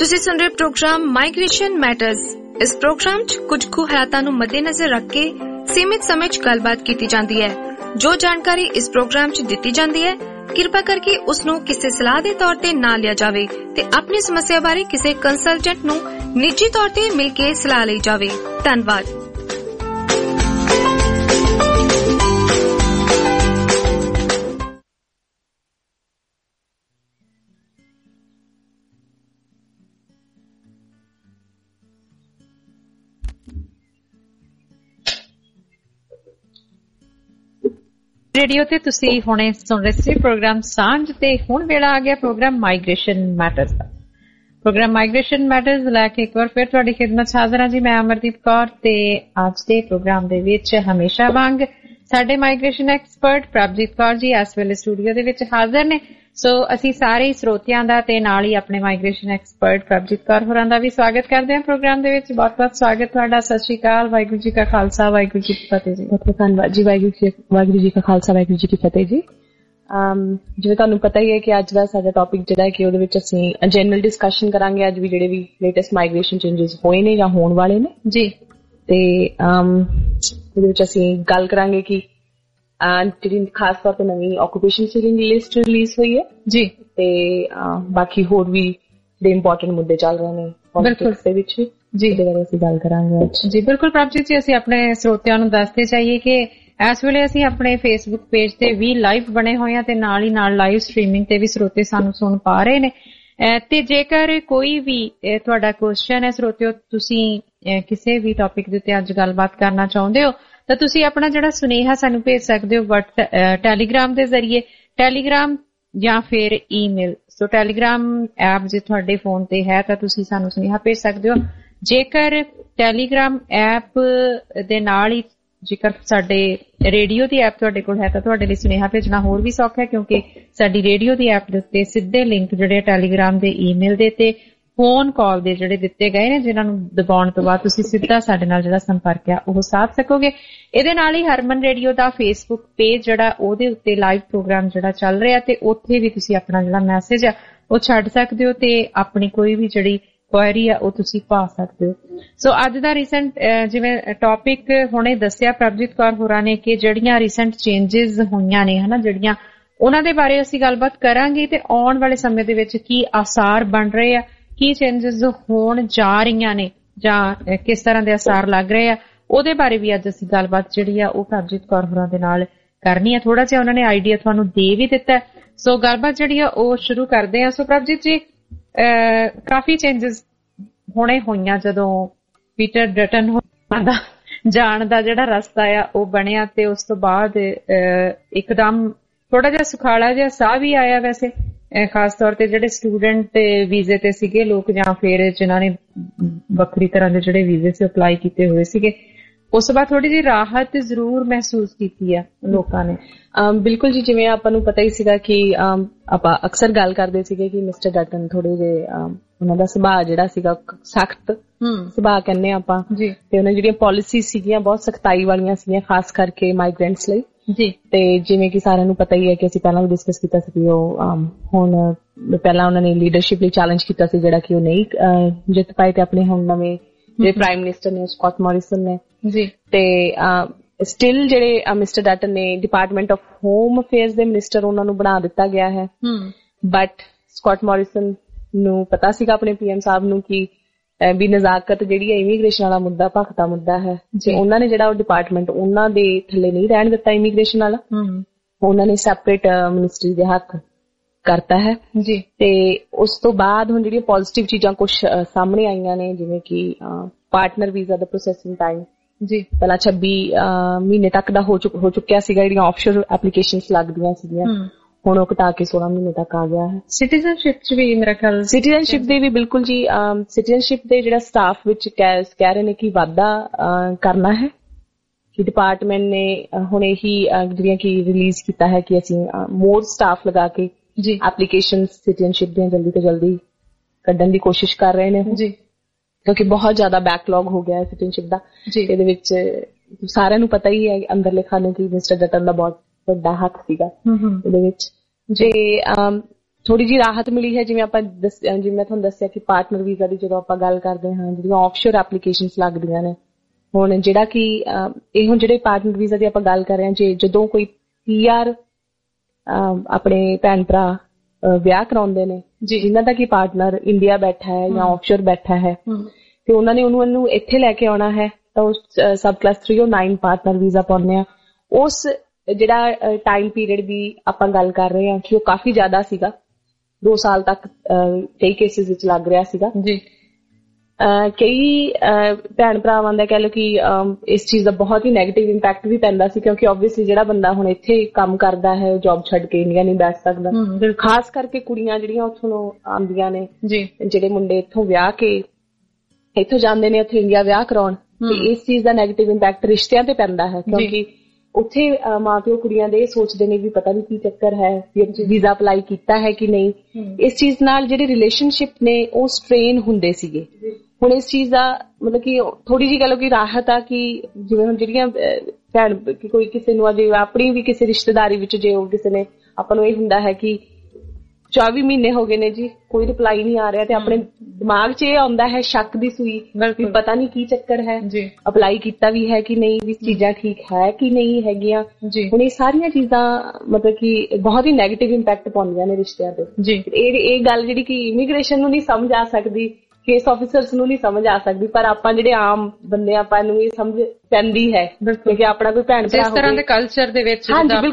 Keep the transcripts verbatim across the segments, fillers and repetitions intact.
ਤੁਸੀਂ ਸੁਣ ਰਹੇ ਪ੍ਰੋਗਰਾਮ ਮਾਈਗ੍ਰੇਸ਼ਨ ਮੈਟਰਸ। ਇਸ ਪ੍ਰੋਗਰਾਮ 'ਚ ਕੁਝ ਕੁ ਹਾਲਾਤਾਂ ਨੂੰ ਮੱਦੇਨਜ਼ਰ ਰੱਖ ਕੇ ਸੀਮਿਤ ਸਮੇਂ 'ਚ ਗੱਲਬਾਤ ਕੀਤੀ ਜਾਂਦੀ ਹੈ। ਜੋ ਜਾਣਕਾਰੀ ਇਸ ਪ੍ਰੋਗਰਾਮ 'ਚ ਦਿੱਤੀ ਜਾਂਦੀ ਹੈ, ਕਿਰਪਾ ਕਰਕੇ ਉਸ ਨੂੰ ਕਿਸੇ ਸਲਾਹ ਦੇ ਤੌਰ ਤੇ ਨਾ ਲਿਆ ਜਾਵੇ ਤੇ ਆਪਣੀ ਸਮੱਸਿਆ ਬਾਰੇ ਕਿਸੇ ਕੰਸਲਟੈਂਟ ਨੂੰ ਨਿੱਜੀ ਤੌਰ ਤੇ ਮਿਲ ਕੇ ਸਲਾਹ ਲਈ ਜਾਵੇ। ਧੰਨਵਾਦ। ਰੇਡੀਓ ਤੇ ਤੁਸੀਂ ਹੁਣੇ ਸੁਣ ਰਹੇ ਸੀ ਪ੍ਰੋਗਰਾਮ ਸਾਂਝ ਤੇ ਹੁਣ ਵੇਲਾ ਆ ਗਿਆ ਪ੍ਰੋਗਰਾਮ ਮਾਈਗ੍ਰੇਸ਼ਨ ਮੈਟਰਸ ਦਾ। ਪ੍ਰੋਗਰਾਮ ਮਾਈਗ੍ਰੇਸ਼ਨ ਮੈਟਰਸ ਲੈ ਕੇ ਇੱਕ ਵਾਰ ਫਿਰ ਤੁਹਾਡੀ ਖਿਦਮਤ ਹਾਜ਼ਰ ਹਾਂ ਜੀ। ਮੈਂ ਅਮਰਦੀਪ ਕੌਰ ਤੇ ਅੱਜ ਦੇ ਪ੍ਰੋਗਰਾਮ ਦੇ ਵਿੱਚ ਹਮੇਸ਼ਾ ਵਾਂਗ ਸਾਡੇ ਮਾਈਗ੍ਰੇਸ਼ਨ ਐਕਸਪਰਟ ਪ੍ਰਭਜੀਤ ਕੌਰ ਜੀ ਇਸ ਵੇਲੇ ਸਟੂਡੀਓ ਦੇ ਵਿੱਚ ਹਾਜ਼ਰ ਨੇ। ਸੋ ਅਸੀਂ ਸਾਰੇ ਸਰੋਤਿਆਂ ਦਾ ਤੇ ਨਾਲ ਹੀ ਆਪਣੇ ਮਾਈਗ੍ਰੇਸ਼ਨ ਐਕਸਪਰਟ ਪ੍ਰਭਜੀਤ ਕੌਰ ਹੋਰਾਂ ਦਾ ਵੀ ਸਵਾਗਤ ਕਰਦੇ ਹਾਂ ਪ੍ਰੋਗਰਾਮ ਦੇ ਵਿੱਚ। ਬਹੁਤ ਬਹੁਤ ਸਵਾਗਤ ਤੁਹਾਡਾ। ਸਤਿ ਸ਼੍ਰੀ ਅਕਾਲ। ਵਾਹਿਗੁਰੂ ਜੀ ਕਾ ਖਾਲਸਾ ਵਾਹਿਗੁਰੂ ਜੀ ਕੀ ਫਤਿਹ ਜੀ। ਬਹੁਤ ਬਹੁਤ ਧੰਨਵਾਦ ਜੀ। ਵਾਹਿਗੁਰੂ ਜੀ ਵਾਹਿਗੁਰੂ ਜੀ ਕਾ ਖਾਲਸਾ ਵਾਹਿਗੁਰੂ ਜੀ ਕੀ ਫਤਿਹ ਜੀ। ਜਿਵੇਂ ਤੁਹਾਨੂੰ ਪਤਾ ਹੀ ਹੈ ਕਿ ਅੱਜ ਦਾ ਸਾਡਾ ਟੌਪਿਕ ਜਿਹੜਾ ਹੈ ਕਿ ਉਹਦੇ ਵਿੱਚ ਅਸੀਂ ਜਨਰਲ ਡਿਸਕਸ਼ਨ ਕਰਾਂਗੇ ਅੱਜ ਵੀ ਜਿਹੜੇ ਵੀ ਲੇਟੈਸਟ ਮਾਈਗ੍ਰੇਸ਼ਨ ਚੇਂਜਸ ਹੋਏ ਨੇ ਜਾਂ ਹੋਣ ਵਾਲੇ ਨੇ ਜੀ। ਤੇ ਉਹਦੇ ਵਿੱਚ ਅਸੀਂ ਗੱਲ ਕਰਾਂਗੇ ਕਿ ਜਿਹੜੀ ਖਾਸ ਤੌਰ ਤੇ ਨਵੀਂ ਆਕੂਪੇਸ਼ਨ ਸੀਲਿੰਗ ਲਿਸਟ ਰਿਲੀਜ਼ ਹੋਈ ਹੈ ਜੀ। ਤੇ ਬਾਕੀ ਹੋਰ ਵੀ ਜਿਹੜੇ ਇੰਪੋਰਟੈਂਟ ਮੁੱਦੇ ਚੱਲ ਰਹੇ ਨੇ ਪੋਲਿਟਿਕਸ ਦੇ ਵਿੱਚ ਜੀ, ਇਹਦੇ ਬਾਰੇ ਅਸੀਂ ਗੱਲ ਕਰਾਂਗੇ ਅੱਜ ਜੀ। ਬਿਲਕੁਲ ਪ੍ਰਭਜੀਤ ਜੀ, ਅਸੀਂ ਆਪਣੇ ਸਰੋਤਿਆਂ ਨੂੰ ਦੱਸਦੇ ਚਾਹੀਏ ਕਿ ਇਸ ਵੇਲੇ ਅਸੀਂ ਆਪਣੇ ਫੇਸਬੁੱਕ ਪੇਜ ਤੇ ਵੀ ਲਾਈਵ ਬਣੇ ਹੋਏ ਹਾਂ ਤੇ ਨਾਲ ਹੀ ਨਾਲ ਲਾਈਵ ਸਟਰੀਮਿੰਗ ਤੇ ਵੀ ਸਰੋਤੇ ਸਾਨੂੰ ਸੁਣ ਪਾ ਰਹੇ ਨੇ। ਤੇ ਜੇਕਰ ਕੋਈ ਵੀ ਤੁਹਾਡਾ ਕੁਐਸਚਨ ਹੈ ਸਰੋਤਿਓ, ਤੁਸੀਂ ਕਿਸੇ ਵੀ ਟੌਪਿਕ ਦੇ ਉੱਤੇ ਅੱਜ ਗੱਲਬਾਤ ਕਰਨਾ ਚਾਹੁੰਦੇ ਹੋ ਤਾਂ ਤੁਸੀਂ ਆਪਣਾ ਜਿਹੜਾ ਸੁਨੇਹਾ ਸਾਨੂੰ ਭੇਜ ਸਕਦੇ ਹੋ ਵਟ ਟੈਲੀਗ੍ਰਾਮ ਦੇ ਜ਼ਰੀਏ, ਟੈਲੀਗ੍ਰਾਮ ਜਾਂ ਫਿਰ ਈਮੇਲ। ਸੋ ਟੈਲੀਗ੍ਰਾਮ ਐਪ ਜੇ ਤੁਹਾਡੇ ਫੋਨ ਤੇ ਹੈ ਤਾਂ ਤੁਸੀਂ ਸਾਨੂੰ ਸੁਨੇਹਾ ਭੇਜ ਸਕਦੇ ਹੋ। ਜੇਕਰ ਟੈਲੀਗ੍ਰਾਮ ਐਪ ਦੇ ਨਾਲ ਹੀ ਜੇਕਰ ਸਾਡੇ ਰੇਡੀਓ ਦੀ ਐਪ ਤੁਹਾਡੇ ਕੋਲ ਹੈ ਤਾਂ ਤੁਹਾਡੇ ਲਈ ਸੁਨੇਹਾ ਭੇਜਣਾ ਹੋਰ ਵੀ ਸੌਖਾ ਹੈ, ਕਿਉਂਕਿ ਸਾਡੀ ਰੇਡੀਓ ਦੀ ਐਪ ਦੇ ਉੱਤੇ ਸਿੱਧੇ ਲਿੰਕ ਜਿਹੜੇ ਟੈਲੀਗ੍ਰਾਮ ਦੇ ਈਮੇਲ ਦੇ ਤੇ ਫੋਨ ਕਾਲ ਦੇ ਜਿਹੜੇ ਦਿੱਤੇ ਗਏ ਨੇ, ਜਿਨ੍ਹਾਂ ਨੂੰ ਦਬਾਉਣ ਤੋਂ ਬਾਅਦ ਤੁਸੀਂ ਸਿੱਧਾ ਸਾਡੇ ਨਾਲ ਜਿਹੜਾ ਸੰਪਰਕ ਆ ਉਹ ਸਾਧ ਸਕੋਗੇ। ਇਹਦੇ ਨਾਲ ਹੀ ਹਰਮਨ ਰੇਡੀਓ ਦਾ ਫੇਸਬੁੱਕ ਪੇਜ ਜਿਹੜਾ ਉਹਦੇ ਉੱਤੇ ਲਾਈਵ ਪ੍ਰੋਗਰਾਮ ਜਿਹੜਾ ਚੱਲ ਰਿਹਾ ਤੇ ਉੱਥੇ ਵੀ ਤੁਸੀਂ ਆਪਣਾ ਜਿਹੜਾ ਮੈਸੇਜ ਆ ਉਹ ਛੱਡ ਸਕਦੇ ਹੋ ਤੇ ਆਪਣੀ ਕੋਈ ਵੀ ਜਿਹੜੀ ਕੁਐਰੀ ਆ ਉਹ ਤੁਸੀਂ ਪਾ ਸਕਦੇ ਹੋ। ਸੋ ਅੱਜ ਦਾ ਰੀਸੈਂਟ ਜਿਵੇਂ ਟੌਪਿਕ ਹੁਣੇ ਦੱਸਿਆ ਪ੍ਰਭਜੀਤ ਕੌਰ ਹੋਰਾਂ ਨੇ ਕਿ ਜਿਹੜੀਆਂ ਰੀਸੈਂਟ ਚੇਂਜਿਸ ਹੋਈਆਂ ਨੇ ਹਨਾ, ਜਿਹੜੀਆਂ ਉਹਨਾਂ ਦੇ ਬਾਰੇ ਅਸੀਂ ਗੱਲਬਾਤ ਕਰਾਂਗੇ ਤੇ ਆਉਣ ਵਾਲੇ ਸਮੇਂ ਦੇ ਵਿੱਚ ਕੀ ਆਸਾਰ ਬਣ ਰਹੇ ਆ, ਕੀ ਚੇਂਜਸ ਹੋਣ ਜਾ ਰਹੀਆਂ ਨੇ ਜਾਂ ਕਿਸ ਤਰ੍ਹਾਂ ਦੇ ਅਸਾਰ ਲੱਗ ਰਹੇ ਆ, ਉਹਦੇ ਬਾਰੇ ਵੀ ਅੱਜ ਅਸੀਂ ਗੱਲਬਾਤ ਜਿਹੜੀ ਆ ਉਹ ਪ੍ਰਭਜੀਤ ਕੌਰ ਹੋਰਾਂ ਦੇ ਨਾਲ ਕਰਨੀ ਹੈ। ਥੋੜਾ ਜਿਹਾ ਉਹਨਾਂ ਨੇ ਆਈਡੀਆ ਤੁਹਾਨੂੰ ਦੇ ਵੀ ਦਿੱਤਾ। ਸੋ ਗੱਲਬਾਤ ਜਿਹੜੀ ਆ ਉਹ ਸ਼ੁਰੂ ਕਰਦੇ ਆ। ਸੋ ਪ੍ਰਭਜੀਤ ਜੀ, ਕਾਫੀ ਚੇਂਜਸ ਹੁਣੇ ਹੋਈਆਂ ਜਦੋਂ ਪੀਟਰ ਡਟਨ ਹੋਰਾਂ ਦਾ ਜਾਣ ਦਾ ਜਿਹੜਾ ਰਸਤਾ ਆ ਉਹ ਬਣਿਆ ਤੇ ਉਸ ਤੋਂ ਬਾਅਦ ਇੱਕਦਮ ਥੋੜਾ ਜਿਹਾ ਸੁਖਾਲਾ ਜਿਹਾ ਸਾਹ ਵੀ ਆਇਆ। ਵੈਸੇ ਖਾਸ ਤੌਰ ਤੇ ਜਿਹੜੇ ਸਟੂਡੈਂਟ ਵੀਜ਼ੇ ਤੇ ਸੀਗੇ ਲੋਕ ਜਾਂ ਫਿਰ ਜਿਨ੍ਹਾਂ ਨੇ ਵੱਖਰੀ ਤਰ੍ਹਾਂ ਦੇ ਜਿਹੜੇ ਵੀਜ਼ੇ ਸੀ ਅਪਲਾਈ ਕੀਤੇ ਹੋਏ ਸੀਗੇ, ਉਸ ਤੋਂ ਬਾਅਦ ਥੋੜੀ ਜਿਹੀ ਰਾਹਤ ਜ਼ਰੂਰ ਮਹਿਸੂਸ ਕੀਤੀ ਆ ਲੋਕਾਂ ਨੇ। ਬਿਲਕੁਲ ਜੀ, ਜਿਵੇਂ ਆਪਾਂ ਨੂੰ ਪਤਾ ਹੀ ਸੀਗਾ ਕਿ ਆਪਾਂ ਅਕਸਰ ਗੱਲ ਕਰਦੇ ਸੀਗੇ ਕਿ ਮਿਸਟਰ ਡਟਨ ਥੋੜੇ ਜਿਹੇ ਉਹਨਾਂ ਦਾ ਸੁਭਾਅ ਜਿਹੜਾ ਸੀਗਾ ਸਖਤ ਸੁਭਾਅ ਕਹਿੰਦੇ ਆਪਾਂ ਜੀ, ਤੇ ਉਹਨਾਂ ਜਿਹੜੀਆਂ ਪਾਲਿਸੀ ਸੀਗੀਆਂ ਬਹੁਤ ਸਖਤਾਈ ਵਾਲੀਆਂ ਸੀਗੀਆਂ ਖਾਸ ਕਰਕੇ ਮਾਈਗ੍ਰੈਂਟਸ ਲਈ ਜੀ। ਤੇ ਜਿਵੇਂ ਕਿ ਸਾਰਿਆਂ ਨੂੰ ਪਤਾ ਹੀ ਹੈ ਕਿ ਅਸੀਂ ਪਹਿਲਾਂ ਵੀ ਡਿਸਕਸ ਕੀਤਾ ਸੀ ਕਿ ਉਹ ਹੁਣ ਪਹਿਲਾਂ ਉਹਨਾਂ ਨੇ ਲੀਡਰਸ਼ਿਪ ਲਈ ਚੈਲੰਜ ਕੀਤਾ ਸੀ ਜਿਹੜਾ ਕਿ ਉਹ ਨਹੀਂ ਜਿੱਤ ਪਾਏ ਤੇ ਆਪਣੇ ਹੁਣ ਨਵੇਂ ਜਿਹੜੇ ਪ੍ਰਾਈਮ ਮਿਨਿਸਟਰ ਨੇ ਸਕਾਟ ਮੋਰਿਸਨ ਨੇ ਜੀ। ਤੇ ਸਟਿਲ ਜਿਹੜੇ ਮਿਸਟਰ ਡਟਨ ਨੇ ਡਿਪਾਰਟਮੈਂਟ ਆਫ ਹੋਮ ਅਫੇਅਰਸ ਦੇ ਮਿਨਿਸਟਰ ਉਹਨਾਂ ਨੂੰ ਬਣਾ ਦਿੱਤਾ ਗਿਆ ਹੈ। ਬਟ ਸਕਾਟ ਮੋਰਿਸਨ ਨੂੰ ਪਤਾ ਸੀਗਾ ਆਪਣੇ ਪੀਐਮ ਸਾਹਿਬ ਨੂੰ ਕਿ ਵੀ ਨਜ਼ਾਕਤ ਜਿਹੜੀ ਹੈ ਇਮੀਗ੍ਰੇਸ਼ਨ ਵਾਲਾ ਮੁੱਦਾ ਭਖਦਾ ਮੁੱਦਾ ਹੈ ਤੇ ਉਹਨਾਂ ਨੇ ਜਿਹੜਾ ਉਹ ਡਿਪਾਰਟਮੈਂਟ ਉਹਨਾਂ ਦੇ ਥੱਲੇ ਨਹੀਂ ਰਹਿਣ ਦਿੱਤਾ ਇਮੀਗ੍ਰੇਸ਼ਨ ਵਾਲਾ, ਉਹਨਾਂ ਨੇ ਸੈਪਰੇਟ ਮਿਨਿਸਟਰੀ ਦੇ ਹੱਥ ਕਰਤਾ ਹੈ ਜੀ। ਤੇ ਉਸ ਤੋਂ ਬਾਅਦ ਹੁਣ ਜਿਹੜੀਆਂ ਪੋਜ਼ਿਟਿਵ ਚੀਜ਼ਾਂ ਕੁਛ ਸਾਹਮਣੇ ਆਈਆਂ ਨੇ, ਜਿਵੇਂ ਕਿ ਪਾਰਟਨਰ ਵੀਜ਼ਾ ਦਾ ਪ੍ਰੋਸੈਸਿੰਗ ਟਾਈਮ ਜੀ ਪਹਿਲਾਂ ਛੱਬੀ ਮਹੀਨੇ ਤੱਕ ਦਾ ਹੋ ਚੁੱਕਿਆ ਸੀਗਾ, ਜਿਹੜੀਆਂ ਆਫਸ਼ੋਰ ਐਪਲੀਕੇਸ਼ਨਸ ਲੱਗਦੀਆਂ ਸੀਗੀਆਂ ਹੁਣ ਉਹ ਘਟਾ ਕੇ ਸੋਲਾਂ ਮਹੀਨੇ ਤੱਕ ਆ ਗਿਆ ਹੈ। ਸਿਟੀਜ਼ਨਸ਼ਿਪ ਚ ਵੀ ਮੇਰਾ ਖਿਆਲ ਸਿਟੀਜ਼ਨਸ਼ਿਪ ਦੇ ਵੀ ਬਿਲਕੁਲ ਜੀ, ਸਿਟੀਜ਼ਨਸ਼ਿਪ ਦੇ ਜਿਹੜਾ ਸਟਾਫ ਵਿੱਚ ਕਹਿ ਰਹੇ ਨੇ ਕਿ ਵਾਧਾ ਕਰਨਾ ਹੈ ਕਿ ਡਿਪਾਰਟਮੈਂਟ ਨੇ ਹੁਣ ਇਹੀ ਜਿਹੜੀਆਂ ਕਿ ਰਿਲੀਜ਼ ਕੀਤਾ ਹੈ ਕਿ ਅਸੀਂ ਮੋਰ ਸਟਾਫ ਲਗਾ ਕੇ ਜੀ ਐਪਲੀਕੇਸ਼ਨ ਸਿਟੀਜ਼ਨਸ਼ਿਪ ਦੀਆਂ ਜਲਦੀ ਤੋਂ ਜਲਦੀ ਕੱਢਣ ਦੀ ਕੋਸ਼ਿਸ਼ ਕਰ ਰਹੇ ਨੇ ਜੀ, ਕਿਉਂਕਿ ਬਹੁਤ ਜ਼ਿਆਦਾ ਬੈਕਲੌਗ ਹੋ ਗਿਆ ਹੈ ਸਿਟੀਜ਼ਨਸ਼ਿਪ ਦਾ। ਇਹਦੇ ਵਿੱਚ ਸਾਰਿਆਂ ਨੂੰ ਪਤਾ ਹੀ ਹੈ ਅੰਦਰਲੇ ਖਾਨੇ ਕਿ ਮਿਸਟਰ ਡਟਨ ਦਾ ਬਹੁਤ ਵੱਡਾ ਹੱਥ ਸੀਗਾ ਇਹਦੇ ਵਿੱਚ। ਜੇ ਥੋੜੀ ਜਿਹੀ ਰਾਹਤ ਮਿਲੀ ਹੈ। ਜਿਵੇਂ ਆਪਾਂ ਜਿਵੇਂ ਮੈਂ ਤੁਹਾਨੂੰ ਦੱਸਿਆ ਕਿ ਪਾਰਟਨਰ ਵੀਜ਼ਾ ਦੀ ਜਦੋਂ ਆਪਾਂ ਗੱਲ ਕਰਦੇ ਹਾਂ, ਜਿਹੜੀਆਂ ਆਫਸ਼ੋਰ ਐਪਲੀਕੇਸ਼ਨਸ ਲੱਗਦੀਆਂ ਨੇ, ਹੁਣ ਜਿਹੜਾ ਕਿ ਇਹ ਹੁਣ ਜਿਹੜੇ ਪਾਰਟਨਰ ਵੀਜ਼ਾ ਦੀ ਆਪਾਂ ਗੱਲ ਕਰ ਰਹੇ ਹਾਂ, ਜੇ ਜਦੋਂ ਕੋਈ ਪੀ ਆਰ ਆਪਣੇ ਭੈਣ ਭਰਾ ਵਿਆਹ ਕਰਾਉਂਦੇ ਨੇ ਜਿਨ੍ਹਾਂ ਦਾ ਕਿ ਪਾਰਟਨਰ ਇੰਡੀਆ ਬੈਠਾ ਹੈ ਜਾਂ ਆਫਸ਼ੋਰ ਬੈਠਾ ਹੈ, ਤੇ ਉਹਨਾਂ ਨੇ ਉਹਨੂੰ ਉਹਨੂੰ ਇੱਥੇ ਲੈ ਕੇ ਆਉਣਾ ਹੈ, ਤਾਂ ਉਸ subclass three O nine partner visa ਪਾਉਂਦੇ ਆ। ਉਸ ਜਿਹੜਾ ਟਾਈਮ ਪੀਰੀਅਡ ਦੀ ਆਪਾਂ ਗੱਲ ਕਰ ਰਹੇ ਹਾਂ ਕਿ ਉਹ ਕਾਫੀ ਜ਼ਿਆਦਾ ਸੀਗਾ, ਦੋ ਸਾਲ ਤੱਕ ਕਈ ਕੇਸਿਸ ਵਿੱਚ ਲੱਗ ਰਿਹਾ ਸੀਗਾ ਜੀ। ਕਈ ਭੈਣ ਭਰਾਵਾਂ ਦਾ ਕਹਿ ਲਓ ਕਿ ਇਸ ਚੀਜ਼ ਦਾ ਬਹੁਤ ਹੀ ਨੈਗੇਟਿਵ ਇੰਪੈਕਟ ਵੀ ਪੈਂਦਾ ਸੀ, ਕਿਉਂਕਿ ਓਬਵੀਅਸਲੀ ਜਿਹੜਾ ਬੰਦਾ ਹੁਣ ਇੱਥੇ ਕੰਮ ਕਰਦਾ ਹੈ ਜੌਬ ਛੱਡ ਕੇ ਇੰਡੀਆ ਨਹੀਂ ਬੈਠ ਸਕਦਾ। ਖਾਸ ਕਰਕੇ ਕੁੜੀਆਂ ਜਿਹੜੀਆਂ ਉੱਥੋਂ ਆਉਂਦੀਆਂ ਨੇ, ਜਿਹੜੇ ਮੁੰਡੇ ਇੱਥੋਂ ਵਿਆਹ ਕੇ ਇੱਥੋਂ ਜਾਂਦੇ ਨੇ ਉੱਥੇ ਇੰਡੀਆ ਵਿਆਹ ਕਰਾਉਣ, ਤੇ ਇਸ ਚੀਜ਼ ਦਾ ਨੈਗੇਟਿਵ ਇੰਪੈਕਟ ਰਿਸ਼ਤਿਆਂ ਤੇ ਪੈਂਦਾ ਹੈ, ਕਿਉਂਕਿ ਉੱਥੇ ਮਾਂ ਪਿਓ ਕੁੜੀਆਂ ਦੇ ਸੋਚਦੇ ਨੇ ਵੀ ਪਤਾ ਨਹੀਂ ਕੀ ਚੱਕਰ ਹੈ, ਵੀਜ਼ਾ ਅਪਲਾਈ ਕੀਤਾ ਹੈ ਕਿ ਨਹੀਂ। ਇਸ ਚੀਜ਼ ਨਾਲ ਜਿਹੜੇ ਰਿਲੇਸ਼ਨਸ਼ਿਪ ਨੇ ਉਹ ਸਟ੍ਰੇਨ ਹੁੰਦੇ ਸੀਗੇ। ਹੁਣ ਇਸ ਚੀਜ਼ ਦਾ ਮਤਲਬ ਕਿ ਥੋੜੀ ਜਿਹੀ ਕਹਿ ਲਓ ਕਿ ਰਾਹਤ ਆ ਕਿ ਜਿਵੇਂ ਹੁਣ ਜਿਹੜੀਆਂ ਭੈਣ ਕੋਈ ਕਿਸੇ ਨੂੰ ਅਜੇ ਆਪਣੀ ਵੀ ਕਿਸੇ ਰਿਸ਼ਤੇਦਾਰੀ ਵਿੱਚ ਜੇ ਉਹ ਕਿਸੇ ਨੇ ਆਪਾਂ ਨੂੰ ਇਹ ਹੁੰਦਾ ਹੈ ਕਿ ਚੌਵੀ ਮਹੀਨੇ ਹੋ ਗਏ ਨੇ ਜੀ ਕੋਈ ਰਿਪਲਾਈ ਨਹੀਂ ਆ ਰਿਹਾ, ਤੇ ਆਪਣੇ ਦਿਮਾਗ 'ਚ ਇਹ ਆਉਂਦਾ ਹੈ ਸ਼ੱਕ ਦੀ ਸੂਈ ਵੀ ਪਤਾ ਨਹੀਂ ਕੀ ਚੱਕਰ ਹੈ, ਅਪਲਾਈ ਕੀਤਾ ਵੀ ਹੈ ਕਿ ਨਹੀਂ, ਵੀ ਚੀਜ਼ਾਂ ਠੀਕ ਹੈ ਕਿ ਨਹੀਂ ਹੈਗੀਆਂ। ਹੁਣ ਇਹ ਸਾਰੀਆਂ ਚੀਜ਼ਾਂ ਮਤਲਬ ਕਿ ਬਹੁਤ ਹੀ ਨੈਗੇਟਿਵ ਇੰਪੈਕਟ ਪਾਉਂਦੀਆਂ ਨੇ ਰਿਸ਼ਤਿਆਂ ਤੇ। ਇਹ ਇਹ ਗੱਲ ਜਿਹੜੀ ਕਿ ਇਮੀਗ੍ਰੇਸ਼ਨ ਨੂੰ ਨਹੀਂ ਸਮਝ ਆ ਸਕਦੀ, ਕੇਸ ਆਫਿਸਰਸ ਨੂੰ ਨਹੀਂ ਸਮਝ ਆ ਸਕਦੀ, ਪਰ ਆਪਾਂ ਜਿਹੜੇ ਆਮ ਬੰਦੇ ਆਪਾਂ ਨੂੰ ਇਹ ਸਮਝ ਪੈਂਦੀ ਹੈ ਕਿਉਂਕਿ ਆਪਣਾ ਕੋਈ ਭੈਣ ਭਰਾ ਜਿਸ ਤਰ੍ਹਾਂ ਦੇ ਕਲਚਰ ਦੇ ਵਿੱਚ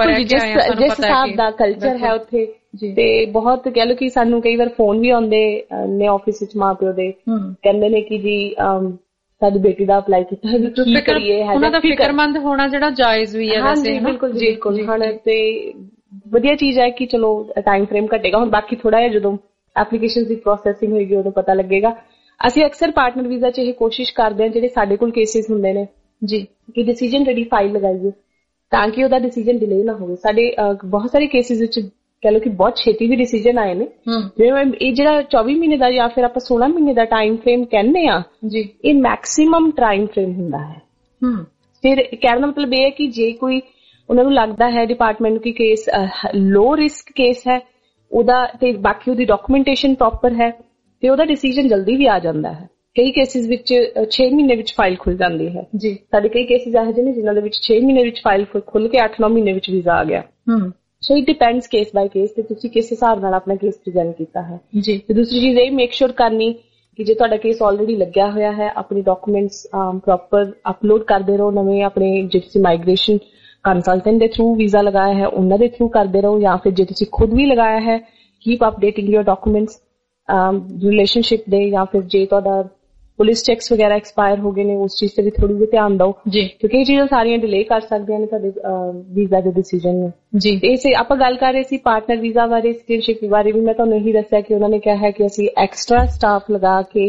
ਜਿਸ ਹਿਸਾਬ ਦਾ ਕਲਚਰ ਹੈ ਉੱਥੇ, ਤੇ ਬਹੁਤ ਕਹਿ ਲਓ ਕਿ ਸਾਨੂੰ ਕਈ ਵਾਰ ਫੋਨ ਵੀ ਆਉਂਦੇ ਨੇ ਆਫਿਸ ਵਿੱਚ ਮਾਂ ਪਿਓ ਦੇ, ਕਹਿੰਦੇ ਨੇ ਕਿ ਜੀ ਸਾਡੀ ਬੇਟੀ ਦਾ ਅਪਲਾਈ ਕੀਤਾ ਹੈ, ਕੀ ਕਰੀਏ। ਉਹਨਾਂ ਦਾ ਫਿਕਰਮੰਦ ਹੋਣਾ ਜਿਹੜਾ ਜਾਇਜ਼ ਵੀ ਹੈ ਵੈਸੇ। ਬਿਲਕੁਲ ਬਿਲਕੁਲ। ਹੁਣ ਤੇ ਵਧੀਆ ਚੀਜ਼ ਹੈ ਕਿ ਚਲੋ ਟਾਈਮ ਫਰੇਮ ਘਟੇਗਾ, ਹੁਣ ਬਾਕੀ ਥੋੜਾ ਜਿਹਾ ਜਦੋਂ ਐਪਲੀਕੇਸ਼ਨ ਦੀ ਪ੍ਰੋਸੈਸਿੰਗ ਹੋਏਗੀ ਉਦੋਂ ਪਤਾ ਲੱਗੇਗਾ। ਅਸੀਂ ਅਕਸਰ ਪਾਰਟਨਰ ਵੀਜ਼ਾ 'ਚ ਇਹ ਕੋਸ਼ਿਸ਼ ਕਰਦੇ ਹਾਂ ਜਿਹੜੇ ਸਾਡੇ ਕੋਲ ਕੇਸਿਸ ਹੁੰਦੇ ਨੇ ਜੀ ਕਿ ਡਿਸੀਜਨ ਰੈਡੀ ਫਾਈਲ ਲਗਾਈਏ ਤਾਂ ਕਿ ਉਹਦਾ ਡਿਸੀਜਨ ਡਿਲੇ ਨਾ ਹੋਵੇ। ਸਾਡੇ ਬਹੁਤ ਸਾਰੇ ਕੇਸਿਸ ਵਿੱਚ ਕਹਿ ਲਓ ਕਿ ਬਹੁਤ ਛੇਤੀ ਵੀ ਡਿਸੀਜਨ ਆਏ ਨੇ, ਜਿਵੇਂ ਇਹ ਜਿਹੜਾ ਚੌਵੀ ਮਹੀਨੇ ਦਾ ਜਾਂ ਫਿਰ ਆਪਾਂ ਸੋਲਾਂ ਮਹੀਨੇ ਦਾ ਟਾਈਮ ਫਰੇਮ ਕਹਿੰਦੇ ਆ ਜੀ, ਇਹ ਮੈਕਸਿਮਮ ਟਾਈਮ ਫਰੇਮ ਹੁੰਦਾ ਹੈ। ਫਿਰ ਕਹਿਣ ਦਾ ਮਤਲਬ ਇਹ ਹੈ ਕਿ ਜੇ ਕੋਈ ਉਹਨਾਂ ਨੂੰ ਲੱਗਦਾ ਹੈ ਡਿਪਾਰਟਮੈਂਟ ਨੂੰ ਕਿ ਕੇਸ ਲੋ ਰਿਸਕ ਕੇਸ ਹੈ ਉਹਦਾ, ਤੇ ਬਾਕੀ ਉਹਦੀ ਡਾਕੂਮੈਂਟੇਸ਼ਨ ਪ੍ਰੋਪਰ ਹੈ, ਤੇ ਉਹਦਾ ਡਿਸੀਜਨ ਜਲਦੀ ਵੀ ਆ ਜਾਂਦਾ ਹੈ। ਕਈ ਕੇਸਿਸ ਵਿੱਚ ਛੇ ਮਹੀਨੇ ਵਿੱਚ ਫਾਈਲ ਖੁੱਲ ਜਾਂਦੀ ਹੈ ਜੀ। ਸਾਡੇ ਕਈ ਕੇਸਿਸ ਇਹੋ ਜਿਹੇ ਨੇ ਜਿਨ੍ਹਾਂ ਦੇ ਵਿੱਚ ਛੇ ਮਹੀਨੇ ਵਿੱਚ ਫਾਈਲ ਖੁੱਲ ਕੇ ਅੱਠ ਨੌ ਮਹੀਨੇ ਵਿੱਚ ਵੀਜ਼ਾ ਆ ਗਿਆ। So it depends case by case ਤੇ ਤੁਸੀਂ ਕਿਸ ਹਿਸਾਬ ਨਾਲ ਆਪਣਾ ਕੇਸ ਪ੍ਰੈਜ਼ੈਂਟ ਕੀਤਾ ਹੈ ਜੀ। ਤੇ ਦੂਸਰੀ ਚੀਜ਼ ਇਹ ਮੇਕ ਸ਼ੋਰ ਕਰਨੀ ਕਿ ਜੇ ਤੁਹਾਡਾ ਕੇਸ ਆਲਰੇਡੀ ਲੱਗਿਆ ਹੋਇਆ ਹੈ ਆਪਣੀ ਡਾਕੂਮੈਂਟਸ ਪ੍ਰੋਪਰ ਅਪਲੋਡ ਕਰਦੇ ਰਹੋ। ਨਵੇਂ ਆਪਣੇ ਜੇ ਤੁਸੀਂ ਮਾਈਗ੍ਰੇਸ਼ਨ ਕੰਸਲਟੈਂਟ ਦੇ ਥਰੂ ਵੀਜ਼ਾ ਲਗਾਇਆ ਹੈ ਉਹਨਾਂ ਦੇ ਥਰੂ ਕਰਦੇ ਰਹੋ, ਜਾਂ ਫਿਰ ਜੇ ਤੁਸੀਂ ਖੁਦ ਵੀ ਲਗਾਇਆ ਹੈ keep updating your documents relationship ਦੇ, ਜਾਂ ਫਿਰ ਜੇ ਤੁਹਾਡਾ ਪੁਲਿਸ ਚੈਕਸ ਵਗੈਰਾ ਐਕਸਪਾਇਰ ਹੋ ਗਏ ਨੇ ਉਸ ਚੀਜ਼ ਤੇ ਵੀ ਥੋੜੀ ਜਿਹੀ ਧਿਆਨ ਦਿਓ ਜੀ, ਕਿਉਂਕਿ ਇਹ ਚੀਜ਼ਾਂ ਸਾਰੀਆਂ ਡਿਲੇ ਕਰ ਸਕਦੀਆਂ ਨੇ ਤੁਹਾਡੇ ਵੀਜ਼ਾ ਦੇ ਡਿਸੀਜਨ ਨੂੰ ਜੀ। ਇਸੇ ਆਪਾਂ ਗੱਲ ਕਰ ਰਹੇ ਸੀ ਪਾਰਟਨਰ ਵੀਜ਼ਾ ਬਾਰੇ, ਸਿਟੀਜ਼ਨਸ਼ਿਪ ਬਾਰੇ ਵੀ ਮੈਂ ਤੁਹਾਨੂੰ ਇਹੀ ਦੱਸਿਆ ਕਿ ਉਹਨਾਂ ਨੇ ਕਿਹਾ ਹੈ ਕਿ ਅਸੀਂ ਐਕਸਟਰਾ ਸਟਾਫ ਲਗਾ ਕੇ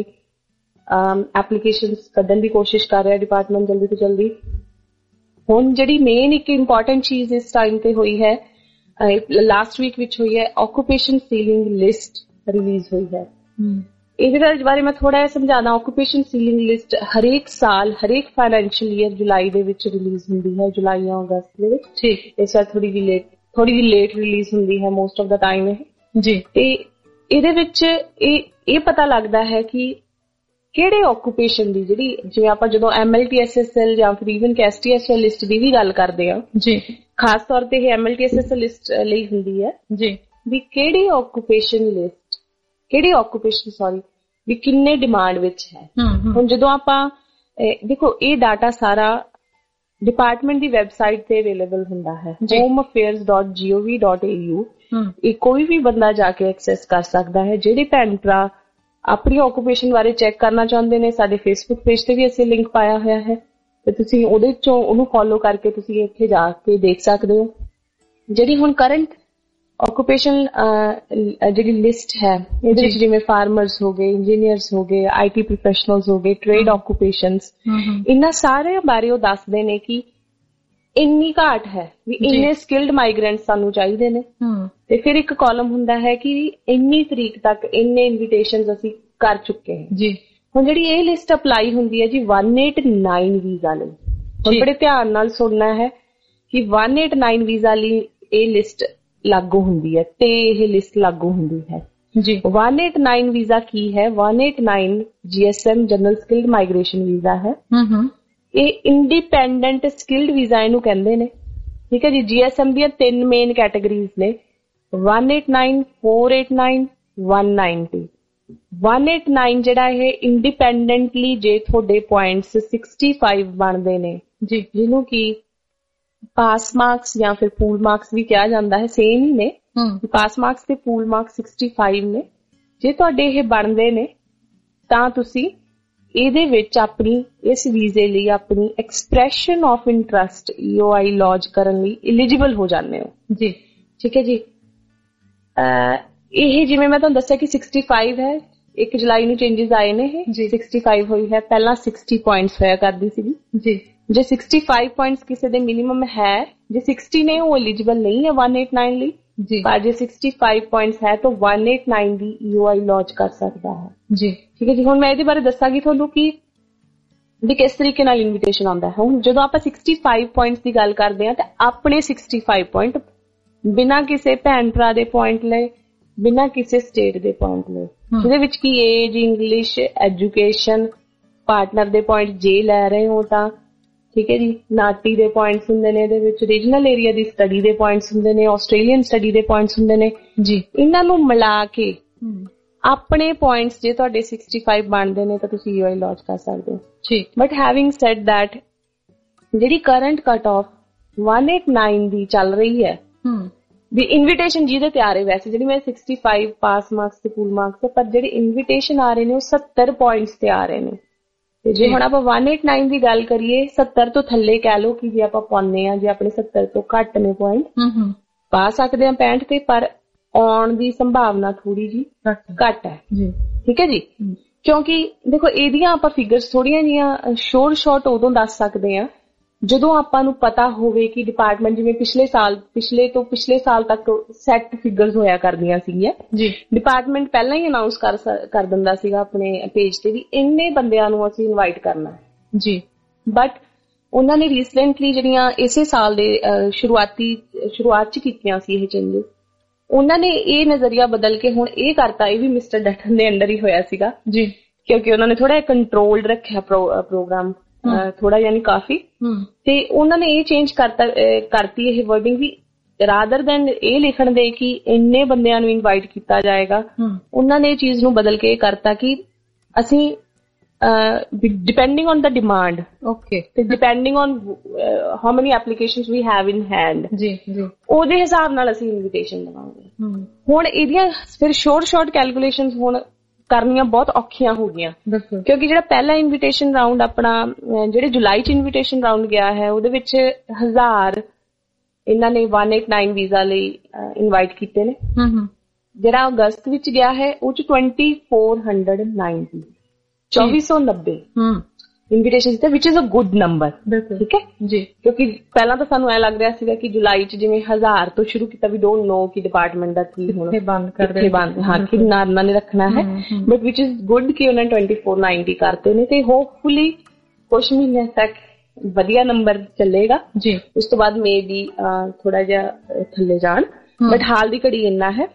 ਐਪਲੀਕੇਸ਼ਨਸ ਕੱਢਣ ਦੀ ਕੋਸ਼ਿਸ਼ ਕਰ ਰਿਹਾ ਡਿਪਾਰਟਮੈਂਟ ਜਲਦੀ ਤੋਂ ਜਲਦੀ। ਹੁਣ ਜਿਹੜੀ ਮੇਨ ਇੱਕ ਇੰਪੋਰਟੈਂਟ ਚੀਜ਼ ਇਸ ਟਾਈਮ ਤੇ ਹੋਈ ਹੈ, ਲਾਸਟ ਵੀਕ ਵਿੱਚ ਹੋਈ ਹੈ, ਆਕੂਪੇਸ਼ਨ ਸੀਲਿੰਗ ਲਿਸਟ ਰਿਲੀਜ਼ ਹੋਈ ਹੈ। ਇਹਦੇ ਬਾਰੇ ਮੈਂ ਥੋੜਾ ਜਿਹਾ ਸਮਝਾਣਾ। ਆਕੂਪੇਸ਼ਨ ਸੀਲਿੰਗ ਲਿਸਟ ਹਰੇਕ ਸਾਲ ਹਰੇਕ ਫਾਈਨੈਂਸ਼ੀਅਲ ਈਅਰ ਜੁਲਾਈ ਦੇ ਵਿੱਚ ਰਿਲੀਜ਼ ਹੁੰਦੀ ਹੈ, ਜੁਲਾਈ ਜਾਂ ਅਗਸਤ ਦੇ ਵਿੱਚ। ਠੀਕ, ਇਸ ਵਾਰ ਥੋੜੀ ਜਿਹੀ ਲੇਟ ਥੋੜੀ ਜਿਹੀ ਲੇਟ ਰਿਲੀਜ਼ ਹੁੰਦੀ ਹੈ ਮੋਸਟ ਆਫ ਦਾ ਟਾਈਮ ਇਹ ਜੀ। ਤੇ ਇਹਦੇ ਵਿੱਚ ਇਹ ਇਹ ਪਤਾ ਲੱਗਦਾ ਹੈ ਕਿ ਕਿਹੜੇ ਆਕੂਪੇਸ਼ਨ ਦੀ ਜਿਹੜੀ, ਜਿਵੇਂ ਆਪਾਂ ਜਦੋਂ M L T S S L ਜਾਂ ਫਿਰ even K S T S L list ਦੀ ਵੀ ਗੱਲ ਕਰਦੇ ਆ ਜੀ, ਖਾਸ ਤੌਰ ਤੇ ਇਹ M L T S S L list ਲਈ ਹੁੰਦੀ ਹੈ ਜੀ, ਵੀ ਕਿਹੜੀ ਆਕੂਪੇਸ਼ਨ ਲਿਸਟ ਕਿਹੜੀ ਆਕੂਪੇਸ਼ਨ ਸੌਰੀ ਵੀ ਕਿੰਨੇ ਡਿਮਾਂਡ ਵਿੱਚ ਹੈ। ਹੁਣ ਜਦੋਂ ਆਪਾਂ ਦੇਖੋ ਇਹ ਡਾਟਾ ਸਾਰਾ ਡਿਪਾਰਟਮੈਂਟ ਦੀ ਵੈਬਸਾਈਟ ਤੇ ਅਵੇਲੇਬਲ ਹੁੰਦਾ ਹੈ, ਹੋਮ ਅਫੇਅਰਸ ਡਾਟ ਜੀ ਓ ਵੀ ਡਾਟ ਏ ਯੂ। ਇਹ ਕੋਈ ਵੀ ਬੰਦਾ ਜਾ ਕੇ ਐਕਸੈਸ ਕਰ ਸਕਦਾ ਹੈ। ਜਿਹੜੇ ਭੈਣ ਭਰਾ ਆਪਣੀ ਆਕੂਪੇਸ਼ਨ ਬਾਰੇ ਚੈੱਕ ਕਰਨਾ ਚਾਹੁੰਦੇ ਨੇ, ਸਾਡੇ ਫੇਸਬੁੱਕ ਪੇਜ ਤੇ ਵੀ ਅਸੀਂ ਲਿੰਕ ਪਾਇਆ ਹੋਇਆ ਹੈ, ਤੇ ਤੁਸੀਂ ਉਹਦੇ ਚੋਂ ਉਹਨੂੰ ਫੋਲੋ ਕਰਕੇ ਤੁਸੀਂ ਇੱਥੇ ਜਾ ਕੇ ਦੇਖ ਸਕਦੇ ਹੋ। ਜਿਹੜੀ ਹੁਣ ਕਰੰਟ ਆਕੂਪੇਸ਼ਨ ਜਿਹੜੀ ਲਿਸਟ ਹੈ ਇਹਦੇ ਵਿੱਚ ਜਿਵੇਂ ਫਾਰਮਰਸ ਹੋ ਗਏ, ਇੰਜੀਨੀਅਰਸ ਹੋ ਗਏ, ਆਈ ਟੀ ਪ੍ਰੋਫੈਸ਼ਨਲਸ ਹੋ ਗਏ, ਟ੍ਰੇਡ ਆਕੂਪੇਸ਼ਨਸ, ਇਹਨਾਂ ਸਾਰਿਆਂ ਬਾਰੇ ਉਹ ਦੱਸਦੇ ਨੇ ਕਿ ਇੰਨੀ ਘਾਟ ਹੈ ਵੀ ਇੰਨੇ ਸਕਿਲਡ ਮਾਈਗ੍ਰੈਂਟਸ ਸਾਨੂੰ ਚਾਹੀਦੇ ਨੇ। ਤੇ ਫਿਰ ਇੱਕ ਕਾਲਮ ਹੁੰਦਾ ਹੈ ਕਿ ਇੰਨੀ ਤਰੀਕ ਤੱਕ ਇੰਨੇ ਇਨਵੀਟੇਸ਼ਨਸ ਅਸੀਂ ਕਰ ਚੁੱਕੇ ਹਾਂ ਜੀ। ਹੁਣ ਜਿਹੜੀ ਇਹ ਲਿਸਟ ਅਪਲਾਈ ਹੁੰਦੀ ਹੈ ਜੀ ਵਨ ਏਟ ਨਾਈਨ ਵੀਜ਼ਾ ਲਈ, ਹੁਣ ਬੜੇ ਧਿਆਨ ਨਾਲ ਸੁਣਨਾ ਹੈ ਕਿ ਵਨ ਏਟ ਨਾਈਨ ਵੀਜ਼ਾ ਲਈ ਇਹ ਲਿਸਟ ਲਾਗੂ ਹੁੰਦੀ ਹੈ ਤੇ ਇਹ ਲਿਸਟ ਲਾਗੂ ਹੁੰਦੀ ਹੈ ਜੀ। ਇੱਕ ਸੌ ਨੜਿਨਵੇਂ ਵੀਜ਼ਾ ਕੀ ਹੈ? ਇੱਕ ਸੌ ਨੜਿਨਵੇਂ GSM general skilled migration visa ਹੈ। ਇਹ ਇੰਡੀਪੈਂਡੈਂਟ ਸਕਿਲਡ ਵੀਜ਼ਾ ਇਹਨੂੰ ਕਹਿੰਦੇ ਨੇ, ਠੀਕ ਹੈ ਜੀ। ਜੀਐਸਐਮ ਦੀਆਂ ਤਿੰਨ ਮੇਨ ਕੈਟਾਗਰੀਜ਼ ਨੇ, ਇੱਕ ਸੌ ਨੜਿਨਵੇਂ, ਚਾਰ ਸੌ ਨੜਿਨਵੇਂ, ਇੱਕ ਸੌ ਨੱਨਵੇਂ। ਇੱਕ ਸੌ ਨੜਿਨਵੇਂ ਜਿਹੜਾ ਇਹ ਇੰਡੀਪੈਂਡੈਂਟਲੀ ਜੇ ਤੁਹਾਡੇ ਪੁਆਇੰਟਸ ਪੈਂਸਠ ਬਣਦੇ ਨੇ ਜੀ, ਜਿਹਨੂੰ ਕਿ ਪਾਸ ਮਾਰਕਸ ਜਾਂ ਫਿਰ ਪੂਲ ਮਾਰਕਸ ਵੀ ਕਿਹਾ ਜਾਂਦਾ ਹੈ, ਸੇਮ ਹੀ ਨੇ। ਪਾਸ ਮਾਰਕਸ ਤੇ ਪੂਲ ਮਾਰਕਸ ਪੈਂਸਠ ਨੇ। ਜੇ ਤੁਹਾਡੇ ਇਹ ਬਣਦੇ ਨੇ ਤਾਂ ਤੁਸੀਂ ਇਹਦੇ ਵਿੱਚ ਆਪਣੀ ਇਸ ਵੀਜ਼ੇ ਲਈ ਆਪਣੀ expression of interest E O I lodge ਕਰਨ ਲਈ ਐਲੀਜੀਬਲ ਹੋ ਜਾਂਦੇ ਹੋ ਜੀ, ਠੀਕ ਹੈ ਜੀ। ਇਹ ਜਿਵੇਂ ਮੈਂ ਤੁਹਾਨੂੰ ਦੱਸਿਆ ਕਿ ਪੈਂਸਠ ਹੈ, ਇੱਕ ਜੁਲਾਈ ਨੂੰ ਚੇਂਜਸ ਆਏ ਨੇ, ਇਹ ਪੈਂਸਠ ਹੋਈ ਹੈ। ਪਹਿਲਾਂ ਸਾਠ ਪੁਆਇੰਟਸ ਹੋਇਆ ਕਰਦੀ ਸੀਗੀ ਜੀ। ਜੇ ਪੈਂਸਠ ਪੁਆਇੰਟਸ ਕਿਸੇ ਦੇ ਮਿਨੀਮਮ ਹੈ, ਜੇ ਸਾਠ ਨੇ ਉਹ ਐਲੀਜੀਬਲ ਨਹੀਂ ਹੈ ਇੱਕ ਸੌ ਨੜਿਨਵੇਂ ਲਈ ਜੀ, ਪਰ ਜੇ ਪੈਂਸਠ ਪੁਆਇੰਟਸ ਹੈ ਤਾਂ ਇੱਕ ਸੌ ਨੜਿਨਵੇਂ ਦੀ ਈ ਓ ਆਈ ਲੌਜ ਕਰ ਸਕਦਾ ਹੈ ਜੀ, ਠੀਕ ਹੈ ਜੀ। ਹੁਣ ਮੈਂ ਇਹਦੇ ਬਾਰੇ ਦੱਸਾਂਗੀ ਤੁਹਾਨੂੰ ਕਿ ਵੀ ਕਿਸ ਤਰੀਕੇ ਨਾਲ ਇਨਵੀਟੇਸ਼ਨ ਆਉਂਦਾ ਹੈ। ਹੁਣ ਜਦੋਂ ਆਪਾਂ ਪੈਂਸਠ ਪੁਆਇੰਟਸ ਦੀ ਗੱਲ ਕਰਦੇ ਹਾਂ ਤਾਂ ਆਪਣੇ ਪੈਂਸਠ ਪੁਆਇੰਟ ਬਿਨਾਂ ਕਿਸੇ ਭੈਣ ਭਰਾ ਦੇ ਪੁਆਇੰਟ ਲਏ, ਬਿਨਾਂ ਕਿਸੇ ਸਟੇਟ ਦੇ ਪੁਆਇੰਟ ਲਏ, ਜਿਹਦੇ ਵਿੱਚ ਕੀ ਏਜ, ਇੰਗਲਿਸ਼, ਐਜੂਕੇਸ਼ਨ, ਪਾਰਟਨਰ ਦੇ ਪੁਆਇੰਟ ਜੇ ਲੈ ਰਹੇ ਹੋ ਤਾਂ ਠੀਕ ਹੈ ਜੀ। ਨਾਟੀ ਦੇ ਪੁਆਇੰਟਸ ਹੁੰਦੇ ਨੇ, ਇਹਦੇ ਵਿੱਚ ਰੀਜਨਲ ਏਰੀਆ ਦੀ ਸਟੱਡੀ ਦੇ ਪੁਆਇੰਟਸ ਹੁੰਦੇ ਨੇ, ਆਸਟ੍ਰੇਲੀਅਨ ਸਟੱਡੀ ਦੇ ਪੁਆਇੰਟਸ ਹੁੰਦੇ ਨੇ ਜੀ। ਇਹਨਾਂ ਨੂੰ ਮਿਲਾ ਕੇ ਆਪਣੇ ਪੁਆਇੰਟਸ ਜੇ ਤੁਹਾਡੇ ਪੈਂਸਠ ਬਣਦੇ ਨੇ ਤਾਂ ਤੁਸੀਂ ਈ ਓ ਆਈ ਲੌਜ ਕਰ ਸਕਦੇ ਹੋ ਜੀ। ਬਟ ਹੈਵਿੰਗ ਸੈਡ ਦੈਟ ਜਿਹੜੀ ਕਰੰਟ ਕੱਟ ਆਫ ਇੱਕ ਸੌ ਨੜਿਨਵੇਂ ਦੀ ਚੱਲ ਰਹੀ ਹੈ ਵੀ ਇਨਵੀਟੇਸ਼ਨ ਜਿਹਦੇ ਤੇ ਆ ਰਹੇ, ਵੈਸੇ ਜਿਹੜੀ ਮੈਂ ਪੈਂਸਠ ਪਾਸ ਮਾਰਕਸ ਤੇ ਪੂਲ ਮਾਰਕਸ, ਪਰ ਜਿਹੜੇ ਇਨਵੀਟੇਸ਼ਨ ਆ ਰਹੇ ਨੇ ਉਹ ਸੱਤਰ ਪੁਆਇੰਟਸ ਤੇ ਆ ਰਹੇ ਨੇ। ਤੇ ਜੇ ਹੁਣ ਆਪਾਂ ਇੱਕ ਸੌ ਨੜਿਨਵੇਂ ਦੀ ਗੱਲ ਕਰੀਏ, ਸੱਤਰ ਤੋਂ ਥੱਲੇ ਕਹਿ ਲਓ ਕਿ ਜੇ ਆਪਾਂ ਪਾਉਂਦੇ ਆ, ਜੇ ਆਪਣੇ ਸੱਤਰ ਤੋਂ ਘੱਟ ਨੇ ਪੁਆਇੰਟ ਪਾ ਸਕਦੇ ਆ ਪੈਂਹਠ ਤੇ, ਪਰ ਆਉਣ ਦੀ ਸੰਭਾਵਨਾ ਥੋੜੀ ਜੀ ਘੱਟ ਹੈ ਜੀ, ਠੀਕ ਹੈ ਜੀ। ਕਿਉਂਕਿ ਦੇਖੋ ਇਹਦੀਆਂ ਆਪਾਂ ਫਿਗਰਸ ਥੋੜੀਆਂ ਜੀਆਂ ਸ਼ੋਰ ਸ਼ਾਰਟ ਉਦੋਂ ਦੱਸ ਸਕਦੇ ਆ ਜਦੋਂ ਆਪਾਂ ਨੂੰ ਪਤਾ ਹੋਵੇ ਕਿ ਡਿਪਾਰਟਮੈਂਟ ਜਿਵੇਂ ਪਿਛਲੇ ਸਾਲ ਪਿਛਲੇ ਤੋਂ ਪਿਛਲੇ ਸਾਲ ਤੱਕ ਸੈੱਟ ਫਿਗਰਸ ਹੋਇਆ ਕਰਦੀਆਂ ਸੀਗੀਆਂ ਜੀ। ਡਿਪਾਰਟਮੈਂਟ ਪਹਿਲਾਂ ਹੀ ਅਨਾਉਂਸ ਕਰ ਕਰ ਦਿੰਦਾ ਸੀਗਾ ਆਪਣੇ ਪੇਜ ਤੇ ਵੀ ਇੰਨੇ ਬੰਦਿਆਂ ਨੂੰ ਅਸੀਂ ਇਨਵਾਈਟ ਕਰਨਾ ਜੀ। ਬਟ ਉਹਨਾਂ ਨੇ ਰੀਸੈਂਟਲੀ ਜਿਹੜੀਆਂ ਇਸੇ ਸਾਲ ਦੇ ਸ਼ੁਰੂਆਤੀ ਸ਼ੁਰੂਆਤ ਚ ਕੀਤੀਆਂ ਸੀ ਇਹ ਚੇਂਜਸ, ਉਹਨਾਂ ਨੇ ਇਹ ਨਜ਼ਰੀਆ ਬਦਲ ਕੇ ਹੁਣ ਇਹ ਕਰਤਾ, ਇਹ ਵੀ ਮਿਸਟਰ ਡਟਨ ਦੇ ਅੰਡਰ ਹੀ ਹੋਇਆ ਸੀਗਾ ਜੀ, ਕਿਉਂਕਿ ਉਹਨਾਂ ਨੇ ਥੋੜਾ ਜਿਹਾ ਕੰਟਰੋਲਡ ਰੱਖਿਆ ਪ੍ਰੋਗਰਾਮ ਥੋੜਾ, ਯਾਨੀ ਕਾਫੀ, ਤੇ ਉਹਨਾਂ ਨੇ ਇਹ ਚੇਂਜ ਕਰਤਾ ਕਰਤੀ ਇਹ ਵਰਡਿੰਗ ਵੀ ਰਾਦਰ ਦੈਨ ਇਹ ਲਿਖਣ ਦੇ ਕਿ ਇੰਨੇ ਬੰਦਿਆਂ ਨੂੰ ਇਨਵਾਈਟ ਕੀਤਾ ਜਾਏਗਾ, ਉਹਨਾਂ ਨੇ ਇਹ ਚੀਜ਼ ਨੂੰ ਬਦਲ ਕੇ ਇਹ ਕਰਤਾ ਕਿ ਅਸੀਂ depending on the demand okay ਤੇ depending on how many applications we have in hand ਜੀ ਜੀ ਉਹਦੇ ਹਿਸਾਬ ਨਾਲ ਅਸੀਂ ਇਨਵੀਟੇਸ਼ਨ ਦੇਵਾਂਗੇ। ਹੁਣ ਇਹਦੀਆਂ ਫਿਰ ਸ਼ੋਰਟ ਸ਼ਾਰਟ ਕੈਲਕੂਲੇਸ਼ਨਸ ਹੁਣ ਕਰਨੀਆਂ ਬਹੁਤ ਔਖੀਆਂ ਹੋ ਗਈਆਂ, ਕਿਉਂਕਿ ਜਿਹੜਾ ਪਹਿਲਾ ਇਨਵੀਟੇਸ਼ਨ ਰਾਉਂਡ ਆਪਣਾ ਜਿਹੜੇ ਜੁਲਾਈ ਚ ਇਨਵੀਟੇਸ਼ਨ ਰਾਉਂਡ ਗਿਆ ਹੈ ਉਹਦੇ ਵਿੱਚ ਹਜ਼ਾਰ ਇਹਨਾਂ ਨੇ ਇੱਕ ਸੌ ਨੜਿਨਵੇਂ ਵੀਜ਼ਾ ਲਈ ਇਨਵਾਈਟ ਕੀਤੇ ਨੇ। ਜਿਹੜਾ ਅਗਸਤ ਵਿੱਚ ਗਿਆ ਹੈ ਉਹ ਚ ਚੌਵੀ ਸੌ ਨੱਬੇ ਚੌਵੀ ਸੌ ਨੱਬੇ ਇਨਵੀਟੇਸ਼ਨ ਦਿੱਤੇ, which is a good number, ਠੀਕ ਹੈ ਜੀ। ਕਿਉਂਕਿ ਪਹਿਲਾਂ ਤਾਂ ਸਾਨੂੰ ਐ ਲੱਗ ਰਿਹਾ ਸੀਗਾ ਕਿ ਜੁਲਾਈ ਚ ਜਿਵੇਂ ਹਜ਼ਾਰ ਤੋਂ ਸ਼ੁਰੂ ਕੀਤਾ, ਵੀ ਡੋਂਟ ਨੋ ਕਿ ਡਿਪਾਰਟਮੈਂਟ ਦਾ ਕੀ ਹੁਣ ਬੰਦ ਕਰ ਰਹੇ ਬੰਦ ਹਾਂ ਕਿੰਨਾ ਉਹਨਾਂ ਨੇ ਰੱਖਣਾ ਹੈ, ਬਟ ਵਿਚ ਇਜ਼ ਗੁੱਡ ਕਿ ਉਹਨਾਂ ਨੇ ਚੌਵੀ ਸੌ ਨੱਬੇ ਕਰਤੇ ਨੇ ਤੇ ਹੋਪਫੁਲੀ ਕੁਛ ਮਹੀਨਿਆਂ ਤੱਕ ਵਧੀਆ ਨੰਬਰ ਚੱਲੇਗਾ ਜੀ। ਉਸ ਤੋਂ ਬਾਅਦ ਮੇ ਵੀ ਥੋੜਾ ਜਿਹਾ ਥੱਲੇ ਜਾਣ, ਬਟ ਹਾਲ ਦੀ ਘੜੀ ਇੰਨਾ ਹੈ।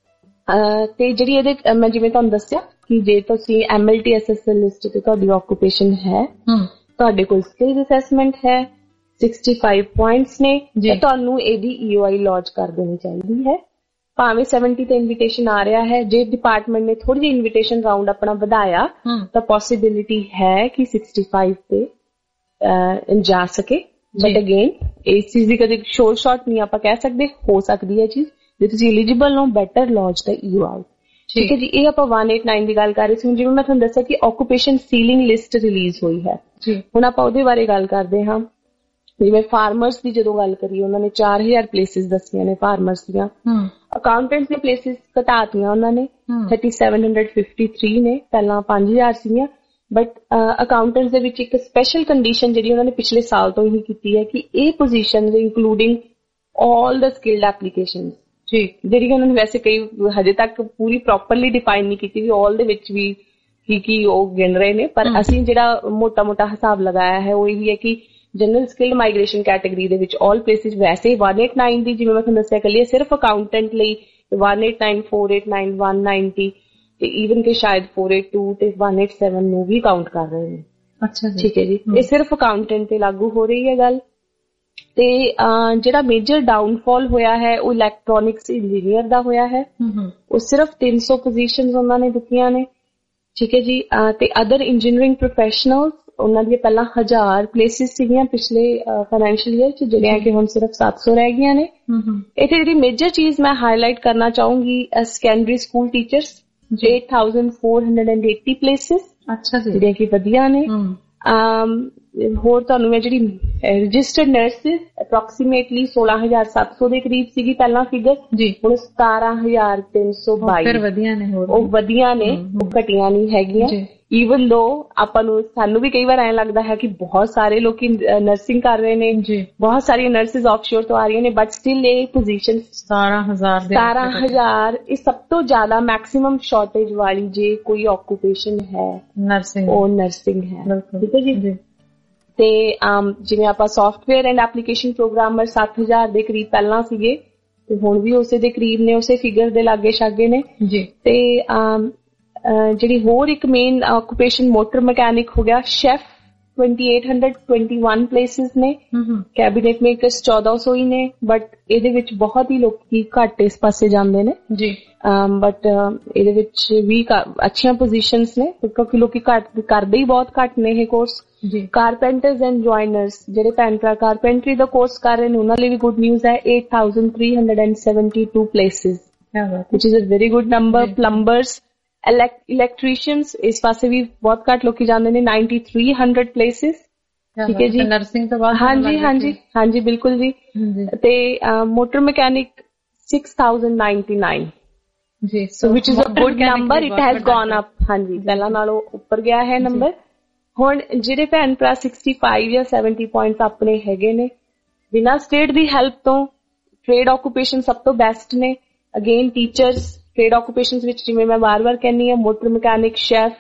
ਤੇ ਜਿਹੜੀ ਇਹਦੇ ਮੈਂ ਜਿਵੇਂ ਤੁਹਾਨੂੰ ਦੱਸਿਆ ਕਿ ਜੇ ਤੁਸੀਂ M L T S S L list ਤੇ ਤੁਹਾਡੀ ਆਕੂਪੇਸ਼ਨ ਹੈ, ਤੁਹਾਡੇ ਕੋਲ ਸਕਿੱਲਸ ਅਸੈਸਮੈਂਟ ਹੈ, ਪੈਂਸਠ ਪੁਆਇੰਟਸ ਨੇ, ਤੇ ਤੁਹਾਨੂੰ ਇਹਦੀ ਈ ਓ ਆਈ ਲੌਜ ਕਰ ਦੇਣੀ ਚਾਹੀਦੀ ਹੈ। ਭਾਵੇਂ ਸੱਤਰ ਤੇ ਇਨਵੀਟੇਸ਼ਨ ਆ ਰਿਹਾ ਹੈ, ਜੇ ਡਿਪਾਰਟਮੈਂਟ ਨੇ ਥੋੜੀ ਜਿਹੀ ਇਨਵੀਟੇਸ਼ਨ ਰਾਉਂਡ ਆਪਣਾ ਵਧਾਇਆ ਤਾਂ ਪੋਸੀਬਿਲਿਟੀ ਹੈ ਕਿ ਪੈਂਸਠ ਤੇ ਜਾ ਸਕੇ। ਬਟ ਅਗੇਨ ਇਸ ਚੀਜ਼ ਦੀ ਕਦੇ ਸ਼ੋਰ ਸ਼ਾਰਟ ਨਹੀਂ ਆਪਾਂ ਕਹਿ ਸਕਦੇ, ਹੋ ਸਕਦੀ ਹੈ ਚੀਜ਼। ਜੇ ਤੁਸੀਂ ਐਲੀਜੀਬਲ ਹੋ ਬੈਟਰ ਲੌਜ ਦਾ ਈ ਓ ਆਈ, ਠੀਕ ਹੈ ਜੀ। ਇਹ ਆਪਾਂ ਇੱਕ ਸੌ ਨੜਿਨਵੇਂ ਦੀ ਗੱਲ ਕਰ ਰਹੇ ਸੀ। ਹੁਣ ਜਿਵੇਂ ਮੈਂ ਤੁਹਾਨੂੰ ਦੱਸਿਆ ਕਿ ਆਕੂਪੇਸ਼ਨ ਸੀਲਿੰਗ ਲਿਸਟ ਰਿਲੀਜ਼ ਹੋਈ ਹੈ, ਹੁਣ ਆਪਾਂ ਉਹਦੇ ਬਾਰੇ ਗੱਲ ਕਰਦੇ ਹਾਂ। ਜਿਵੇਂ ਫਾਰਮਰਸ ਦੀ ਜਦੋਂ ਗੱਲ ਕਰੀਏ, ਉਹਨਾਂ ਨੇ ਚਾਰ ਹਜ਼ਾਰ ਪਲੇਸਿਸ ਦੱਸੀਆਂ ਨੇ ਫਾਰਮਰਸ ਦੀਆਂ। ਅਕਾਊਂਟੈਂਟਸ ਦੀਆਂ ਪਲੇਸਿਸ ਘਟਾਤੀਆਂ ਉਹਨਾਂ ਨੇ, thirty seven hundred fifty three ਨੇ, ਪਹਿਲਾਂ ਪੰਜ ਹਜ਼ਾਰ ਸੀਗੀਆਂ। ਬਟ ਅਕਾਊਂਟੈਂਟਸ ਦੇ ਵਿੱਚ ਇੱਕ ਸਪੈਸ਼ਲ ਕੰਡੀਸ਼ਨ ਜਿਹੜੀ ਉਹਨਾਂ ਨੇ ਪਿਛਲੇ ਸਾਲ ਤੋਂ ਹੀ ਕੀਤੀ ਹੈ ਕਿ ਇਹ position including all the skilled application, ਜਿਹੜੀ ਉਹਨਾਂ ਨੇ ਵੈਸੇ ਕਈ ਹਜੇ ਤੱਕ ਪੂਰੀ ਪ੍ਰੋਪਰਲੀ ਡਿਫਾਈਨ ਨਹੀਂ ਕੀਤੀ ਵੀ ਆਲ ਦੇ ਵਿੱਚ ਵੀ ਕੀ ਕੀ ਉਹ ਗਿਣ ਰਹੇ ਨੇ, ਪਰ ਅਸੀਂ ਜਿਹੜਾ ਮੋਟਾ ਮੋਟਾ ਹਿਸਾਬ ਲਗਾਇਆ ਹੈ ਉਹ ਇਹ ਹੈ ਕਿ ਜਨਰਲ ਸਕਿਲਡ ਮਾਈਗ੍ਰੇਸ਼ਨ ਕੈਟਾਗਰੀ ਦੇ ਵਿੱਚ ਆਲ ਪਲੇਸਿਸ ਵੈਸੇ ਇੱਕ ਸੌ ਨੜਿਨਵੇਂ ਦੀ ਜਿਵੇਂ ਮੈਂ ਤੁਹਾਨੂੰ ਦੱਸਿਆ ਕੱਲੀ ਸਿਰਫ ਅਕਾਊਂਟੈਂਟ ਲਈ ਇੱਕ ਸੌ ਨੜਿਨਵੇਂ, ਚਾਰ ਸੌ ਨੜਿਨਵੇਂ, ਇੱਕ ਸੌ ਨੱਬੇ ਤੇ ਈਵਨ ਕਿ ਸ਼ਾਇਦ ਚਾਰ ਸੌ ਅੱਸੀ ਤੇ ਇੱਕ ਸੌ ਸਤਤਾਲੀ ਨੂੰ ਵੀ ਕਾਊਂਟ ਕਰ ਰਹੇ ਨੇ। ਅੱਛਾ ਜੀ, ਠੀਕ ਹੈ ਜੀ। ਇਹ ਸਿਰਫ ਅਕਾਊਂਟੈਂਟ ਤੇ ਲਾਗੂ ਹੋ ਰਹੀ ਹੈ ਗੱਲ। ਤੇ ਜਿਹੜਾ ਮੇਜਰ ਡਾਊਨਫਾਲ ਹੋਇਆ ਹੈ ਉਹ ਇਲੈਕਟ੍ਰੋਨਿਕਸ ਇੰਜੀਨੀਅਰ ਦਾ ਹੋਇਆ ਹੈ। ਉਹ ਸਿਰਫ ਤਿੰਨ ਸੌ ਪੋਜੀਸ਼ਨਸ ਉਹਨਾਂ ਨੇ ਦਿੱਤੀਆਂ ਨੇ। ਠੀਕ ਹੈ ਜੀ। ਤੇ ਅਦਰ ਇੰਜੀਨੀਅਰਿੰਗ ਪ੍ਰੋਫੈਸ਼ਨਲਸ ਉਹਨਾਂ ਦੀਆਂ ਪਹਿਲਾਂ ਹਜ਼ਾਰ ਪਲੇਸਿਸ ਸੀਗੀਆਂ ਪਿਛਲੇ ਫਾਈਨੈਂਸ਼ੀਅਲ ਈਅਰ ਚ, ਜਿਹੜੀਆਂ ਕਿ ਹੁਣ ਸਿਰਫ ਸੱਤ ਸੌ ਰਹਿ ਗਈਆਂ ਨੇ। ਇੱਥੇ ਜਿਹੜੀ ਮੇਜਰ ਚੀਜ਼ ਮੈਂ ਹਾਈਲਾਈਟ ਕਰਨਾ ਚਾਹੂੰਗੀ ਸੈਕੰਡਰੀ ਸਕੂਲ ਟੀਚਰਸ ਅੱਠ ਹਜ਼ਾਰ ਚਾਰ ਸੌ ਅੱਸੀ ਪਲੇਸਿਸ। ਅੱਛਾ ਜੀ, ਜਿਹੜੀਆਂ ਕਿ ਵਧੀਆ ਨੇ। ਹੋਰ ਤੁਹਾਨੂੰ ਮੈਂ ਜਿਹੜੀ ਰਜਿਸਟਰਡ ਨਰਸਿਸ ਅਪਰੋਕਸੀਮੇਟਲੀ ਸੋਲਾਂ ਹਜ਼ਾਰ ਸੱਤ ਸੌ ਦੇ ਕਰੀਬ ਸੀਗੀ ਪਹਿਲਾਂ ਫਿਗਰ, ਹੁਣ ਸਤਾਰਾਂ ਹਜ਼ਾਰ ਤਿੰਨ ਸੌ ਬਾਈ। ਉਹ ਵਧੀਆ ਨੇ, ਉਹ ਘਟੀਆਂ ਨਹੀਂ ਹੈਗੀਆਂ। ਈਵਨ ਦੋ ਆਪਾਂ ਨੂੰ ਸਾਨੂੰ ਵੀ ਕਈ ਵਾਰ ਐਂ ਲੱਗਦਾ ਹੈ ਕਿ ਬਹੁਤ ਸਾਰੇ ਲੋਕੀ ਨਰਸਿੰਗ ਕਰ ਰਹੇ ਨੇ, ਬਹੁਤ ਸਾਰੀਆਂ ਨਰਸਿਸ ਆਫਸ਼ੋਰ ਤੋਂ ਆ ਰਹੀਆਂ ਨੇ, ਬਟ ਸਟਿਲ ਇਹ ਪੋਜੀਸ਼ਨ ਸਤਾਰਾਂ ਹਜ਼ਾਰ ਸਤਾਰਾਂ ਹਜ਼ਾਰ ਇਹ ਸਭ ਤੋਂ ਜ਼ਿਆਦਾ ਮੈਕਸਿਮਮ ਸ਼ਾਰਟੇਜ ਵਾਲੀ ਜੇ ਕੋਈ ਆਕੂਪੇਸ਼ਨ ਹੈ ਨਰਸਿੰਗ, ਉਹ ਨਰਸਿੰਗ ਹੈ। ਠੀਕ ਹੈ ਜੀ। ਤੇ ਜਿਵੇਂ ਆਪਾਂ ਸੌਫਟਵੇਅਰ ਐਂਡ ਐਪਲੀਕੇਸ਼ਨ ਪ੍ਰੋਗਰਾਮਰ ਸੱਤ ਹਜ਼ਾਰ ਦੇ ਕਰੀਬ ਪਹਿਲਾਂ ਸੀਗੇ ਤੇ ਹੁਣ ਵੀ ਉਸੇ ਦੇ ਕਰੀਬ ਨੇ, ਉਸੇ ਫਿਗਰ ਦੇ ਲਾਗੇ ਛਾਗੇ ਨੇ ਜੀ। ਤੇ ਜਿਹੜੀ ਹੋਰ ਇੱਕ ਮੇਨ ਆਕੂਪੇਸ਼ਨ ਮੋਟਰ ਮਕੈਨਿਕ ਹੋ ਗਿਆ, ਸ਼ੈਫ ਅਠਾਈ ਸੌ ਇਕੱਤੀ ਪਲੇਸਿਸ ਨੇ, ਕੈਬਿਨੇਟ ਮੇਕਰਸ ਚੌਦਾਂ ਸੌ ਹੀ ਨੇ, ਬਟ ਇਹਦੇ ਵਿੱਚ ਬਹੁਤ ਹੀ ਲੋਕੀ ਘੱਟ ਇਸ ਪਾਸੇ ਜਾਂਦੇ ਨੇ ਜੀ। ਬਟ ਇਹਦੇ ਵਿੱਚ ਵੀ ਅੱਛੀਆਂ ਪੋਜੀਸ਼ਨਸ ਨੇ ਕਿਉਂਕਿ ਲੋਕੀ ਘੱਟ ਕਰਦੇ ਹੀ ਬਹੁਤ ਘੱਟ ਨੇ ਇਹ ਕੋਰਸ। ਕਾਰਪੈਂਟਰਸ ਐਂਡ ਜੁਆਇਨਰਸ ਜਿਹੜੇ ਭੈਣ ਭਰਾ ਕਾਰਪੈਂਟਰੀ ਦਾ ਕੋਰਸ ਕਰ ਰਹੇ ਨੇ ਉਹਨਾਂ ਲਈ ਵੀ ਗੁੱਡ ਨਿਊਜ਼ ਹੈ, ਅੱਠ ਹਜ਼ਾਰ ਤਿੰਨ ਸੌ ਬਹੱਤਰ places which is a very good number। Plumbers, electricians ਇਸ ਪਾਸੇ ਵੀ ਬਹੁਤ ਘੱਟ ਲੋਕੀ ਜਾਂਦੇ ਨੇ, ਨੱਬੇ ਸੌ ਪਲੇਸਿਸ। ਠੀਕ ਹੈ ਜੀ। ਨਰਸਿੰਗ ਤੋਂ ਬਾਅਦ ਹਾਂਜੀ ਹਾਂਜੀ ਹਾਂਜੀ ਬਿਲਕੁਲ ਜੀ। ਤੇ ਮੋਟਰ ਮਕੈਨਿਕ ਛੇ ਹਜ਼ਾਰ ਨਿਨਆਨਵੇਂ ਜੀ, ਸੋ which is a good number, it has gone up। ਹਾਂਜੀ, ਪਹਿਲਾਂ ਨਾਲੋਂ ਉੱਪਰ ਗਿਆ ਹੈ ਨੰਬਰ। ਹੁਣ ਜਿਹੜੇ ਭੈਣ ਭਰਾ ਪੈਂਸਠ ਜਾਂ ਸੱਤਰ ਪੁਆਇੰਟਸ ਆਪਣੇ ਹੈਗੇ ਨੇ, ਬਿਨਾਂ ਸਟੇਟ ਦੀ ਹੈਲਪ ਤੋਂ ਟ੍ਰੇਡ ਆਕੂਪੇਸ਼ਨ ਸਭ ਤੋਂ ਬੈਸਟ ਨੇ। ਅਗੇਨ ਟੀਚਰਸ, ਟ੍ਰੇਡ ਆਕੂਪੇਸ਼ਨ ਵਿੱਚ ਜਿਵੇਂ ਮੈਂ ਵਾਰ ਵਾਰ ਕਹਿੰਦੀ ਹਾਂ, motor mechanic, chef,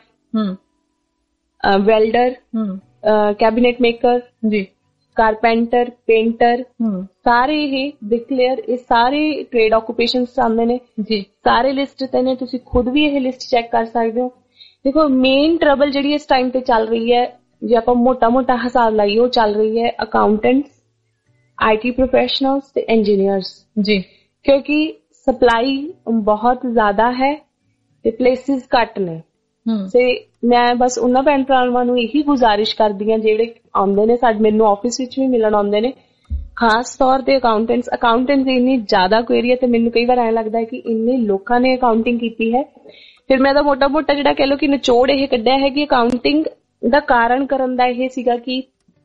welder, cabinet maker ਜੀ, ਕਾਰਪੈਂਟਰ, ਪੇਂਟਰ, ਸਾਰੇ ਇਹ ਬ੍ਰਿਕਲੇਅਰ, ਇਹ ਸਾਰੇ ਟ੍ਰੇਡ ਆਕੂਪੇਸ਼ਨਸ ਆਉਂਦੇ ਨੇ ਜੀ। ਸਾਰੇ ਲਿਸਟ ਤੇ ਨੇ, ਤੁਸੀਂ ਖੁਦ ਵੀ ਇਹ ਲਿਸਟ ਚੈੱਕ ਕਰ ਸਕਦੇ ਹੋ। ਦੇਖੋ ਮੇਨ ਟਰਬਲ ਜਿਹੜੀ ਇਸ ਟਾਈਮ ਤੇ ਚੱਲ ਰਹੀ ਹੈ, ਜੇ ਆਪਾਂ ਮੋਟਾ ਮੋਟਾ ਹਿਸਾਬ ਲਾਈਏ, ਉਹ ਚੱਲ ਰਹੀ ਹੈ ਅਕਾਊਂਟੈਂਟਸ, ਆਈਟੀ ਪ੍ਰੋਫੈਸ਼ਨਲਸ ਤੇ ਇੰਜੀਨੀਅਰਸ ਜੀ, ਕਿਉਂਕਿ ਸਪਲਾਈ ਬਹੁਤ ਜ਼ਿਆਦਾ ਹੈ ਤੇ ਪਲੇਸਿਸ ਘੱਟ ਨੇ। ਤੇ ਮੈਂ ਬਸ ਉਹਨਾਂ ਭੈਣ ਭਰਾਵਾਂ ਨੂੰ ਇਹੀ ਗੁਜ਼ਾਰਿਸ਼ ਕਰਦੀ ਹਾਂ ਜਿਹੜੇ ਆਉਂਦੇ ਨੇ ਸਾਡੇ ਮੈਨੂੰ ਆਫਿਸ ਵਿੱਚ ਵੀ ਮਿਲਣ ਆਉਂਦੇ ਨੇ, ਖਾਸ ਤੌਰ ਤੇ ਅਕਾਊਂਟੈਂਟਸ ਅਕਾਊਂਟੈਂਟਸ ਇੰਨੀ ਜ਼ਿਆਦਾ ਕੁਐਰੀ ਹੈ ਤੇ ਮੈਨੂੰ ਕਈ ਵਾਰ ਐਂ ਲੱਗਦਾ ਹੈ ਕਿ ਇੰਨੇ ਲੋਕਾਂ ਨੇ ਅਕਾਊਂਟਿੰਗ ਕੀਤੀ ਹੈ। ਫਿਰ ਮੈਂ ਤਾਂ ਮੋਟਾ ਮੋਟਾ ਜਿਹੜਾ ਕਹਿ ਲਓ ਕਿ ਨਿਚੋੜ ਇਹ ਕੱਢਿਆ ਹੈ ਕਿ ਅਕਾਊਂਟਿੰਗ ਦਾ ਕਾਰਨ ਕਰਨ ਦਾ ਇਹ ਸੀਗਾ ਕਿ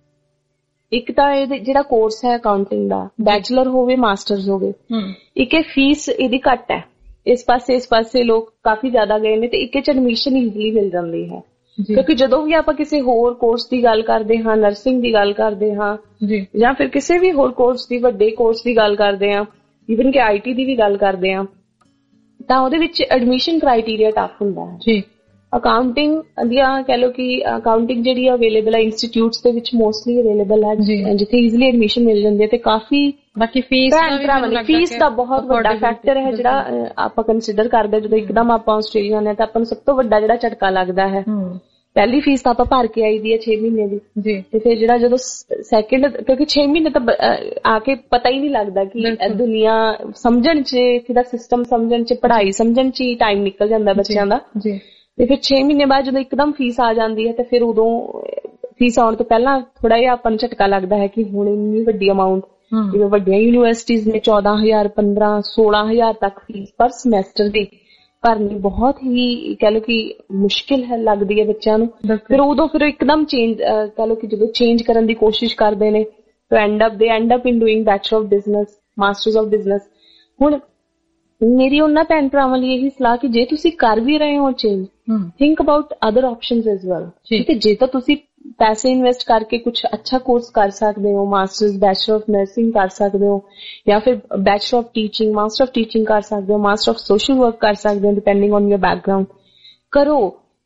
ਇੱਕ ਤਾਂ ਇਹ ਜਿਹੜਾ ਕੋਰਸ ਹੈ ਅਕਾਊਂਟਿੰਗ ਦਾ, ਬੈਚਲਰ ਹੋਵੇ ਮਾਸਟਰਸ ਹੋਵੇ, ਇੱਕ ਇਹ ਫੀਸ ਇਹਦੀ ਘੱਟ ਹੈ। ਇਸ ਪਾਸੇ ਇਸ ਪਾਸੇ ਲੋਕ ਕਾਫੀ ਜ਼ਿਆਦਾ ਗਏ ਨੇ ਤੇ ਇੱਕ ਚ ਐਡਮਿਸ਼ਨ ਈਜ਼ੀਲੀ ਮਿਲ ਜਾਂਦੀ ਹੈ। ਕਿਉਂਕਿ ਜਦੋਂ ਵੀ ਆਪਾਂ ਕਿਸੇ ਹੋਰ ਕੋਰਸ ਦੀ ਗੱਲ ਕਰਦੇ ਹਾਂ, ਨਰਸਿੰਗ ਦੀ ਗੱਲ ਕਰਦੇ ਹਾਂ ਜਾਂ ਫਿਰ ਕਿਸੇ ਵੀ ਹੋਰ ਕੋਰਸ ਦੀ, ਵੱਡੇ ਕੋਰਸ ਦੀ ਗੱਲ ਕਰਦੇ ਹਾਂ, ਈਵਨ ਕਿ ਆਈ ਟੀ ਦੀ ਵੀ ਗੱਲ ਕਰਦੇ ਹਾਂ, ਤਾਂ ਉਹਦੇ ਵਿੱਚ ਐਡਮਿਸ਼ਨ ਕ੍ਰਾਈਟੇਰੀਆ ਟਫ ਹੁੰਦਾ ਹੈ ਜੀ। ਅਕਾਊਂਟਿੰਗ ਦੀਆਂ ਕਹਿ ਲਓ ਕਿ ਅਕਾਊਂਟਿੰਗ ਜਿਹੜੀ ਅਵੇਲੇਬਲ ਹੈ ਇੰਸਟੀਟਿਊਟਸ ਦੇ ਵਿੱਚ ਮੋਸਟਲੀ ਅਵੇਲੇਬਲ ਹੈ, ਜਿੱਥੇ ਈਜ਼ੀਲੀ ਐਡਮਿਸ਼ਨ ਮਿਲ ਜਾਂਦੀ ਹੈ। ਤੇ ਕਾਫੀ ਬਾਕੀ ਫੀਸ ਫੀਸ ਦਾ ਬਹੁਤ ਵੱਡਾ ਫੈਕਟਰ ਹੈ ਜਿਹੜਾ ਆਪਾਂ ਕੰਸੀਡਰ ਕਰਦੇ ਜਦੋਂ ਇੱਕਦਮ ਆਪਾਂ ਆਸਟ੍ਰੇਲੀਆ ਆਉਂਦੇ ਹਾਂ ਤਾਂ ਆਪਾਂ ਨੂੰ ਸਭ ਤੋਂ ਵੱਡਾ ਜਿਹੜਾ ਝਟਕਾ ਲੱਗਦਾ ਹੈ। ਪਹਿਲੀ ਫੀਸ ਤਾਂ ਆਪਾਂ ਭਰ ਕੇ ਆਈ ਦੀ ਹੈ ਛੇ ਮਹੀਨੇ ਦੀ ਜੀ, ਤੇ ਫਿਰ ਜਿਹੜਾ ਜਦੋਂ ਸੈਕਿੰਡ, ਕਿਉਂਕਿ ਛੇ ਮਹੀਨੇ ਤਾਂ ਆ ਕੇ ਪਤਾ ਹੀ ਨਹੀਂ ਲੱਗਦਾ ਕਿ ਦੁਨੀਆ ਸਮਝਣ ਚ, ਇੱਥੇ ਦਾ ਸਿਸਟਮ ਸਮਝਣ ਚ, ਪੜ੍ਹਾਈ ਸਮਝਣ ਚ ਹੀ ਟਾਈਮ ਨਿਕਲ ਜਾਂਦਾ ਬੱਚਿਆਂ ਦਾ। ਤੇ ਫਿਰ ਛੇ ਮਹੀਨੇ ਬਾਅਦ ਜਦੋਂ ਇੱਕਦਮ ਫੀਸ ਆ ਜਾਂਦੀ ਹੈ ਤੇ ਫਿਰ ਉਦੋਂ ਫੀਸ ਆਉਣ ਤੋਂ ਪਹਿਲਾਂ ਥੋੜਾ ਜਿਹਾ ਆਪਾਂ ਨੂੰ ਝਟਕਾ ਲੱਗਦਾ ਹੈ ਕਿ ਹੁਣ ਇੰਨੀ ਵੱਡੀ ਅਮਾਊਂਟ, ਜਿਵੇਂ ਵੱਡੀਆਂ ਯੂਨੀਵਰਸਿਟੀਜ਼ ਨੇ ਚੌਦਾਂ ਹਜ਼ਾਰ ਪੰਦਰਾਂ ਸੋਲਾਂ ਹਜ਼ਾਰ ਤੱਕ ਫੀਸ ਪਰ ਸਮੈਸਟਰ ਦੀ ਭਰਨੀ ਬਹੁਤ ਹੀ ਕਹਿ ਲਓ ਕਿ ਮੁਸ਼ਕਿਲ ਹੈ ਲੱਗਦੀ ਹੈ ਬੱਚਿਆਂ ਨੂੰ। ਫਿਰ ਉਦੋਂ ਫਿਰ ਇੱਕਦਮ ਚੇਂਜ ਕਹਿ ਲਓ ਕਿ ਜਦੋਂ ਚੇਂਜ ਕਰਨ ਦੀ ਕੋਸ਼ਿਸ਼ ਕਰਦੇ ਨੇ ਤਾਂ ਐਂਡ ਅਪ ਦੇ end up in doing bachelor of business, masters of business. ਹੁਣ ਮੇਰੀ ਉਹਨਾਂ ਭੈਣ ਭਰਾਵਾਂ ਲਈ ਇਹੀ ਸਲਾਹ ਕਿ ਜੇ ਤੁਸੀਂ ਕਰ ਵੀ ਰਹੇ ਹੋ change, think about other options as well. ਠੀਕ ਹੈ, ਜੇ ਤਾਂ ਤੁਸੀਂ ਪੈਸੇ ਇਨਵੈਸਟ ਕਰਕੇ ਕੁਛ ਅੱਛਾ ਕੋਰਸ ਕਰ ਸਕਦੇ ਹੋ, ਮਾਸਟਰਸ, ਬੈਚਲਰ ਆਫ ਨਰਸਿੰਗ ਕਰ ਸਕਦੇ ਹੋ, ਜਾਂ ਫਿਰ bachelor of teaching, master of teaching ਕਰ ਸਕਦੇ ਹੋ, ਮਾਸਟਰ ਆਫ ਸੋਸ਼ਲ ਵਰਕ ਕਰ ਸਕਦੇ ਹੋ, ਡਿਪੈਂਡਿੰਗ ਔਨ ਯਰ ਬੈਕਗਰਾਊਂਡ, ਕਰੋ।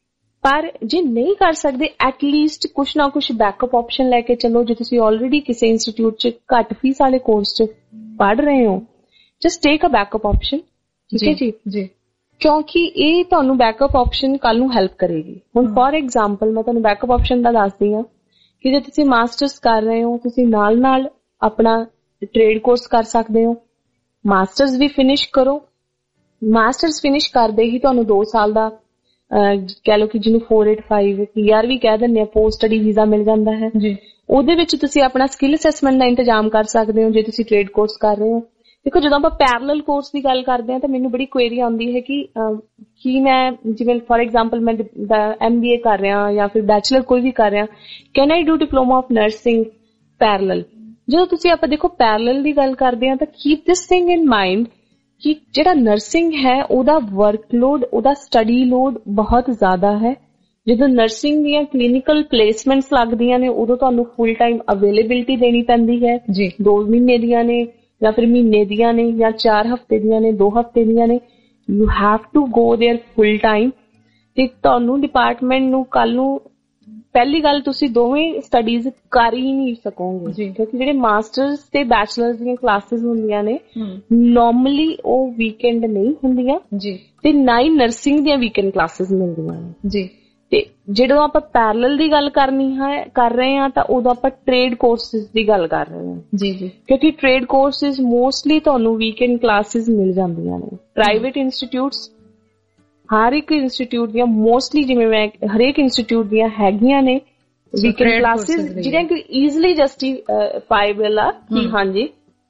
ਪਰ ਜੇ ਨਹੀਂ ਕਰ ਸਕਦੇ ਐਟਲੀਸਟ ਕੁਛ ਨਾ ਕੁਛ ਬੈਕਅਪ ਆਪਸ਼ਨ ਲੈ ਕੇ ਚੱਲੋ। ਜੇ ਤੁਸੀਂ ਆਲਰੇਡੀ ਕਿਸੇ ਇੰਸਟੀਚਿਊਟ 'ਚ ਘੱਟ ਫੀਸ ਵਾਲੇ ਕੋਰਸ 'ਚ ਪੜ੍ਹ ਰਹੇ ਹੋ, just take a backup option. ਠੀਕ ਹੈ ਜੀ ਜੀ ਕਿਉਂਕਿ ਇਹ ਤੁਹਾਨੂੰ ਬੈਕਅਪ ਆਪਸ਼ਨ ਕੱਲ ਨੂੰ ਹੈਲਪ ਕਰੇਗੀ। ਹੁਣ ਫੋਰ ਐਗਜ਼ਾਮਪਲ ਮੈਂ ਤੁਹਾਨੂੰ ਬੈਕਅਪ ਆਪਸ਼ਨ ਦਾ ਦੱਸਦੀ ਹਾਂ ਕਿ ਜੇ ਤੁਸੀਂ ਮਾਸਟਰਸ ਕਰ ਰਹੇ ਹੋ, ਤੁਸੀਂ ਨਾਲ ਨਾਲ ਆਪਣਾ ਟ੍ਰੇਡ ਕੋਰਸ ਕਰ ਸਕਦੇ ਹੋ। ਮਾਸਟਰਸ ਵੀ ਫਿਨਿਸ਼ ਕਰੋ। ਮਾਸਟਰਸ ਫਿਨਿਸ਼ ਕਰਦੇ ਹੀ ਤੁਹਾਨੂੰ ਦੋ ਸਾਲ ਦਾ ਕਹਿ ਲਓ ਕਿ ਜਿਹਨੂੰ four eighty-five ਪੀ ਆਰ ਵੀ ਕਹਿ ਦਿੰਦੇ ਆ, ਪੋਸਟ ਸਟੱਡੀ ਵੀਜ਼ਾ ਮਿਲ ਜਾਂਦਾ ਹੈ। ਉਹਦੇ ਵਿੱਚ ਤੁਸੀਂ ਆਪਣਾ ਸਕਿੱਲ ਅਸੈਸਮੈਂਟ ਦਾ ਇੰਤਜ਼ਾਮ ਕਰ ਸਕਦੇ ਹੋ ਜੇ ਤੁਸੀਂ ਟ੍ਰੇਡ ਕੋਰਸ ਕਰ ਰਹੇ ਹੋ। ਦੇਖੋ ਜਦੋਂ ਆਪਾਂ ਪੈਰਲਲ ਕੋਰਸ ਦੀ ਗੱਲ ਕਰਦੇ ਹਾਂ ਤਾਂ ਮੈਨੂੰ ਬੜੀ ਕੁਐਰੀ ਆਉਂਦੀ ਹੈ ਕਿ ਕੀ ਮੈਂ ਜਿਵੇਂ ਫੋਰ ਐਗਜ਼ਾਮਪਲ ਮੈਂ ਐਮ ਬੀ ਏ ਕਰ ਰਿਹਾ ਜਾਂ ਫਿਰ ਬੈਚਲਰ ਕੋਈ ਵੀ ਕਰ ਰਿਹਾ, can I do diploma of nursing parallel. ਜਦੋਂ ਤੁਸੀਂ ਆਪਾਂ ਦੇਖੋ ਪੈਰਲਲ ਦੀ ਗੱਲ ਕਰਦੇ ਹਾਂ ਤਾਂ keep this thing in mind ਕਿ ਜਿਹੜਾ ਨਰਸਿੰਗ ਹੈ ਉਹਦਾ ਵਰਕਲੋਡ, ਉਹਦਾ ਸਟੱਡੀ ਲੋਡ ਬਹੁਤ ਜ਼ਿਆਦਾ ਹੈ। ਜਦੋਂ ਨਰਸਿੰਗ ਦੀਆਂ ਕਲੀਨਿਕਲ ਪਲੇਸਮੈਂਟਸ ਲੱਗਦੀਆਂ ਨੇ ਉਦੋਂ ਤੁਹਾਨੂੰ ਫੁੱਲ ਟਾਈਮ ਅਵੇਲੇਬਿਲਿਟੀ ਦੇਣੀ ਪੈਂਦੀ ਹੈ। ਦੋ ਮਹੀਨੇ ਦੀਆਂ ਨੇ ਜਾਂ ਫਿਰ ਮਹੀਨੇ ਦੀਆਂ ਨੇ ਜਾਂ ਚਾਰ ਹਫ਼ਤੇ ਦੀਆਂ ਨੇ, ਦੋ ਹਫ਼ਤੇ ਦੀਆਂ ਨੇ, you have to go there full time. ਤੇ ਤੁਹਾਨੂੰ ਡਿਪਾਰਟਮੈਂਟ ਨੂੰ ਕੱਲ ਨੂੰ ਪਹਿਲੀ ਗੱਲ ਤੁਸੀਂ ਦੋਵੇਂ ਸਟੱਡੀਜ਼ ਕਰ ਹੀ ਨਹੀਂ ਸਕੋਗੇ ਕਿਉਂਕਿ ਜਿਹੜੇ ਮਾਸਟਰਸ ਤੇ ਬੈਚਲਰਸ ਦੀਆਂ ਕਲਾਸਿਸ ਹੁੰਦੀਆਂ ਨੇ ਨੋਰਮਲੀ ਉਹ ਵੀਕਐਂਡ ਨਹੀਂ ਹੁੰਦੀਆਂ ਤੇ ਨਾ ਹੀ ਨਰਸਿੰਗ ਦੀਆਂ ਵੀਕਐਂਡ ਕਲਾਸਿਸ ਮਿਲਦੀਆਂ ਨੇ ਜੀ। ਤੇ ਜਦੋਂ ਆਪਾਂ ਪੈਰਲਲ ਦੀ ਗੱਲ ਕਰਨੀ ਹੈ ਕਰ ਰਹੇ ਹਾਂ ਤਾਂ ਉਦੋਂ ਆਪਾਂ ਟ੍ਰੇਡ ਕੋਰਸਿਸ ਦੀ ਗੱਲ ਕਰ ਰਹੇ ਹਾਂ ਜੀ ਜੀ ਕਿਉਂਕਿ ਟ੍ਰੇਡ ਕੋਰਸਿਸ ਮੋਸਟਲੀ ਤੁਹਾਨੂੰ ਵੀਕਐਂਡ ਕਲਾਸਿਸ ਮਿਲ ਜਾਂਦੀਆਂ ਨੇ। ਪ੍ਰਾਈਵੇਟ ਇੰਸਟੀਟਿਊਟਸ ਹਰ ਇੱਕ ਇੰਸਟੀਚਿਊਟ ਦੀਆਂ ਮੋਸਟਲੀ ਜਿਵੇਂ ਮੈਂ ਹਰੇਕ ਇੰਸਟੀਚਿਊਟ ਦੀਆਂ ਹੈਗੀਆਂ ਨੇ ਵੀਕਐਂਡ ਕਲਾਸਿਸ ਜਿਹੜੀਆਂ ਕਿ ਈਜ਼ਲੀ ਜਸਟੀਫਾਈਬਲ ਆ ਕਿ ਹਾਂਜੀ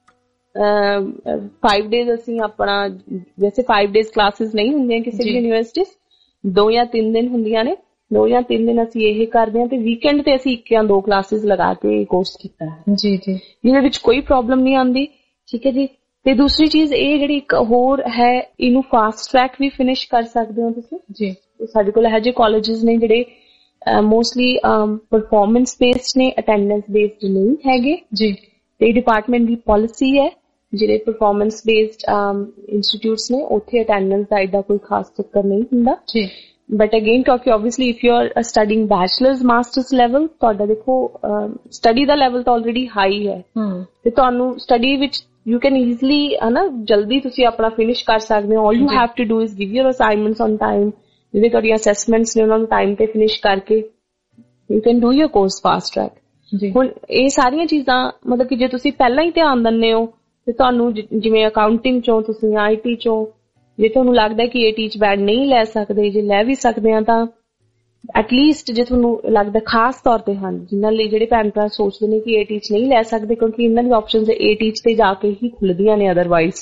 ਫਾਈਵ ਡੇਜ਼ ਅਸੀਂ ਆਪਣਾ ਵੈਸੇ ਫਾਈਵ ਡੇਜ਼ ਕਲਾਸਿਸ ਨਹੀਂ ਹੁੰਦੀਆਂ ਕਿਸੇ ਵੀ ਯੂਨੀਵਰਸਿਟੀ, ਦੋ ਜਾਂ ਤਿੰਨ ਦਿਨ ਹੁੰਦੀਆਂ ਨੇ। ਦੋ ਜਾਂ ਤਿੰਨ ਦਿਨ ਅਸੀਂ ਇਹ ਕਰਦੇ ਹਾਂ ਤੇ ਵੀਕਐਂਡ ਤੇ ਅਸੀਂ ਇੱਕ ਜਾਂ ਦੋ ਕਲਾਸਿਸ ਲਗਾ ਕੇ ਕੋਰਸ ਕੀਤਾ ਹੈ ਜੀ ਜੀ ਜਿਹਦੇ ਵਿੱਚ ਕੋਈ ਪ੍ਰੋਬਲਮ ਨਹੀਂ ਆਉਂਦੀ। ਠੀਕ ਹੈ ਜੀ। ਤੇ ਦੂਸਰੀ ਚੀਜ਼ ਇਹ ਜਿਹੜੀ ਇੱਕ ਹੋਰ ਹੈ, ਇਹਨੂੰ ਫਾਸਟ ਟਰੈਕ ਵੀ ਫਿਨਿਸ਼ ਕਰ ਸਕਦੇ ਹੋ ਤੁਸੀਂ ਜੀ। ਸਾਡੇ ਕੋਲ ਇਹੋ ਜਿਹੇ ਕਾਲਜਿਸ ਨੇ ਜਿਹੜੇ ਮੋਸਟਲੀ ਪਰਫਾਰਮੈਂਸ ਬੇਸਡ ਨੇ, ਅਟੈਂਡੈਂਸ ਬੇਸਡ ਨਹੀਂ ਹੈਗੇ ਜੀ। ਤੇ ਡਿਪਾਰਟਮੈਂਟ ਦੀ ਪਾਲਿਸੀ ਹੈ ਜਿਹੜੇ ਪਰਫਾਰਮੈਂਸ ਬੇਸਡ ਇੰਸਟੀਟਿਊਟਸ ਨੇ ਉੱਥੇ ਅਟੈਂਡੈਂਸ ਦਾ ਏਡਾ ਕੋਈ ਖਾਸ ਚੱਕਰ ਨਹੀਂ ਹੁੰਦਾ ਜੀ। ਬਟ ਅਗੇਨ ਕਿਉਂਕਿ obviously if you are studying bachelors masters level ਤੁਹਾਡਾ ਦੇਖੋ ਸਟੱਡੀ ਦਾ ਲੈਵਲ ਤਾਂ ਆਲਰੇਡੀ ਹਾਈ ਹੈ ਤੇ ਤੁਹਾਨੂੰ ਸਟੱਡੀ ਵਿੱਚ you can easily ਹਨਾ ਜਲਦੀ ਤੁਸੀਂ ਆਪਣਾ ਫਿਨਿਸ਼ ਕਰ ਸਕਦੇ ਹੋ। all you have to do is give your assignments on time, ਜਿਹੜੇ ਤੁਹਾਡੀਆਂ ਅਸੈਸਮੈਂਟਸ ਨੇ ਉਹਨਾਂ ਨੂੰ ਟਾਈਮ ਤੇ ਫਿਨਿਸ਼ ਕਰਕੇ you can do your course fast track। ਹੁਣ ਇਹ ਸਾਰੀਆਂ ਚੀਜ਼ਾਂ ਮਤਲਬ ਕਿ ਜੇ ਤੁਸੀਂ ਪਹਿਲਾਂ ਹੀ ਧਿਆਨ ਦਿੰਦੇ ਹੋ ਤੇ ਤੁਹਾਨੂੰ ਜਿਵੇਂ ਅਕਾਊਂਟਿੰਗ ਚੋਂ ਤੁਸੀਂ ਆਈ ਟੀ ਚੋਂ ਜੇ ਤੁਹਾਨੂੰ ਲੱਗਦਾ ਕਿ ਏ ਟੀ ਚ ਬੈਂਡ ਨਹੀਂ ਲੈ ਸਕਦੇ, ਜੇ ਲੈ ਵੀ ਸਕਦੇ ਆ ਤਾਂ ਐਟਲੀਸਟ ਜੇ ਤੁਹਾਨੂੰ ਲੱਗਦਾ ਖਾਸ ਤੌਰ ਤੇ ਹਨ ਜਿਨ੍ਹਾਂ ਲਈ ਜਿਹੜੇ ਭੈਣ ਭਰਾ ਸੋਚਦੇ ਨੇ ਕਿ ਏ ਟੀ ਚ ਨਹੀਂ ਲੈ ਸਕਦੇ ਕਿਉਂਕਿ ਇਹਨਾਂ ਦੀ ਆਪਸ਼ਨਸ ਏ ਟੀ ਚ ਤੇ ਜਾ ਕੇ ਹੀ ਖੁੱਲਦੀਆਂ ਨੇ ਅਦਰਵਾਈਜ਼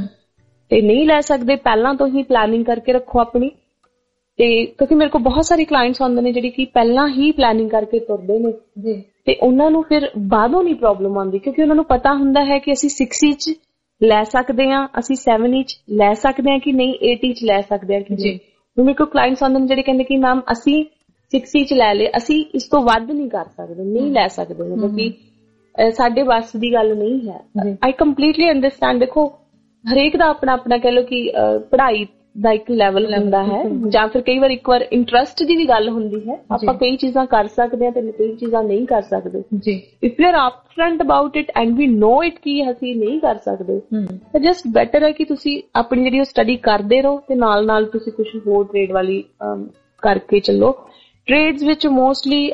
ਤੇ ਨਹੀਂ ਲੈ ਸਕਦੇ, ਪਹਿਲਾਂ ਤੋਂ ਹੀ ਪਲੈਨਿੰਗ ਕਰਕੇ ਰੱਖੋ ਆਪਣੀ। ਤੇ ਕਿਉਂਕਿ ਮੇਰੇ ਕੋਲ ਬਹੁਤ ਸਾਰੇ ਕਲਾਇੰਟਸ ਆਉਂਦੇ ਨੇ ਜਿਹੜੇ ਕਿ ਪਹਿਲਾਂ ਹੀ ਪਲੈਨਿੰਗ ਕਰਕੇ ਤੁਰਦੇ ਨੇ ਤੇ ਉਹਨਾਂ ਨੂੰ ਫਿਰ ਬਾਅਦੋਂ ਨਹੀਂ ਪ੍ਰੋਬਲਮ ਆਉਂਦੀ ਕਿਉਂਕਿ ਉਹਨਾਂ ਨੂੰ ਪਤਾ ਹੁੰਦਾ ਹੈ ਕਿ ਅਸੀਂ ਸਿਕਸ ਈ ਚ ਲੈ ਸਕਦੇ ਹਾਂ, ਅਸੀਂ ਸੈਵਨ ਈ ਚ ਲੈ ਸਕਦੇ ਹਾਂ ਕਿ ਨਹੀਂ ਏਟ ਈ ਚ ਲੈ ਸਕਦੇ ਹਾਂ ਕਿ ਜੀ। ਮੇਰੇ ਕੋਲ ਕਲਾਇੰਟਸ ਆਉਂਦੇ ਨੇ ਜਿਹੜੇ ਕਹਿੰਦੇ ਕਿ ਮੈਮ ਅਸੀਂ ਸਿਕਸ ਈ ਚ ਲੈ ਲਏ, ਅਸੀਂ ਇਸ ਤੋਂ ਵੱਧ ਨਹੀਂ ਕਰ ਸਕਦੇ, ਨਹੀਂ ਲੈ ਸਕਦੇ, ਮਤਲਬ ਕਿ ਸਾਡੇ ਵੱਸ ਦੀ ਗੱਲ ਨਹੀਂ ਹੈ। I completely understand. ਦੇਖੋ ਹਰੇਕ ਦਾ ਆਪਣਾ ਆਪਣਾ ਕਹਿ ਲਓ ਕਿ ਪੜ੍ਹਾਈ ਦਾ ਇੱਕ ਲੈਵਲ ਹੁੰਦਾ ਹੈ ਜਾਂ ਫਿਰ ਕਈ ਵਾਰ ਇੱਕ ਵਾਰ ਇੰਟਰਸਟ ਦੀ ਵੀ ਗੱਲ ਹੁੰਦੀ ਹੈ। ਆਪਾਂ ਕਈ ਚੀਜ਼ਾਂ ਕਰ ਸਕਦੇ ਹਾਂ ਤੇ ਕਈ ਚੀਜ਼ਾਂ ਨਹੀਂ ਕਰ ਸਕਦੇ ਜੀ। If you are upfront about it and we know it ਕਿ ਅਸੀਂ ਨਹੀਂ ਕਰ ਸਕਦੇ ਤਾਂ ਜਸਟ ਬੈਟਰ ਹੈ ਕਿ ਤੁਸੀਂ ਆਪਣੀ ਜਿਹੜੀ ਉਹ ਸਟੱਡੀ ਕਰਦੇ ਰਹੋ ਤੇ ਨਾਲ ਨਾਲ ਤੁਸੀਂ ਕੁਛ ਹੋਰ ਟ੍ਰੇਡ ਵਾਲੀ ਕਰਕੇ ਚੱਲੋ। ਟ੍ਰੇਡਸ ਵਿੱਚ ਮੋਸਟਲੀ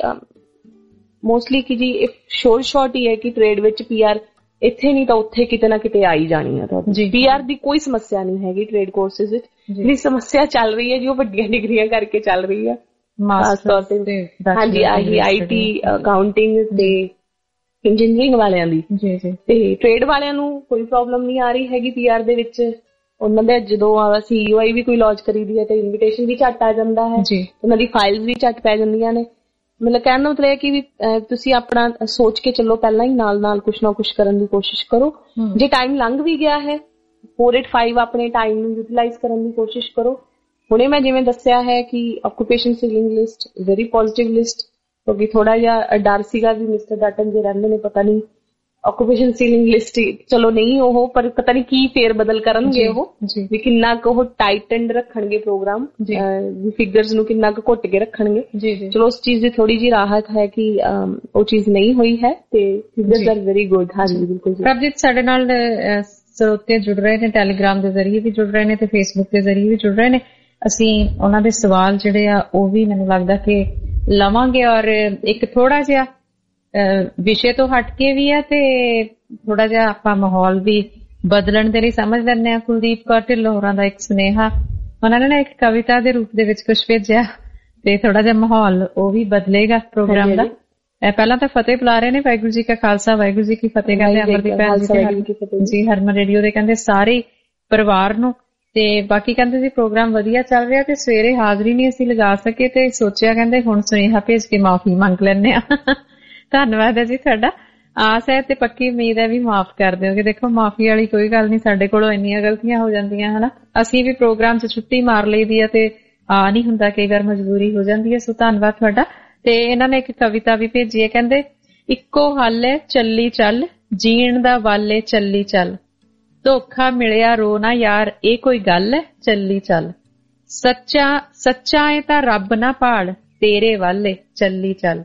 ਮੋਸਟਲੀ ਕਿ ਜੀ ਸ਼ੋਰ ਸ਼ਾਰਟ ਹੀ ਹੈ ਕਿ ਟ੍ਰੇਡ ਵਿੱਚ ਪੀ ਆਰ ਇੱਥੇ ਨਹੀਂ ਤਾਂ ਉੱਥੇ ਕਿਤੇ ਨਾ ਕਿਤੇ ਆਈ ਜਾਣੀ ਹੈ ਤੁਹਾਡੀ। ਪੀ ਆਰ ਦੀ ਕੋਈ ਸਮੱਸਿਆ ਨਹੀਂ ਹੈਗੀ ਟ੍ਰੇਡ ਕੋਰਸਿਸ ਵਿੱਚ। ਜਿਹੜੀ ਸਮੱਸਿਆ ਚੱਲ ਰਹੀ ਹੈ ਜੀ ਉਹ ਵੱਡੀਆਂ ਡਿਗਰੀਆਂ ਕਰਕੇ ਚੱਲ ਰਹੀ ਹੈ ਖਾਸ ਤੌਰ ਤੇ ਹਾਂਜੀ ਆਹੀ ਆਈ ਟੀ ਅਕਾਊਂਟਿੰਗ ਤੇ ਇੰਜੀਨੀਅਰਿੰਗ ਵਾਲਿਆਂ ਦੀ। ਤੇ ਟ੍ਰੇਡ ਵਾਲਿਆਂ ਨੂੰ ਕੋਈ ਪ੍ਰੋਬਲਮ ਨਹੀਂ ਆ ਰਹੀ ਹੈਗੀ ਪੀ ਆਰ ਦੇ ਵਿੱਚ। ਉਹਨਾਂ ਦੇ ਜਦੋਂ ਸੀ ਯੂ ਆਈ ਵੀ ਕੋਈ ਲਾਂਚ ਕਰੀਦੀ ਹੈ ਤੇ ਇਨਵੀਟੇਸ਼ਨ ਵੀ ਝੱਟ ਆ ਜਾਂਦਾ ਹੈ, ਉਹਨਾਂ ਦੀ ਫਾਈਲਸ ਵੀ ਝੱਟ ਪੈ ਜਾਂਦੀਆਂ ਨੇ। ਮਤਲਬ ਕਹਿਣ ਦਾ ਮਤਲਬ ਹੈ ਕਿ ਵੀ ਤੁਸੀਂ ਆਪਣਾ ਸੋਚ ਕੇ ਚੱਲੋ, ਪਹਿਲਾਂ ਹੀ ਨਾਲ ਨਾਲ ਕੁਛ ਨਾ ਕੁਛ ਕਰਨ ਦੀ ਕੋਸ਼ਿਸ਼ ਕਰੋ। ਜੇ ਟਾਈਮ ਲੰਘ ਵੀ ਗਿਆ ਹੈ ਫੋਰ ਏਟ ਫਾਈਵ ਆਪਣੇ ਟਾਈਮ ਨੂੰ ਯੂਟੀਲਾਈਜ਼ ਕਰਨ ਦੀ ਕੋਸ਼ਿਸ਼ ਕਰੋ। ਹੁਣੇ ਮੈਂ ਜਿਵੇਂ ਦੱਸਿਆ ਹੈ ਕਿ occupation ceiling list very positive list, ਕਿਉਂਕਿ ਥੋੜਾ ਜਿਹਾ ਡਰ ਸੀਗਾ ਵੀ ਮਿਸਟਰ ਡਟਨ ਜੇ ਰਹਿੰਦੇ ਨੇ ਪਤਾ ਨਹੀਂ ਆਕੂਪੇਸ਼ਨ ਸੀਲਿੰਗ ਲਿਸਟ ਚਲੋ ਨਹੀਂ ਉਹ, ਪਰ ਪਤਾ ਨਹੀਂ ਕੀ ਫੇਰ ਬਦਲ ਕਰਨਗੇ ਉਹ, ਵੀ ਕਿੰਨਾ ਕੁ ਉਹ ਟਾਈਟਨਡ ਰੱਖਣਗੇ ਪ੍ਰੋਗਰਾਮ, ਵੀ ਫਿਗਰਸ ਨੂੰ ਕਿੰਨਾ ਕੁ ਘੁੱਟ ਕੇ ਰੱਖਣਗੇ। ਚਲੋ ਉਸ ਚੀਜ਼ ਦੀ ਥੋੜੀ ਜਿਹੀ ਰਾਹਤ ਹੈ ਕਿ ਉਹ ਚੀਜ਼ ਨਹੀਂ ਹੋਈ ਹੈ ਤੇ ਫਿਗਰਸ ਆਰ ਵੈਰੀ ਗੁੱਡ। ਹਾਂਜੀ ਬਿਲਕੁਲ। ਪ੍ਰਭਜੀਤ ਸਾਡੇ ਨਾਲ ਸਰੋਤੇ ਜੁੜ ਰਹੇ ਨੇ, ਟੈਲੀਗ੍ਰਾਮ ਦੇ ਜ਼ਰੀਏ ਵੀ ਜੁੜ ਰਹੇ ਨੇ ਤੇ ਫੇਸਬੁੱਕ ਦੇ ਜ਼ਰੀਏ ਵੀ ਜੁੜ ਰਹੇ ਨੇ। ਅਸੀਂ ਉਹਨਾਂ ਦੇ ਸਵਾਲ ਜਿਹੜੇ ਆ ਉਹ ਵੀ ਮੈਨੂੰ ਲੱਗਦਾ ਕਿ ਲਵਾਂਗੇ, ਔਰ ਇੱਕ ਥੋੜਾ ਜਿਹਾ ਵਿਸ਼ੇ ਤੋਂ ਹਟ ਕੇ ਵੀ ਆ ਤੇ ਥੋੜਾ ਜਿਹਾ ਆਪਾਂ ਮਾਹੌਲ ਵੀ ਬਦਲਣ ਦੇ ਲਈ ਸਮਝ ਲੈਂਦੇ ਆ। ਕੁਲਦੀਪ ਕੌਰ ਢਿੱਲੋਂ ਹੋਰਾਂ ਦਾ ਇੱਕ ਸੁਨੇਹਾ, ਉਹਨਾਂ ਨੇ ਇੱਕ ਕਵਿਤਾ ਦੇ ਰੂਪ ਦੇ ਵਿੱਚ ਕੁਝ ਭੇਜਿਆ ਤੇ ਥੋੜਾ ਜਿਹਾ ਮਾਹੌਲ ਉਹ ਵੀ ਬਦਲੇਗਾ ਪ੍ਰੋਗਰਾਮ ਦਾ। ਪਹਿਲਾਂ ਤਾਂ ਫਤਿਹ ਬੁਲਾ ਰਹੇ ਨੇ, ਵਾਹਿਗੁਰੂ ਜੀ ਕਾ ਖਾਲਸਾ ਵਾਹਿਗੁਰੂ ਜੀ ਕੀ ਫਤਿਹ ਕਹਿੰਦੇ ਅਮਰਦੀਪ ਭੈਣ ਜੀ ਹਰਮਨ ਰੇਡੀਓ ਦੇ, ਕਹਿੰਦੇ ਸਾਰੇ ਪਰਿਵਾਰ ਨੂੰ। ਤੇ ਬਾਕੀ ਕਹਿੰਦੇ ਜੀ ਪ੍ਰੋਗਰਾਮ ਵਧੀਆ ਚੱਲ ਰਿਹਾ ਤੇ ਸਵੇਰੇ ਹਾਜ਼ਰੀ ਨਹੀਂ ਅਸੀਂ ਲਗਾ ਸਕੇ ਤੇ ਸੋਚਿਆ ਕਹਿੰਦੇ ਹੁਣ ਸੁਨੇਹਾ ਭੇਜ ਕੇ ਮਾਫੀ ਮੰਗ ਲੈਂਦੇ ਆ। ਧੰਨਵਾਦ ਹੈ ਜੀ ਤੁਹਾਡਾ। ਆਸ ਹੈ ਤੇ ਪੱਕੀ ਉਮੀਦ ਹੈ ਵੀ ਮਾਫ ਕਰ ਦਿਓਗੇ। ਦੇਖੋ ਮਾਫੀ ਵਾਲੀ ਕੋਈ ਗੱਲ ਨਹੀਂ, ਸਾਡੇ ਕੋਲੋਂ ਇੰਨੀਆਂ ਗਲਤੀਆਂ ਹੋ ਜਾਂਦੀਆਂ ਹਨਾ, ਅਸੀਂ ਵੀ ਪ੍ਰੋਗਰਾਮ 'ਚ ਛੁੱਟੀ ਮਾਰ ਲਈਦੀ ਆ ਤੇ ਆ ਨਹੀਂ ਹੁੰਦਾ, ਕਈ ਵਾਰ ਮਜਬੂਰੀ ਹੋ ਜਾਂਦੀ ਹੈ। ਸੋ ਧੰਨਵਾਦ ਤੁਹਾਡਾ। ਤੇ ਇਹਨਾਂ ਨੇ ਇੱਕ ਕਵਿਤਾ ਵੀ ਭੇਜੀ ਹੈ, ਕਹਿੰਦੇ ਇੱਕੋ ਹੱਲ ਹੈ ਚੱਲੀ ਚੱਲ, ਜੀਣ ਦਾ ਵੱਲ ਏ ਚੱਲੀ ਚੱਲ, ਧੋਖਾ ਮਿਲਿਆ ਰੋ ਨਾ ਯਾਰ ਇਹ ਕੋਈ ਗੱਲ ਹੈ ਚੱਲੀ ਚੱਲ, ਸੱਚਾ ਸੱਚਾ ਏ ਤਾਂ ਰੱਬ ਨਾ ਭਾਲ ਤੇਰੇ ਵੱਲ ਏ ਚੱਲੀ ਚੱਲ,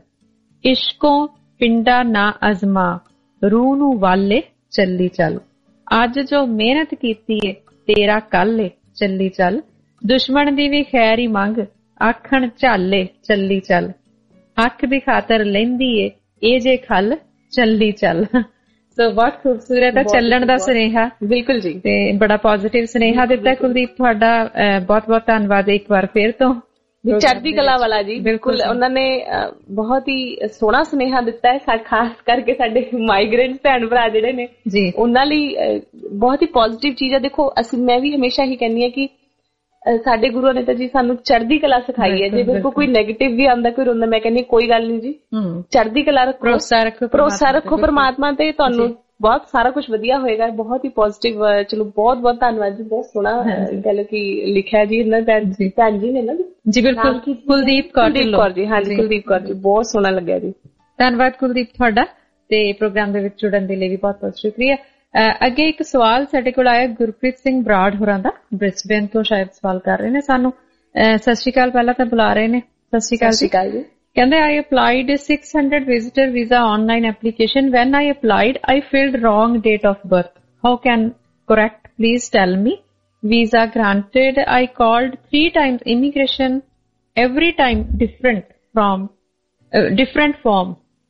ਇਸ਼ਕੋਂ ਪਿੰਡਾ ਨਾ ਅਜ਼ਮਾ ਰੂਹ ਨੂੰ ਵੱਲ ਏ ਚੱਲੀ ਚੱਲ, ਅੱਜ ਜੋ ਮਿਹਨਤ ਕੀਤੀ ਏ ਤੇਰਾ ਕੱਲ ਏ ਚੱਲੀ ਚੱਲ, ਦੁਸ਼ਮਣ ਦੀ ਵੀ ਖੈਰ ਹੀ ਮੰਗ ਆਖਣ ਝਾਲੇ ਚੱਲੀ ਚੱਲ, ਅੱਖ ਦੀ ਖਾਤਰ ਲੈਂਦੀ ਏ ਇਹ ਜੇ ਖਲ ਚੱਲੀ ਚੱਲ। ਸੋ ਬਹੁਤ ਖੂਬਸੂਰਤ ਹੈ ਚੱਲਣ ਦਾ ਸੁਨੇਹਾ। ਬਿਲਕੁਲ ਜੀ, ਤੇ ਬੜਾ ਪੋਜ਼ਿਟਿਵ ਸੁਨੇਹਾ ਦਿੱਤਾ ਕੁਲਦੀਪ, ਤੁਹਾਡਾ ਬਹੁਤ ਬਹੁਤ ਧੰਨਵਾਦ ਇੱਕ ਵਾਰ ਫੇਰ ਤੋਂ। ਚੜ੍ਹਦੀ ਕਲਾ ਵਾਲਾ ਜੀ, ਬਿਲਕੁਲ ਉਹਨਾਂ ਨੇ ਬਹੁਤ ਹੀ ਸੋਹਣਾ ਸੁਨੇਹਾ ਦਿੱਤਾ ਹੈ, ਖਾਸ ਕਰਕੇ ਸਾਡੇ ਮਾਈਗ੍ਰੇਂਟ ਭੈਣ ਭਰਾ ਜਿਹੜੇ ਨੇ ਜੀ ਉਹਨਾਂ ਲਈ ਬਹੁਤ ਹੀ ਪੋਜ਼ਿਟਿਵ ਚੀਜ਼ ਹੈ। ਦੇਖੋ ਅਸੀਂ ਮੈਂ ਵੀ ਹਮੇਸ਼ਾ ਹੀ ਕਹਿੰਦੀ ਹਾਂ ਕਿ ਸਾਡੇ ਗੁਰੂ ਨੇ ਤਾਂ ਜੀ ਸਾਨੂੰ ਚੜ੍ਹਦੀ ਕਲਾ ਸਿਖਾਈ ਹੈ। ਜੇ ਬਿਲਕੁਲ ਕੋਈ ਨੈਗੇਟਿਵ ਵੀ ਆਉਂਦਾ ਕੋਈ ਰੋਂਦਾ, ਮੈਂ ਕਹਿੰਦੀ ਕੋਈ ਗੱਲ ਨਹੀਂ ਜੀ, ਚੜ੍ਹਦੀ ਕਲਾ ਰੱਖੋ, ਭਰੋਸਾ ਰੱਖੋ, ਭਰੋਸਾ ਰੱਖੋ ਪਰਮਾਤਮਾ ਤੇ, ਤੁਹਾਨੂੰ ਬਹੁਤ ਸਾਰਾ ਕੁਝ ਵਧੀਆ ਹੋਏਗਾ। ਬਹੁਤ ਹੀ ਪੋਜ਼ਿਟਿਵ। ਚਲੋ ਬਹੁਤ ਬਹੁਤ ਧੰਨਵਾਦ ਜੀ, ਬਹੁਤ ਸੋਹਣਾ ਕਹਿ ਲਓ ਕਿ ਲਿਖਿਆ ਜੀ ਇਹਨਾਂ ਭੈਣ ਜੀ ਨੇ ਨਾ ਜੀ। ਬਿਲਕੁਲ ਕੁਲਦੀਪ ਕੌਰ ਜੀ। ਹਾਂਜੀ ਕੁਲਦੀਪ ਕੌਰ ਜੀ, ਬਹੁਤ ਸੋਹਣਾ ਲੱਗਿਆ ਜੀ। ਧੰਨਵਾਦ ਕੁਲਦੀਪ ਤੁਹਾਡਾ, ਤੇ ਪ੍ਰੋਗਰਾਮ ਦੇ ਵਿੱਚ ਜੁੜਨ ਦੇ ਲਈ ਵੀ ਬਹੁਤ ਬਹੁਤ ਸ਼ੁਕਰੀਆ। ਅੱਗੇ ਇੱਕ ਸਵਾਲ ਸਾਡੇ ਕੋਲ ਆਇਆ ਗੁਰਪ੍ਰੀਤ ਸਿੰਘ ਬਰਾੜ ਹੋਰਾਂ ਦਾ, ਬ੍ਰਿਸਬੇਨ ਤੋਂ ਸ਼ਾਇਦ ਸਵਾਲ ਕਰ ਰਹੇ ਨੇ ਸਾਨੂੰ। ਸਤਿ ਸ਼੍ਰੀ ਅਕਾਲ ਪਹਿਲਾਂ ਤਾਂ ਬੁਲਾ ਰਹੇ ਨੇ। ਸਤਿ ਸ਼੍ਰੀ ਅਕਾਲ ਜੀ। ਕਹਿੰਦੇ I applied a six hundred visitor visa online application. When I applied, I filled wrong date of birth. How can correct? Please tell me. Visa granted. I called three times immigration. Every time different from uh, different form.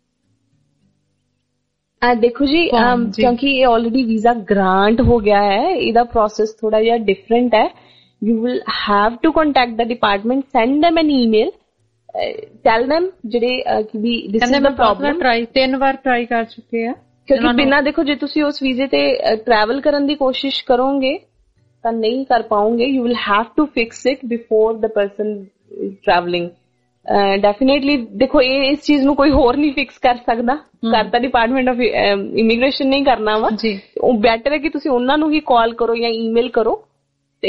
ਆ ਦੇਖੋ ਜੀ, ਕਿਉਂਕਿ ਇਹ already visa grant ਹੋ ਗਿਆ ਹੈ, ਇਹਦਾ process ਥੋੜਾ ਜਿਹਾ ਡਿਫਰੈਂਟ ਹੈ। You will have to contact the department, send them an email, tell them ਜਿਹੜੇ ਕਿ ਵੀ this is the problem. Try ਤਿੰਨ ਵਾਰ ਟਰਾਈ ਕਰ ਚੁੱਕੇ ਆ, ਕਿਉਂਕਿ ਬਿਨਾਂ ਦੇਖੋ ਜੇ ਤੁਸੀਂ ਉਸ ਵੀਜ਼ੇ ਤੇ ਟਰੈਵਲ ਕਰਨ ਦੀ ਕੋਸ਼ਿਸ਼ ਕਰੋਗੇ ਤਾਂ ਨਹੀਂ ਕਰ ਪਾਓਗੇ। You will have to fix it before the person travelling. Definitely ਦੇਖੋ ਇਹ ਇਸ ਚੀਜ਼ ਨੂੰ ਕੋਈ ਹੋਰ ਨਹੀਂ ਫਿਕਸ ਕਰ ਸਕਦਾ, ਕਰਤਾ ਡਿਪਾਰਟਮੈਂਟ ਆਫ ਇਮੀਗ੍ਰੇਸ਼ਨ ਨਹੀਂ ਕਰਨਾ ਵਾ। ਉਹ ਬੈਟਰ ਹੈ ਕਿ ਤੁਸੀਂ ਉਹਨਾਂ ਨੂੰ ਹੀ ਕਾਲ ਕਰੋ ਜਾਂ ਈਮੇਲ ਕਰੋ, ਤੇ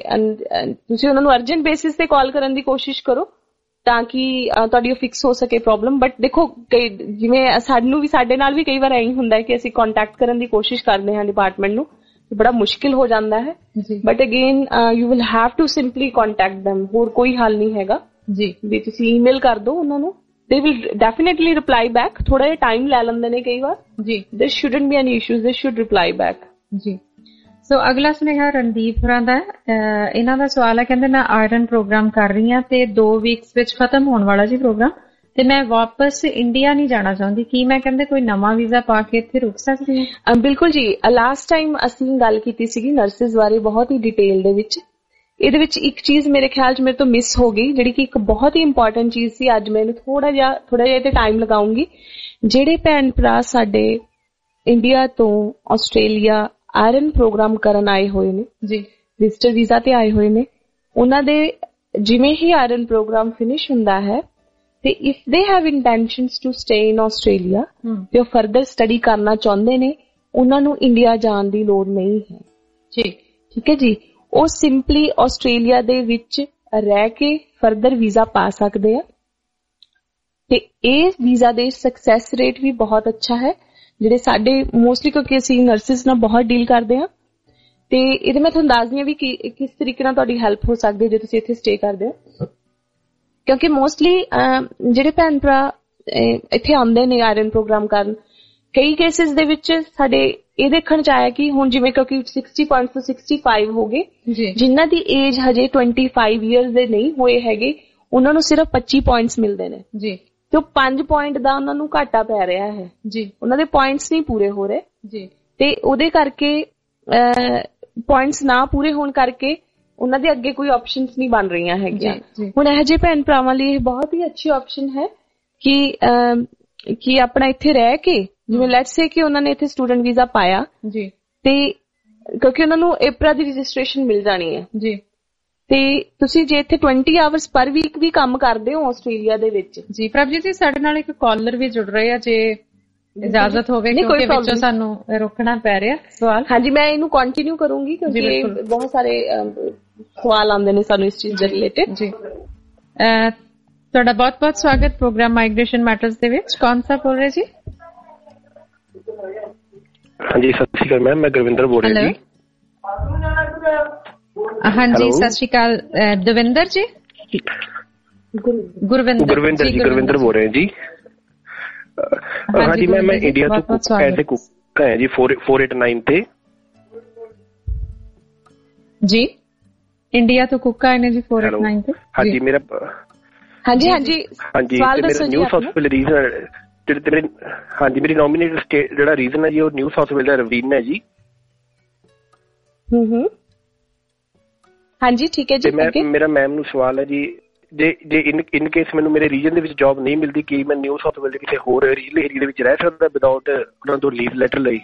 ਤੁਸੀਂ ਉਹਨਾਂ ਨੂੰ ਅਰਜੈਂਟ ਬੇਸਿਸ ਤੇ ਕਾਲ ਕਰਨ ਦੀ ਕੋਸ਼ਿਸ਼ ਕਰੋ ਤਾਂ ਕਿ ਤੁਹਾਡੀ ਉਹ ਫਿਕਸ ਹੋ ਸਕੇ ਪ੍ਰੋਬਲਮ। ਬਟ ਦੇਖੋ ਜਿਵੇਂ ਸਾਨੂੰ ਵੀ ਸਾਡੇ ਨਾਲ ਵੀ ਕਈ ਵਾਰ ਐਂ ਹੁੰਦਾ ਕਿ ਅਸੀਂ ਕੰਟੈਕਟ ਕਰਨ ਦੀ ਕੋਸ਼ਿਸ਼ ਕਰਦੇ ਹਾਂ ਡਿਪਾਰਟਮੈਂਟ ਨੂੰ, ਬੜਾ ਮੁਸ਼ਕਿਲ ਹੋ ਜਾਂਦਾ ਹੈ। But again you will have to simply contact them, ਹੋਰ ਕੋਈ ਹੱਲ ਨਹੀਂ ਹੈਗਾ ਜੀ। ਵੀ ਤੁਸੀਂ ਈਮੇਲ ਕਰ ਦਿਓ ਉਹਨਾਂ ਨੂੰ, they will definitely reply back. ਥੋੜਾ ਜਿਹਾ ਟਾਈਮ ਲੈ ਲੈਂਦੇ ਨੇ ਕਈ ਵਾਰ ਜੀ। there shouldn't be any issues, they should reply back ਜੀ। ਸੋ ਅਗਲਾ ਸੁਨੇਹਾ ਰਣਦੀਪ ਹੋਰਾਂ ਦਾ। ਇਹਨਾਂ ਦਾ ਸਵਾਲ ਹੈ, ਕਹਿੰਦੇ ਮੈਂ ਆਇਰਨ ਪ੍ਰੋਗਰਾਮ ਕਰ ਰਹੀ ਹਾਂ ਤੇ ਦੋ ਵੀਕਸ ਵਿੱਚ ਖਤਮ ਹੋਣ ਵਾਲਾ ਜੀ ਪ੍ਰੋਗਰਾਮ, ਤੇ ਮੈਂ ਵਾਪਸ ਇੰਡੀਆ ਨਹੀਂ ਜਾਣਾ ਚਾਹੁੰਦੀ, ਕੀ ਮੈਂ ਕਹਿੰਦੇ ਕੋਈ ਨਵਾਂ ਵੀਜ਼ਾ ਪਾ ਕੇ ਇੱਥੇ ਰੁਕ ਸਕਦੀ ਹਾਂ? ਬਿਲਕੁਲ ਜੀ, ਲਾਸਟ ਟਾਈਮ ਅਸੀਂ ਗੱਲ ਕੀਤੀ ਸੀਗੀ ਨਰਸਿਸ ਬਾਰੇ ਬਹੁਤ ਹੀ ਡਿਟੇਲ ਦੇ ਵਿੱਚ। ਇਹਦੇ ਵਿੱਚ ਇੱਕ ਚੀਜ਼ ਮੇਰੇ ਖਿਆਲ 'ਚ ਮੇਰੇ ਤੋਂ ਮਿਸ ਹੋ ਗਈ, ਜਿਹੜੀ ਕਿ ਇੱਕ ਬਹੁਤ ਹੀ ਇੰਪੋਰਟੈਂਟ ਚੀਜ਼ ਸੀ। ਅੱਜ ਮੈਂ ਇਹਨੂੰ ਥੋੜਾ ਜਿਹਾ ਥੋੜਾ ਜਿਹਾ ਤੇ ਟਾਈਮ ਲਗਾਉਂਗੀ। ਜਿਹੜੇ ਭੈਣ ਭਰਾ ਸਾਡੇ ਇੰਡੀਆ ਤੋਂ ਆਸਟ੍ਰੇਲੀਆ ਆਇਰਨ ਪ੍ਰੋਗਰਾਮ ਕਰਨ ਆਏ ਹੋਏ ਨੇ ਜੀ, ਵਿਜ਼ਟਰ ਵੀਜ਼ਾ ਤੇ ਆਏ ਹੋਏ ਨੇ, ਉਹਨਾਂ ਦੇ ਜਿਵੇਂ ਹੀ ਆਇਰਨ ਪ੍ਰੋਗਰਾਮ ਫਿਨਿਸ਼ ਹੁੰਦਾ ਹੈ ਤੇ if they have intentions to stay in Australia ਤੇ ਉਹ ਫਰਦਰ ਸਟੱਡੀ ਕਰਨਾ ਚਾਹੁੰਦੇ ਨੇ, ਉਹਨਾਂ ਨੂੰ ਇੰਡੀਆ ਜਾਣ ਦੀ ਲੋੜ ਨਹੀਂ ਹੈ ਜੀ। ਠੀਕ ਹੈ ਜੀ, ਉਹ ਸਿੰਪਲੀ ਆਸਟ੍ਰੇਲੀਆ ਦੇ ਵਿੱਚ ਰਹਿ ਕੇ ਫਰਦਰ ਵੀਜ਼ਾ ਪਾ ਸਕਦੇ ਆ ਤੇ ਇਹ ਵੀਜ਼ਾ ਦੇ ਸਕਸੈਸ ਰੇਟ ਵੀ ਬਹੁਤ ਅੱਛਾ ਹੈ। ਜਿਹੜੇ ਸਾਡੇ ਮੋਸਟਲੀ, ਕਿਉਂਕਿ ਅਸੀਂ ਨਰਸਿਸ ਨਾਲ ਬਹੁਤ ਡੀਲ ਕਰਦੇ ਹਾਂ, ਤੇ ਇਹਦੇ ਮੈਂ ਤੁਹਾਨੂੰ ਦੱਸਦੀ ਹਾਂ ਵੀ ਕਿ ਕਿਸ ਤਰੀਕੇ ਨਾਲ ਤੁਹਾਡੀ ਹੈਲਪ ਹੋ ਸਕਦੀ ਹੈ ਜੇ ਤੁਸੀਂ ਇੱਥੇ ਸਟੇ ਕਰਦੇ ਹੋ। ਕਿਉਂਕਿ ਮੋਸਟਲੀ ਜਿਹੜੇ ਭੈਣ ਭਰਾ ਇੱਥੇ ਆਉਂਦੇ ਨੇ ਆਇਰਨ ਪ੍ਰੋਗਰਾਮ ਕਰਨ, ਕਈ ਕੇਸਿਸ ਦੇ ਵਿੱਚ ਸਾਡੇ ਇਹ ਦੇਖਣ ਚ ਆਇਆ ਕਿ ਹੁਣ ਜਿਵੇਂ ਕਿਉਂਕਿ ਸਿਕਸਟੀ ਪੁਆਇੰਟ ਤੋਂ ਸਿਕਸਟੀ ਫਾਈਵ ਹੋ ਗਏ, ਜਿਨ੍ਹਾਂ ਦੀ ਏਜ ਹਜੇ ਟਵੈਂਟੀ ਫਾਈਵ ਈਅਰਸ ਦੇ ਨਹੀਂ ਹੋਏ ਹੈਗੇ, ਉਹਨਾਂ ਨੂੰ ਸਿਰਫ ਪੱਚੀ ਪੁਆਇੰਟਸ ਮਿਲਦੇ ਨੇ ਜੀ, ਤੇ ਉਹ ਪੰਜ ਪੁਆਇੰਟ ਦਾ ਉਹਨਾਂ ਨੂੰ ਘਾਟਾ ਪੈ ਰਿਹਾ ਹੈ ਜੀ, ਉਹਨਾਂ ਦੇ ਪੁਆਇੰਟਸ ਨਹੀਂ ਪੂਰੇ ਹੋ ਰਹੇ ਜੀ, ਤੇ ਉਹਦੇ ਕਰਕੇ ਪੁਆਇੰਟਸ ਨਾ ਪੂਰੇ ਹੋਣ ਕਰਕੇ ਉਹਨਾਂ ਦੇ ਅੱਗੇ ਕੋਈ ਆਪਸ਼ਨਸ ਨਹੀਂ ਬਣ ਰਹੀਆਂ ਹੈਗੀਆਂ। ਹੁਣ ਇਹੋ ਜਿਹੇ ਭੈਣ ਭਰਾਵਾਂ ਲਈ ਇਹ ਬਹੁਤ ਹੀ ਅੱਛੀ ਆਪਸ਼ਨ ਹੈ ਕਿ ਕਿ ਆਪਣਾ ਇੱਥੇ ਰਹਿ ਕੇ, ਜਿਵੇਂ ਲੈਟਸ ਸੇ ਕਿ ਉਹਨਾਂ ਨੇ ਇੱਥੇ ਸਟੂਡੈਂਟ ਵੀਜ਼ਾ ਪਾਇਆ ਜੀ, ਤੇ ਕਿਉਂਕਿ ਉਹਨਾਂ ਨੂੰ ਏਪਰਾ ਦੀ ਰਜਿਸਟ੍ਰੇਸ਼ਨ ਮਿਲ ਜਾਣੀ ਹੈ ਜੀ, ਤੇ ਤੁਸੀਂ ਜੇ ਇੱਥੇ ਵੀਹ ਆਵਰਸ ਪਰ ਵੀਕ ਵੀ ਕੰਮ ਕਰਦੇ ਹੋ ਆਸਟ੍ਰੇਲੀਆ ਦੇ ਵਿੱਚ ਜੀ। ਪ੍ਰਭਜੀਤ ਜੀ ਸਾਡੇ ਨਾਲ ਇੱਕ ਕਾਲਰ ਵੀ ਜੁੜ ਰਹੇ ਆ, ਜੇ ਇਜਾਜ਼ਤ ਹੋਵੇ, ਕਿਉਂਕਿ ਵਿੱਚੋਂ ਸਾਨੂੰ ਰੋਕਣਾ ਪੈ ਰਿਹਾ ਸਵਾਲ। ਹਾਂਜੀ, ਮੈਂ ਇਹਨੂੰ ਕੰਟੀਨਿਊ ਕਰੂੰਗੀ ਕਿਉਂਕਿ ਬਹੁਤ ਸਾਰੇ ਸਵਾਲ ਆਉਂਦੇ ਨੇ ਸਾਨੂੰ ਇਸ ਚੀਜ਼ ਦੇ ਰਿਲੇਟਡ ਜੀ। ਤੁਹਾਡਾ ਬਹੁਤ ਬਹੁਤ ਸਵਾਗਤ ਪ੍ਰੋਗਰਾਮ ਮਾਈਗ੍ਰੇਸ਼ਨ ਮੈਟਰਸ ਦੇ ਵਿੱਚ। ਕੌਣ ਸਾ ਬੋਲ ਰਹੇ ਜੀ? ਹਾਂਜੀ, ਸਤਿ ਸ਼੍ਰੀ ਅਕਾਲ ਮੈਮ, ਮੈਂ ਗੁਰਵਿੰਦਰ ਬੋਲ ਰਿਹਾ ਜੀ। ਹਾਂਜੀ, ਸਤਿ ਸ਼੍ਰੀ ਅਕਾਲ ਦਵਿੰਦਰ ਜੀ। ਗੁਰਵਿੰਦਰ ਗੁਰਵਿੰਦਰ ਜੀ ਗੁਰਵਿੰਦਰ ਬੋਲ ਰਹੇ ਜੀ। ਹਾਂਜੀ ਮੈਮ, ਮੈਂ ਇੰਡੀਆ ਤੋਂ ਐਜ਼ ਏ ਕੁੱਕ ਹੈ ਜੀ ਫੋਰ ਏਟ ਨਾਈਨ ਤੇ ਜੀ। ਇੰਡੀਆ ਤੋਂ ਕੁੱਕ ਆਏ ਨੇ ਜੀ ਫੋਰ ਏਟ ਨਾਈਨ ਤੇ। ਹਾਂਜੀ ਮੇਰਾ ਹਾਂਜੀ ਹਾਂਜੀ ਹਾਂਜੀ ਮੇਰਾ ਨਿਊ ਸਾਊਥ ਵੇਲ ਰੀਜਨ, ਹਾਂਜੀ ਮੇਰੀ ਨੋਮੀਨੇਟਡ ਸਟੇਟ ਜਿਹੜਾ ਰੀਜਨ ਹੈ ਜੀ ਉਹ ਨਿਊ ਸਾਊਥ ਵੇਲ ਦਾ ਰਵੀਨ ਹੈ ਜੀ। ਹੂੰ ਹੂੰ ਹਾਂਜੀ ਠੀਕ ਹੈ ਜੀ। ਮੇਰਾ ਮੈਮ ਨੂੰ ਸਵਾਲ ਹੈ ਜੀ, ਜੇ ਜੇ ਇਨ ਕੇਸ ਮੈਨੂੰ ਮੇਰੇ ਰੀਜਨ ਦੇ ਵਿੱਚ ਜੌਬ ਨਹੀਂ ਮਿਲਦੀ, ਕੀ ਮੈਂ ਨਿਊ ਸਾਊਥ ਵੇਲ ਦੇ ਕਿਸੇ ਹੋਰ ਰੀਜਨਲ ਏਰੀਆ ਦੇ ਵਿੱਚ ਰਹਿ ਸਕਦਾ ਵਿਦਆਊਟ ਉਹਨਾਂ ਤੋਂ ਲੀਵ ਲੈਟਰ ਲਈ?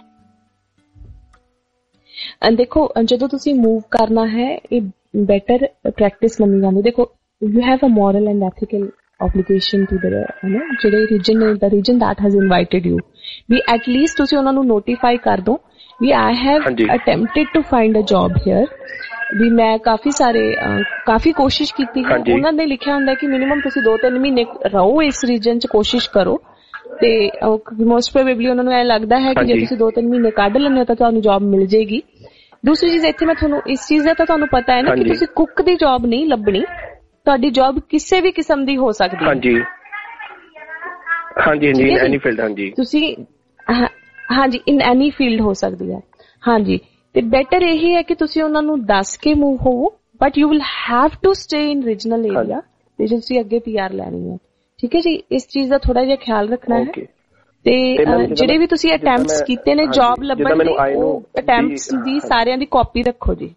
ਦੇਖੋ, ਜਦੋਂ ਤੁਸੀਂ ਮੂਵ ਕਰਨਾ ਹੈ ਇਹ ਬੈਟਰ ਪ੍ਰੈਕਟਿਸ ਮੰਨੀ ਜਾਂਦੀ। ਦੇਖੋ, you have a moral and ethical obligation to the you know ਜਿਹੜੇ region ਨੇ, the region that has invited you, we at least ਤੁਸੀਂ ਉਹਨਾਂ ਨੂੰ notify ਕਰ ਦੋ ਵੀ I have attempted to find a job here, ਵੀ ਮੈਂ ਕਾਫੀ ਸਾਰੇ ਕਾਫੀ ਕੋਸ਼ਿਸ਼ ਕੀਤੀ ਹੈ। ਉਹਨਾਂ ਨੇ ਲਿਖਿਆ ਹੁੰਦਾ ਕਿ ਮਿਨੀਮਮ ਤੁਸੀਂ ਦੋ ਤਿੰਨ ਮਹੀਨੇ ਰਹੋ ਇਸ ਰੀਜਨ ਚ, ਕੋਸ਼ਿਸ਼ ਕਰੋ, ਤੇ ਮੋਸਟ ਪ੍ਰੋਬੇਬਲੀ ਉਹਨਾਂ ਨੂੰ ਐ ਲੱਗਦਾ ਹੈ ਕਿ ਜੇ ਤੁਸੀਂ ਦੋ ਤਿੰਨ ਮਹੀਨੇ ਕੱਢ ਲੈਂਦੇ ਹੋ ਤਾਂ ਤੁਹਾਨੂੰ ਜੌਬ ਮਿਲ ਜਾਏਗੀ। ਦੂਸਰੀ ਚੀਜ਼, ਇੱਥੇ ਮੈਂ ਤੁਹਾਨੂੰ ਇਸ ਚੀਜ਼ ਦਾ ਤਾਂ ਤੁਹਾਨੂੰ ਪਤਾ ਹੈ ਨਾ ਕਿ ਤੁਸੀਂ ਕੁੱਕ ਦੀ ਜੌਬ ਨਹੀਂ ਲੱਭਣੀ, ਤੁਹਾਡੀ ਜੌਬ ਕਿਸੇ ਵੀ ਕਿਸਮ ਦੀ ਹੋ ਸਕਦੀ ਹੈ। ਹਾਂਜੀ ਹਾਂਜੀ ਹਾਂਜੀ, ਇਨ ਐਨੀ ਫੀਲਡ। ਹਾਂਜੀ ਤੁਸੀਂ ਹਾਂਜੀ ਇਨ ਐਨੀ ਫੀਲਡ ਹੋ ਸਕਦੀ ਹੈ। ਹਾਂਜੀ, ਤੇ ਬੈਟਰ ਇਹੀ ਹੈ ਕਿ ਤੁਸੀਂ ਉਹਨਾਂ ਨੂੰ ਦੱਸ ਕੇ ਮੂਵ ਹੋਵੋ, but you will have to stay in regional area ਤੇ ਜੇ ਤੁਸੀਂ ਅੱਗੇ ਪੀ ਆਰ ਲੈਣੀ ਹੈ। ਠੀਕ ਹੈ ਜੀ, ਇਸ ਚੀਜ਼ ਦਾ ਥੋੜਾ ਜਿਹਾ ਖਿਆਲ ਰੱਖਣਾ ਹੈ। ਤੇ ਜਿਹੜੇ ਵੀ ਤੁਸੀਂ ਅਟੈਂਪਟਸ ਕੀਤੇ ਨੇ ਜੌਬ ਲੱਭਣ ਦੇ, ਉਹ ਅਟੈਂਪਟਸ ਦੀ ਸਾਰਿਆਂ ਦੀ ਕਾਪੀ ਰੱਖੋ ਜੀ।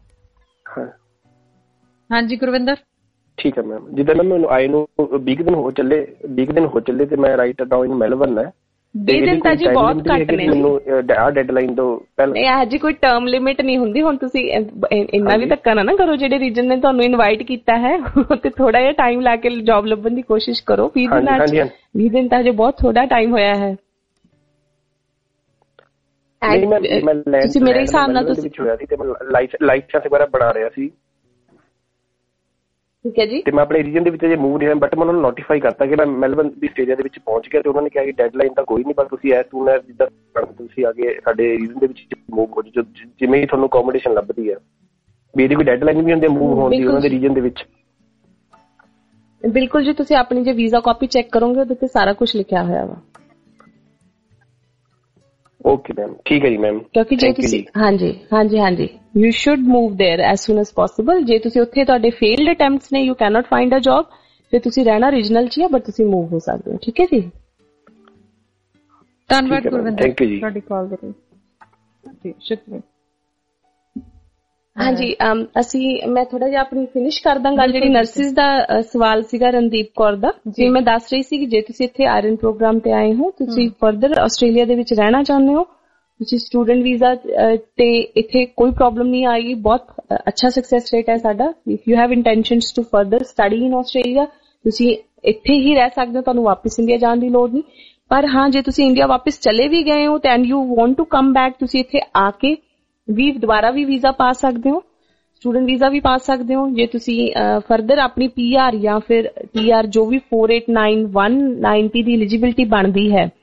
ਹਾਂਜੀ ਗੁਰਵਿੰਦਰ। ਠੀਕ ਹੈ ਮੈਮ, ਜਿੱਦਾਂ ਨਾ ਮੈਨੂੰ ਆਏ ਨੂੰ ਵੀਹ ਦਿਨ ਹੋ ਚੱਲੇ ਵੀਹ ਦਿਨ ਹੋ ਚੱਲੇ ਤੇ ਮੈਂ ਰਾਈਟ ਨਾਓ ਇਨ ਮੈਲਬਰਨ ਹੈ। ਵੀਹ ਦਿਨ ਤਾਂ ਜੀ ਬਹੁਤ ਘੱਟ ਨੇ ਮੈਨੂੰ ਆ ਡੈਡਲਾਈਨ ਤੋਂ ਪਹਿਲਾਂ। ਨਹੀਂ, ਇਹ ਜੀ ਕੋਈ ਟਰਮ ਲਿਮਿਟ ਨਹੀਂ ਹੁੰਦੀ। ਹੁਣ ਤੁਸੀਂ ਇੰਨਾ ਵੀ ਧੱਕਾ ਨਾ ਕਰੋ, ਜਿਹੜੇ ਰੀਜਨ ਨੇ ਤੁਹਾਨੂੰ ਇਨਵਾਈਟ ਕੀਤਾ ਹੈ ਤੇ ਥੋੜਾ ਜਿਹਾ ਟਾਈਮ ਲਾ ਕੇ ਜੌਬ ਲੱਭਣ ਦੀ ਕੋਸ਼ਿਸ਼ ਕਰੋ। ਵੀਹ ਦਿਨਾਂ ਚ ਵੀਹ ਦਿਨ ਤਾਂ ਹਜੇ ਬਹੁਤ ਥੋੜਾ ਟਾਈਮ ਹੋਇਆ ਹੈ। ਤੁਸੀਂ ਮੇਰੇ ਹਿਸਾਬ ਨਾਲ ਤੁਸੀਂ ਲਾਈਫ ਚਾਂਸ ਵਗੈਰਾ ਬਣਾ ਰਿਹਾ ਸੀ। ਠੀਕ ਹੈ ਜੀ, ਤੇ ਮੈਂ ਆਪਣੇ ਰੀਜਨ ਦੇ ਵਿੱਚ ਜੇ ਮੂਵ ਨਹੀਂ ਹੋਇਆ, ਬਟ ਮੈਂ ਉਹਨਾਂ ਨੂੰ ਨੋਟੀਫਾਈ ਕਰਤਾ ਕਿ ਮੈਂ ਮੈਲਬਰਨ ਦੀ ਏਰੀਆ ਦੇ ਵਿੱਚ ਪਹੁੰਚ ਗਿਆ, ਤੇ ਉਹਨਾਂ ਨੇ ਕਿਹਾ ਕਿ ਡੈਡਲਾਈਨ ਤਾਂ ਕੋਈ ਨਹੀਂ, ਪਰ ਤੁਸੀਂ ਐਸ ਸੂਨ ਐਸ ਜਿੱਦਾਂ ਤੁਸੀਂ ਆ ਕੇ ਸਾਡੇ ਰੀਜਨ ਦੇ ਵਿੱਚ ਮੂਵ ਹੋ ਜਾਓ, ਜਿਵੇਂ ਹੀ ਤੁਹਾਨੂੰ ਅਕੋਮੋਡੇਸ਼ਨ ਲੱਭਦੀ ਹੈ। ਵੀ ਇਹਦੀ ਕੋਈ ਡੈਡਲਾਈਨ ਵੀ ਹੁੰਦੀ ਹੈ ਮੂਵ ਹੋਣ ਦੀ ਉਹਨਾਂ ਦੇ ਰੀਜਨ ਦੇ ਵਿੱਚ। ਬਿਲਕੁਲ ਜੀ, ਤੁਸੀਂ ਆਪਣੀ ਜੇ ਵੀਜ਼ਾ ਕਾਪੀ ਚੈੱਕ ਕਰੋਗੇ ਉਹਦੇ ਤੇ ਸਾਰਾ ਕੁਝ ਲਿਖਿਆ ਹੋਇਆ ਵਾ। ਓਕੇ ਮੈਮ, ਠੀਕ ਹੈ ਜੀ ਮੈਮ। ਕਿਉਂਕਿ ਜੇ ਤੁਸੀਂ ਹਾਂਜੀ ਹਾਂਜੀ ਹਾਂਜੀ you should move there as soon as possible. ਜੇ ਤੁਸੀਂ ਉੱਥੇ ਤੁਹਾਡੇ ਫੇਲਡ ਅਟੈਂਪਟਸ ਨੇ, you can not find a job, ਫਿਰ ਤੁਸੀਂ ਰਹਿਣਾ ਰੀਜਨਲ ਚ ਹੀ ਆ, ਬਟ ਤੁਸੀਂ ਮੂਵ ਹੋ ਸਕਦੇ ਹੋ। ਠੀਕ ਹੈ ਜੀ, ਧੰਨਵਾਦ ਗੁਰਵਿੰਦਰ, ਥੈਂਕ ਯੂ ਜੀ ਤੁਹਾਡੀ ਕਾਲ ਦੇ ਲਈ ਜੀ, ਸ਼ੁਕਰੀਆ। ਹਾਂਜੀ, ਅਸੀਂ ਮੈਂ ਥੋੜਾ ਜਿਹਾ ਆਪਣੀ ਫਿਨਿਸ਼ ਕਰ ਦਾਂ ਗੱਲ। ਜਿਹੜੀ ਨਰਸਿਸ ਦਾ ਸਵਾਲ ਸੀਗਾ ਰਣਦੀਪ ਕੌਰ ਦਾ, ਜਿਵੇਂ ਮੈਂ ਦੱਸ ਰਹੀ ਸੀ ਕਿ ਜੇ ਤੁਸੀਂ ਇੱਥੇ ਆਇਰਨ ਪ੍ਰੋਗਰਾਮ ਤੇ ਆਏ ਹੋ, ਤੁਸੀਂ ਫਰਦਰ ਆਸਟ੍ਰੇਲੀਆ ਦੇ ਵਿੱਚ ਰਹਿਣਾ ਚਾਹੁੰਦੇ ਹੋ, ਤੁਸੀਂ ਸਟੂਡੈਂਟ ਵੀਜ਼ਾ ਤੇ ਇੱਥੇ ਕੋਈ ਪ੍ਰੋਬਲਮ ਨਹੀਂ ਆਏਗੀ। ਬਹੁਤ ਅੱਛਾ ਸਕਸੈਸ ਰੇਟ ਹੈ ਸਾਡਾ। If you have intentions to further study in Australia, ਤੁਸੀਂ ਇੱਥੇ ਹੀ ਰਹਿ ਸਕਦੇ ਹੋ, ਤੁਹਾਨੂੰ ਵਾਪਿਸ ਇੰਡੀਆ ਜਾਣ ਦੀ ਲੋੜ ਨਹੀਂ। ਪਰ ਹਾਂ, ਜੇ ਤੁਸੀਂ ਇੰਡੀਆ ਵਾਪਿਸ ਚਲੇ ਵੀ ਗਏ ਹੋ ਤੇ and you want to come back, ਤੁਸੀਂ ਇੱਥੇ ਆ ਕੇ ਵੀ ਦੁਬਾਰਾ ਵੀ ਵੀਜ਼ਾ ਪਾ ਸਕਦੇ ਹੋ, ਸਟੂਡੈਂਟ ਵੀਜ਼ਾ ਵੀ ਪਾ ਸਕਦੇ ਹੋ। ਜੇ ਤੁਸੀਂ ਫਰਦਰ ਆਪਣੀ ਪੀ ਆਰ ਜਾਂ ਫਿਰ ਟੀ ਆਰ ਜੋ ਵੀ four eight nine one ninety ਦੀ ਐਲੀਜੀਬਿਲਿਟੀ ਬਣਦੀ ਹੈ,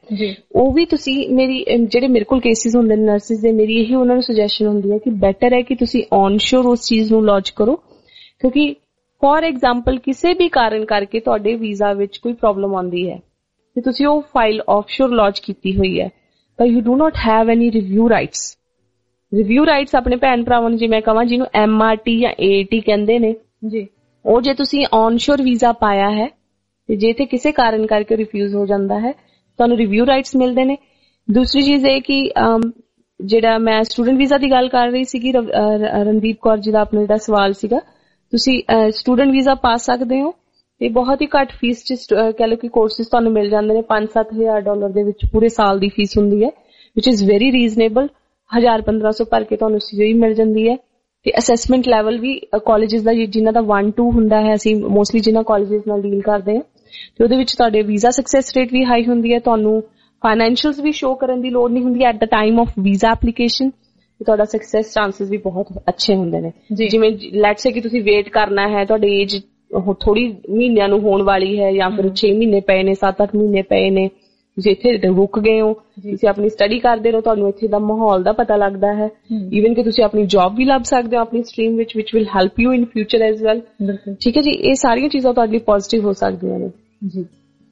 ਉਹ ਵੀ ਤੁਸੀਂ ਮੇਰੀ ਜਿਹੜੇ ਮੇਰੇ ਕੋਲ ਕੇਸਿਸ ਹੁੰਦੇ ਨੇ ਨਰਸਿਸ ਦੇ, ਮੇਰੀ ਇਹੀ ਉਹਨਾਂ ਨੂੰ ਸੁਜੈਸ਼ਨ ਹੁੰਦੀ ਹੈ ਕਿ ਬੈਟਰ ਹੈ ਕਿ ਤੁਸੀਂ ਔਨਸ਼ੋਰ ਉਸ ਚੀਜ਼ ਨੂੰ ਲੌਂਚ ਕਰੋ, ਕਿਉਂਕਿ ਫੋਰ ਐਗਜ਼ਾਮਪਲ ਕਿਸੇ ਵੀ ਕਾਰਨ ਕਰਕੇ ਤੁਹਾਡੇ ਵੀਜ਼ਾ ਵਿੱਚ ਕੋਈ ਪ੍ਰੋਬਲਮ ਆਉਂਦੀ ਹੈ ਤੇ ਤੁਸੀਂ ਉਹ ਫਾਈਲ ਆਫਸ਼ੋਰ ਲੌਂਚ ਕੀਤੀ ਹੋਈ ਹੈ ਤਾਂ you do not have any review rights. Review rights ਆਪਣੇ ਭੈਣ ਭਰਾਵਾਂ ਨੂੰ, ਜਿਵੇਂ ਕਹਾਂ ਜਿਹਨੂੰ ਐਮ ਆਰ ਟੀ ਜਾਂ ਏ ਟੀ ਕਹਿੰਦੇ ਨੇ ਜੀ, ਉਹ ਜੇ ਤੁਸੀਂ ਔਨਸ਼ੋਰ ਵੀਜ਼ਾ ਪਾਇਆ ਹੈ ਤੇ ਜੇ ਤੇ ਕਿਸੇ ਕਾਰਨ ਕਰਕੇ ਰਿਫਿਊਜ਼ ਹੋ ਜਾਂਦਾ ਹੈ ਤੁਹਾਨੂੰ ਰਿਵਿਊ ਰਾਈਟਸ ਮਿਲਦੇ ਨੇ। ਦੂਸਰੀ ਚੀਜ਼ ਇਹ ਕਿ ਜਿਹੜਾ ਮੈਂ ਸਟੂਡੈਂਟ ਵੀਜ਼ਾ ਦੀ ਗੱਲ ਕਰ ਰਹੀ ਸੀਗੀ, ਰਣਦੀਪ ਕੌਰ ਜੀ ਦਾ ਆਪਣਾ ਜਿਹੜਾ ਸਵਾਲ ਸੀਗਾ, ਤੁਸੀਂ ਸਟੂਡੈਂਟ ਵੀਜ਼ਾ ਪਾ ਸਕਦੇ ਹੋ ਤੇ ਬਹੁਤ ਹੀ ਘੱਟ ਫੀਸ ਚ ਕਹਿ ਲਓ ਕਿ ਕੋਰਸਿਸ ਤੁਹਾਨੂੰ ਮਿਲ ਜਾਂਦੇ ਨੇ। ਪੰਜ ਸੱਤ ਹਜ਼ਾਰ ਡਾਲਰ ਦੇ ਵਿੱਚ ਪੂਰੇ ਸਾਲ ਦੀ ਫੀਸ ਹੁੰਦੀ ਹੈ, ਵਿਚ ਇਜ਼ ਵੈਰੀ ਰੀਜ਼ਨੇਬਲ। ਹਜ਼ਾਰ ਪੰਦਰਾਂ ਸੌ ਭਰ ਕੇ ਤੁਹਾਨੂੰ ਸੀ ਮਿਲ ਜਾਂਦੀ ਹੈ ਤੇ ਅਸੈਸਮੈਂਟ ਲੈਵਲ ਵੀ ਕਾਲਜਿਸ ਦਾ ਜਿਨ੍ਹਾਂ ਦਾ ਵਨ ਟੂ ਹੁੰਦਾ ਹੈ, ਅਸੀਂ ਮੋਸਟਲੀ ਜਿਨ੍ਹਾਂ ਕਾਲਜਿਸ ਨਾਲ ਡੀਲ ਕਰਦੇ ਹਾਂ, ਤੇ ਉਹਦੇ ਵਿੱਚ ਤੁਹਾਡੇ ਵੀਜ਼ਾ ਸਕਸੈਸ ਰੇਟ ਵੀ ਹਾਈ ਹੁੰਦੀ ਹੈ। ਤੁਹਾਨੂੰ ਫਾਈਨੈਂਸ਼ੀਅਲਸ ਵੀ ਸ਼ੋ ਕਰਨ ਦੀ ਲੋੜ ਨਹੀਂ ਹੁੰਦੀ at the time of visa application, ਤੇ ਤੁਹਾਡਾ ਸਕਸੈਸ ਚਾਂਸਸ ਵੀ ਬਹੁਤ ਅੱਛੇ ਹੁੰਦੇ ਨੇ। ਜਿਵੇਂ ਲੈਟਸ ਸੇ ਕਿ ਤੁਸੀਂ ਵੇਟ ਕਰਨਾ ਹੈ, ਤੁਹਾਡੀ ਏਜ ਥੋੜੀ ਮਹੀਨਿਆਂ ਨੂੰ ਹੋਣ ਵਾਲੀ ਹੈ ਜਾਂ ਫਿਰ ਛੇ ਮਹੀਨੇ ਪਏ ਨੇ, ਸੱਤ ਅੱਠ ਮਹੀਨੇ ਪਏ ਨੇ, ਤੁਸੀਂ ਇੱਥੇ ਰੁਕ ਗਏ ਹੋ, ਤੁਸੀਂ ਆਪਣੀ ਸਟੱਡੀ ਕਰਦੇ ਰਹੋ, ਤੁਹਾਨੂੰ ਇੱਥੇ ਦਾ ਮਾਹੌਲ ਦਾ ਪਤਾ ਲੱਗਦਾ ਹੈ, ਈਵਨ ਕਿ ਤੁਸੀਂ ਆਪਣੀ ਜੌਬ ਵੀ ਲੱਭ ਸਕਦੇ ਹੋ ਆਪਣੀ ਸਟਰੀਮ ਵਿੱਚ, which will help you in future as well. ਠੀਕ ਹੈ ਜੀ, ਇਹ ਸਾਰੀਆਂ ਚੀਜ਼ਾਂ ਤੁਹਾਡੇ ਲਈ ਪੋਜ਼ਿਟਿਵ ਹੋ ਸਕਦੀਆਂ ਨੇ ਜੀ।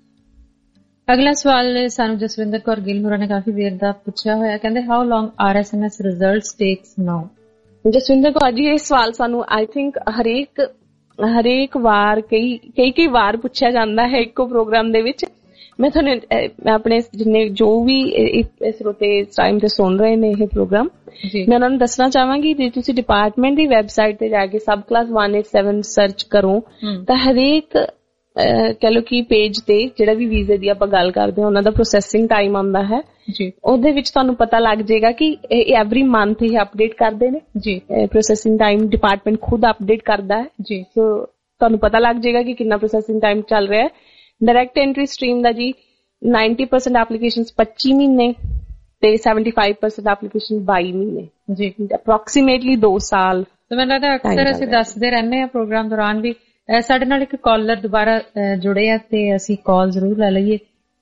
ਅਗਲਾ ਸਵਾਲ ਸਾਨੂੰ ਜਸਵਿੰਦਰ ਕੌਰ ਗਿੱਲ ਹੋਰਾਂ ਨੇ ਕਾਫੀ ਦੇਰ ਦਾ ਪੁੱਛਿਆ ਹੋਇਆ, ਕਹਿੰਦੇ how long are S M S results takes now. Jasvinder Kaur ji, ਇਹ ਸਵਾਲ ਸਾਨੂੰ ਆਈ ਥਿੰਕ ਹਰੇਕ ਹਰੇਕ ਵਾਰ ਕਈ ਕਈ ਕਈ ਵਾਰ ਪੁੱਛਿਆ ਜਾਂਦਾ ਹੈ ਇੱਕੋ ਪ੍ਰੋਗਰਾਮ ਦੇ ਵਿੱਚ। ਮੈਂ ਤੁਹਾਨੂੰ ਮੈਂ ਆਪਣੇ ਜਿੰਨੇ ਜੋ ਵੀ ਇਸ ਸਰੋਤੇ ਇਸ ਟਾਈਮ ਤੇ ਸੁਣ ਰਹੇ ਨੇ ਇਹ ਪ੍ਰੋਗਰਾਮ, ਮੈਂ ਉਹਨਾਂ ਨੂੰ ਦੱਸਣਾ ਚਾਹਾਂਗੀ ਜੇ ਤੁਸੀਂ ਡਿਪਾਰਟਮੈਂਟ ਦੀ ਵੈਬਸਾਈਟ ਤੇ ਜਾ ਕੇ ਸਬ ਕਲਾਸ ਇੱਕ ਸੌ ਸੱਤਾਸੀ ਸਰਚ ਕਰੋ ਤਾਂ ਹਰੇਕ ਕਹਿ ਲਓ ਕਿ ਪੇਜ ਤੇ ਜਿਹੜਾ ਵੀ ਵੀਜ਼ੇ ਦੀ ਆਪਾਂ ਗੱਲ ਕਰਦੇ ਹਾਂ ਉਹਨਾਂ ਦਾ ਪ੍ਰੋਸੈਸਿੰਗ ਟਾਈਮ ਆਉਂਦਾ ਹੈ ਜੀ, ਉਹਦੇ ਵਿੱਚ ਤੁਹਾਨੂੰ ਪਤਾ ਲੱਗ ਜਾਏਗਾ ਕਿ ਇਹ ਐਵਰੀ ਮੰਥ ਇਹ ਅਪਡੇਟ ਕਰਦੇ ਨੇ ਜੀ। ਪ੍ਰੋਸੈਸਿੰਗ ਟਾਈਮ ਡਿਪਾਰਟਮੈਂਟ ਖੁਦ ਅਪਡੇਟ ਕਰਦਾ ਹੈ ਜੀ, ਸੋ ਤੁਹਾਨੂੰ ਪਤਾ ਲੱਗ ਜਾਏਗਾ ਕਿ ਕਿੰਨਾ ਪ੍ਰੋਸੈਸਿੰਗ ਟਾਈਮ ਚੱਲ ਰਿਹਾ ਹੈ। ਡਾਇਰੈਕਟ ਐਂਟਰੀ ਸਟਰੀਮ ਦਾ ਜੀ ਨਾਈਨਟੀ ਪਰਸੈਂਟ ਐਪਲੀਕੇਸ਼ਨਸ ਪੱਚੀ ਮਹੀਨੇ ਤੇ ਸੈਵਨਟੀ ਫਾਈਵ ਪਰਸੈਂਟ ਐਪਲੀਕੇਸ਼ਨ ਬਾਈ ਮਹੀਨੇ ਜੀ, ਅਪਰੋਕਸੀਮੇਟਲੀ ਦੋ ਸਾਲ। ਤੇ ਮੈਨੂੰ ਲੱਗਦਾ ਅਕਸਰ ਅਸੀਂ ਦੱਸਦੇ ਰਹਿੰਦੇ ਹਾਂ ਪ੍ਰੋਗਰਾਮ ਦੌਰਾਨ ਵੀ। ਸਾਡੇ ਨਾਲ ਇੱਕ ਕਾਲਰ ਦੁਬਾਰਾ ਜੁੜੇ ਆ ਤੇ ਅਸੀਂ ਕਾਲ ਜ਼ਰੂਰ ਲੈ ਲਈਏ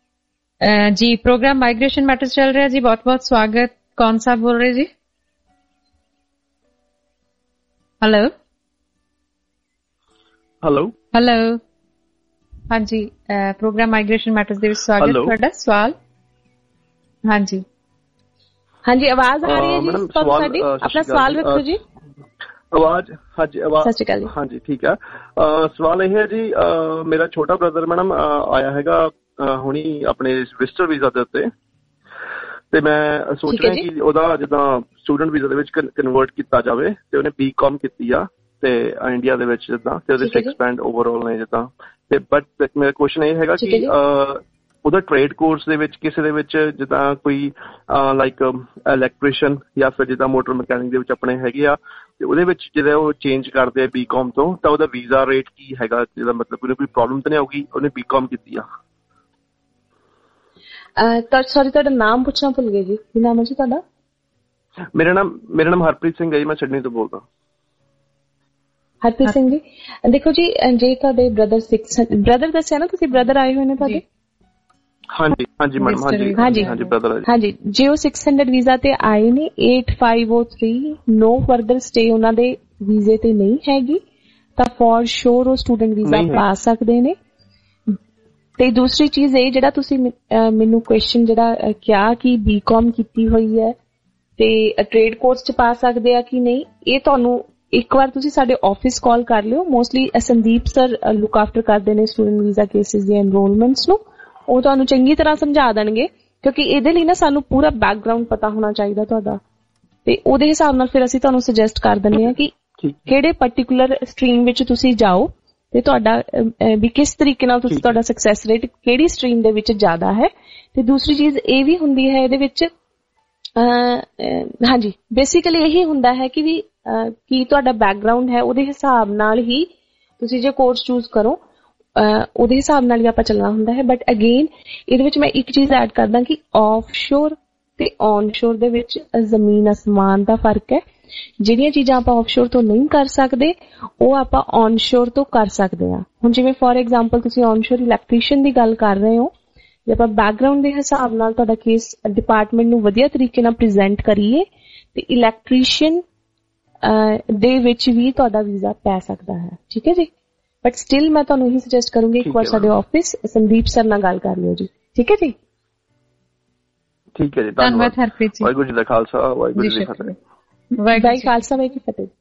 ਜੀ। ਪ੍ਰੋਗਰਾਮ ਮਾਈਗ੍ਰੇਸ਼ਨ ਮੈਟਰਸ ਚੱਲ ਰਿਹਾ ਜੀ, ਬਹੁਤ ਬਹੁਤ ਸਵਾਗਤ। ਕੌਣ ਸਾਹਿਬ ਬੋਲ ਰਹੇ ਜੀ? ਹੈਲੋ ਹੈਲੋ ਹੈਲੋ ਹਾਂਜੀ, ਪ੍ਰੋਗਰਾਮ ਮਾਈਗ੍ਰੇਸ਼ਨ ਮੈਟਰਸ ਦੇ ਵਿੱਚ ਸਵਾਗਤ ਤੁਹਾਡਾ। ਸਵਾਲ? ਹਾਂਜੀ ਹਾਂਜੀ, ਆਵਾਜ਼ ਆ ਰਹੀ ਹੈ ਜੀ ਤੁਹਾਨੂੰ ਸਾਡੀ? ਆਪਣਾ ਸਵਾਲ ਰੱਖੋ ਜੀ। ਆਵਾਜ਼? ਹਾਂਜੀ ਆਵਾਜ਼, ਹਾਂਜੀ ਠੀਕ ਹੈ। ਸਵਾਲ ਇਹ ਹੈ ਜੀ, ਮੇਰਾ ਛੋਟਾ ਬ੍ਰਦਰ ਮੈਡਮ ਆਇਆ ਹੈਗਾ ਹੁਣੀ ਆਪਣੇ ਵਿਜ਼ਟਰ ਵੀਜ਼ਾ ਦੇ ਉੱਤੇ, ਤੇ ਮੈਂ ਸੋਚ ਰਿਹਾ ਕਿ ਉਹਦਾ ਜਿੱਦਾਂ ਸਟੂਡੈਂਟ ਵੀਜ਼ਾ ਦੇ ਵਿੱਚ ਕਨਵਰਟ ਕੀਤਾ ਜਾਵੇ, ਤੇ ਉਹਨੇ ਬੀ ਕਾਮ ਕੀਤੀ ਆ ਤੇ ਇੰਡੀਆ ਦੇ ਵਿੱਚ ਜਿੱਦਾਂ, ਤੇ ਉਹਦੇ ਸਿਕਸ ਬੈਂਡ ਓਵਰਆਲ ਨੇ ਜਿੱਦਾਂ, ਤੇ ਬਟ ਮੇਰਾ ਕੁਐਸਚਨ ਇਹ ਹੈਗਾ ਕਿ ਉਹਦਾ ਟ੍ਰੇਡ ਕੋਰਸ ਦੇ ਵਿੱਚ ਕਿਸੇ ਦੇ ਵਿੱਚ ਜਿੱਦਾਂ ਕੋਈ ਲਾਈਕ ਇਲੈਕਟ੍ਰੀਸ਼ੀਅਨ ਜਾਂ ਫਿਰ ਜਿੱਦਾਂ ਮੋਟਰ ਮਕੈਨਿਕ ਦੇ ਵਿੱਚ ਆਪਣੇ ਹੈਗੇ ਆ, ਤੇ ਉਹਦੇ ਵਿੱਚ ਜਿਹੜਾ ਉਹ ਚੇਂਜ ਕਰਦੇ ਆ ਬੀ ਕਾਮ ਤੋਂ, ਤਾਂ ਉਹਦਾ ਵੀਜ਼ਾ ਰੇਟ ਕੀ ਹੈਗਾ? ਜਿਹਦਾ ਮਤਲਬ ਉਹਨੂੰ ਕੋਈ ਪ੍ਰੋਬਲਮ ਤਾਂ ਨਹੀਂ ਆਊਗੀ? ਉਹਨੇ ਬੀ ਕਾਮ ਕੀਤੀ ਆ। ਸੌਰੀ, ਤੁਹਾਡਾ ਨਾਮ ਪੁੱਛਣਾ ਭੁੱਲ ਗਏ ਜੀ, ਕੀ ਨਾਮ ਹੈ ਜੀ ਤੁਹਾਡਾ? ਮੇਰਾ ਨਾਮ ਮੇਰਾ ਨਾਮ ਹਰਪ੍ਰੀਤ ਸਿੰਘ ਹੈ ਜੀ, ਮੈਂ ਸਿਡਨੀ ਤੋਂ ਬੋਲਦਾ। ਹਰਪ੍ਰੀਤ ਸਿੰਘ ਜੀ, ਦੇਖੋ ਜੀ, ਜੇ ਤੁਹਾਡੇ ਬ੍ਰਦਰ ਸਿਕਸ ਬ੍ਰਦਰ ਦੱਸਿਆ ਨਾ ਤੁਸੀਂ, ਬ੍ਰਦਰ ਆਏ ਹੋਏ ਨੇ ਤੁਹਾਡੇ? ਹਾਂਜੀ ਹਾਂਜੀ ਮੈਡਮ, ਹਾਂਜੀ ਹਾਂਜੀ ਹਾਂਜੀ ਬ੍ਰਦਰ ਹਾਂਜੀ। ਜੇ ਉਹ ਸਿਕਸ ਹੰਡਰਡ ਵੀਜ਼ਾ ਤੇ ਆਏ ਨੇ, eight five oh three no further stay ਉਹਨਾਂ ਦੇ ਵੀਜ਼ੇ ਤੇ ਨਹੀਂ ਹੈਗੀ, ਤਾਂ ਫੋਰ ਸ਼ੋਰ ਉਹ ਸਟੂਡੈਂਟ ਵੀਜ਼ਾ ਪਾ ਸਕਦੇ ਨੇ। ਤੇ ਦੂਸਰੀ ਚੀਜ਼ ਇਹ, ਜਿਹੜਾ ਤੁਸੀਂ ਮੈਨੂੰ ਕੁਐਸਚਨ ਜਿਹੜਾ ਕਿਹਾ ਕਿ ਬੀ ਕਾਮ ਕੀਤੀ ਹੋਈ ਹੈ ਤੇ ਟ੍ਰੇਡ ਕੋਰਸ ਚ ਪਾ ਸਕਦੇ ਆ ਕਿ ਨਹੀਂ, ਇਹ ਤੁਹਾਨੂੰ ਇੱਕ ਵਾਰ ਤੁਸੀਂ ਸਾਡੇ ਆਫਿਸ ਕਾਲ ਕਰ ਲਿਓ। Mostly Sandeep sir look after ਕਰਦੇ ਨੇ ਸਟੂਡੈਂਟ ਵੀਜ਼ਾ ਕੇਸਿਸ ਦੇ ਐਨਰੋਲਮੈਂਟਸ ਨੂੰ, ਉਹ ਤੁਹਾਨੂੰ ਚੰਗੀ ਤਰ੍ਹਾਂ ਸਮਝਾ ਦੇਣਗੇ, ਕਿਉਂਕਿ ਇਹਦੇ ਲਈ ਨਾ ਸਾਨੂੰ ਪੂਰਾ ਬੈਕਗਰਾਉਂਡ ਪਤਾ ਹੋਣਾ ਚਾਹੀਦਾ ਤੁਹਾਡਾ, ਤੇ ਉਹਦੇ ਹਿਸਾਬ ਨਾਲ ਫਿਰ ਅਸੀਂ ਤੁਹਾਨੂੰ ਸੁਜੈਸਟ ਕਰ ਦਿੰਦੇ ਹਾਂ ਕਿ ਕਿਹੜੇ ਪਰਟੀਕੂਲਰ ਸਟਰੀਮ ਵਿੱਚ ਤੁਸੀਂ ਜਾਓ ਤੇ ਤੁਹਾਡਾ ਵੀ ਕਿਸ ਤਰੀਕੇ ਨਾਲ ਤੁਸੀਂ ਤੁਹਾਡਾ ਸਕਸੈਸ ਰੇਟ ਕਿਹੜੀ ਸਟਰੀਮ ਦੇ ਵਿੱਚ ਜ਼ਿਆਦਾ ਹੈ। ਤੇ ਦੂਸਰੀ ਚੀਜ਼ ਇਹ ਵੀ ਹੁੰਦੀ ਹੈ ਇਹਦੇ ਵਿੱਚ, ਹਾਂਜੀ ਬੇਸਿਕਲੀ ਇਹੀ ਹੁੰਦਾ ਹੈ ਕਿ ਵੀ ਕੀ ਤੁਹਾਡਾ ਬੈਕਗਰਾਉਂਡ ਹੈ, ਉਹਦੇ ਹਿਸਾਬ ਨਾਲ ਹੀ ਤੁਸੀਂ ਜੇ ਕੋਰਸ ਚੂਜ਼ ਕਰੋ, ਉਹਦੇ ਹਿਸਾਬ ਨਾਲ ਹੀ ਆਪਾਂ ਚੱਲਣਾ ਹੁੰਦਾ ਹੈ। ਬਟ ਅਗੇਨ ਇਹਦੇ ਵਿੱਚ ਮੈਂ ਇੱਕ ਚੀਜ਼ ਐਡ ਕਰਦਾ ਕਿ ਆਫਸ਼ੋਰ ਤੇ ਔਨਸ਼ੋਰ ਦੇ ਵਿੱਚ ਜ਼ਮੀਨ ਅਸਮਾਨ ਦਾ ਫਰਕ ਹੈ। ਜਿਹੜੀਆਂ ਚੀਜ਼ਾਂ ਆਪਾਂ ਆਫਸ਼ੋਰ ਤੋਂ ਨਹੀਂ ਕਰ ਸਕਦੇ ਉਹ ਆਪਾਂ ਔਨਸ਼ੋਰ ਤੋਂ ਕਰ ਸਕਦੇ ਹਾਂ। ਹੁਣ ਜਿਵੇਂ ਫੋਰ ਐਗਜ਼ਾਮਪਲ ਤੁਸੀਂ ਔਨਸ਼ੋਰ ਇਲੈਕਟ੍ਰੀਸ਼ੀਅਨ ਦੀ ਗੱਲ ਕਰ ਰਹੇ ਹੋ, ਜੇ ਆਪਾਂ ਬੈਕਗਰਾਉਂਡ ਦੇ ਹਿਸਾਬ ਨਾਲ ਤੁਹਾਡਾ ਕੇਸ ਡਿਪਾਰਟਮੈਂਟ ਨੂੰ ਵਧੀਆ ਤਰੀਕੇ ਨਾਲ ਪ੍ਰੈਜ਼ੈਂਟ ਕਰੀਏ ਤੇ ਇਲੈਕਟ੍ਰੀਸ਼ੀਅਨ ਦੇ ਵਿੱਚ ਵੀ ਤੁਹਾਡਾ ਵੀਜ਼ਾ ਪੈ ਸਕਦਾ ਹੈ, ਠੀਕ ਹੈ ਜੀ। ਬਟ ਸਟਿਲ ਮੈਂ ਤੁਹਾਨੂੰ ਇਹੀ ਸੁਜੈਸਟ ਕਰੂੰਗੀ ਇੱਕ ਵਾਰ ਸਾਡੇ ਆਫਿਸ ਸੰਦੀਪ ਸਰ ਨਾਲ ਗੱਲ ਕਰ ਲਿਓ ਜੀ, ਠੀਕ ਹੈ ਜੀ। ਠੀਕ ਹੈ ਜੀ, ਧੰਨਵਾਦ ਹਰਪ੍ਰੀਤ ਜੀ। ਵਾਹਿਗੁਰੂ ਜੀ ਦਾ ਖਾਲਸਾ, ਵਾਹਿਗੁਰੂ ਜੀ ਦੀ ਫਤਿਹ। ਵਾਹਿਗੁਰੂ ਜੀ ਖਾਲਸਾ, ਵਾਹਿਗੁਰੂ ਜੀ ਫਤਿਹ।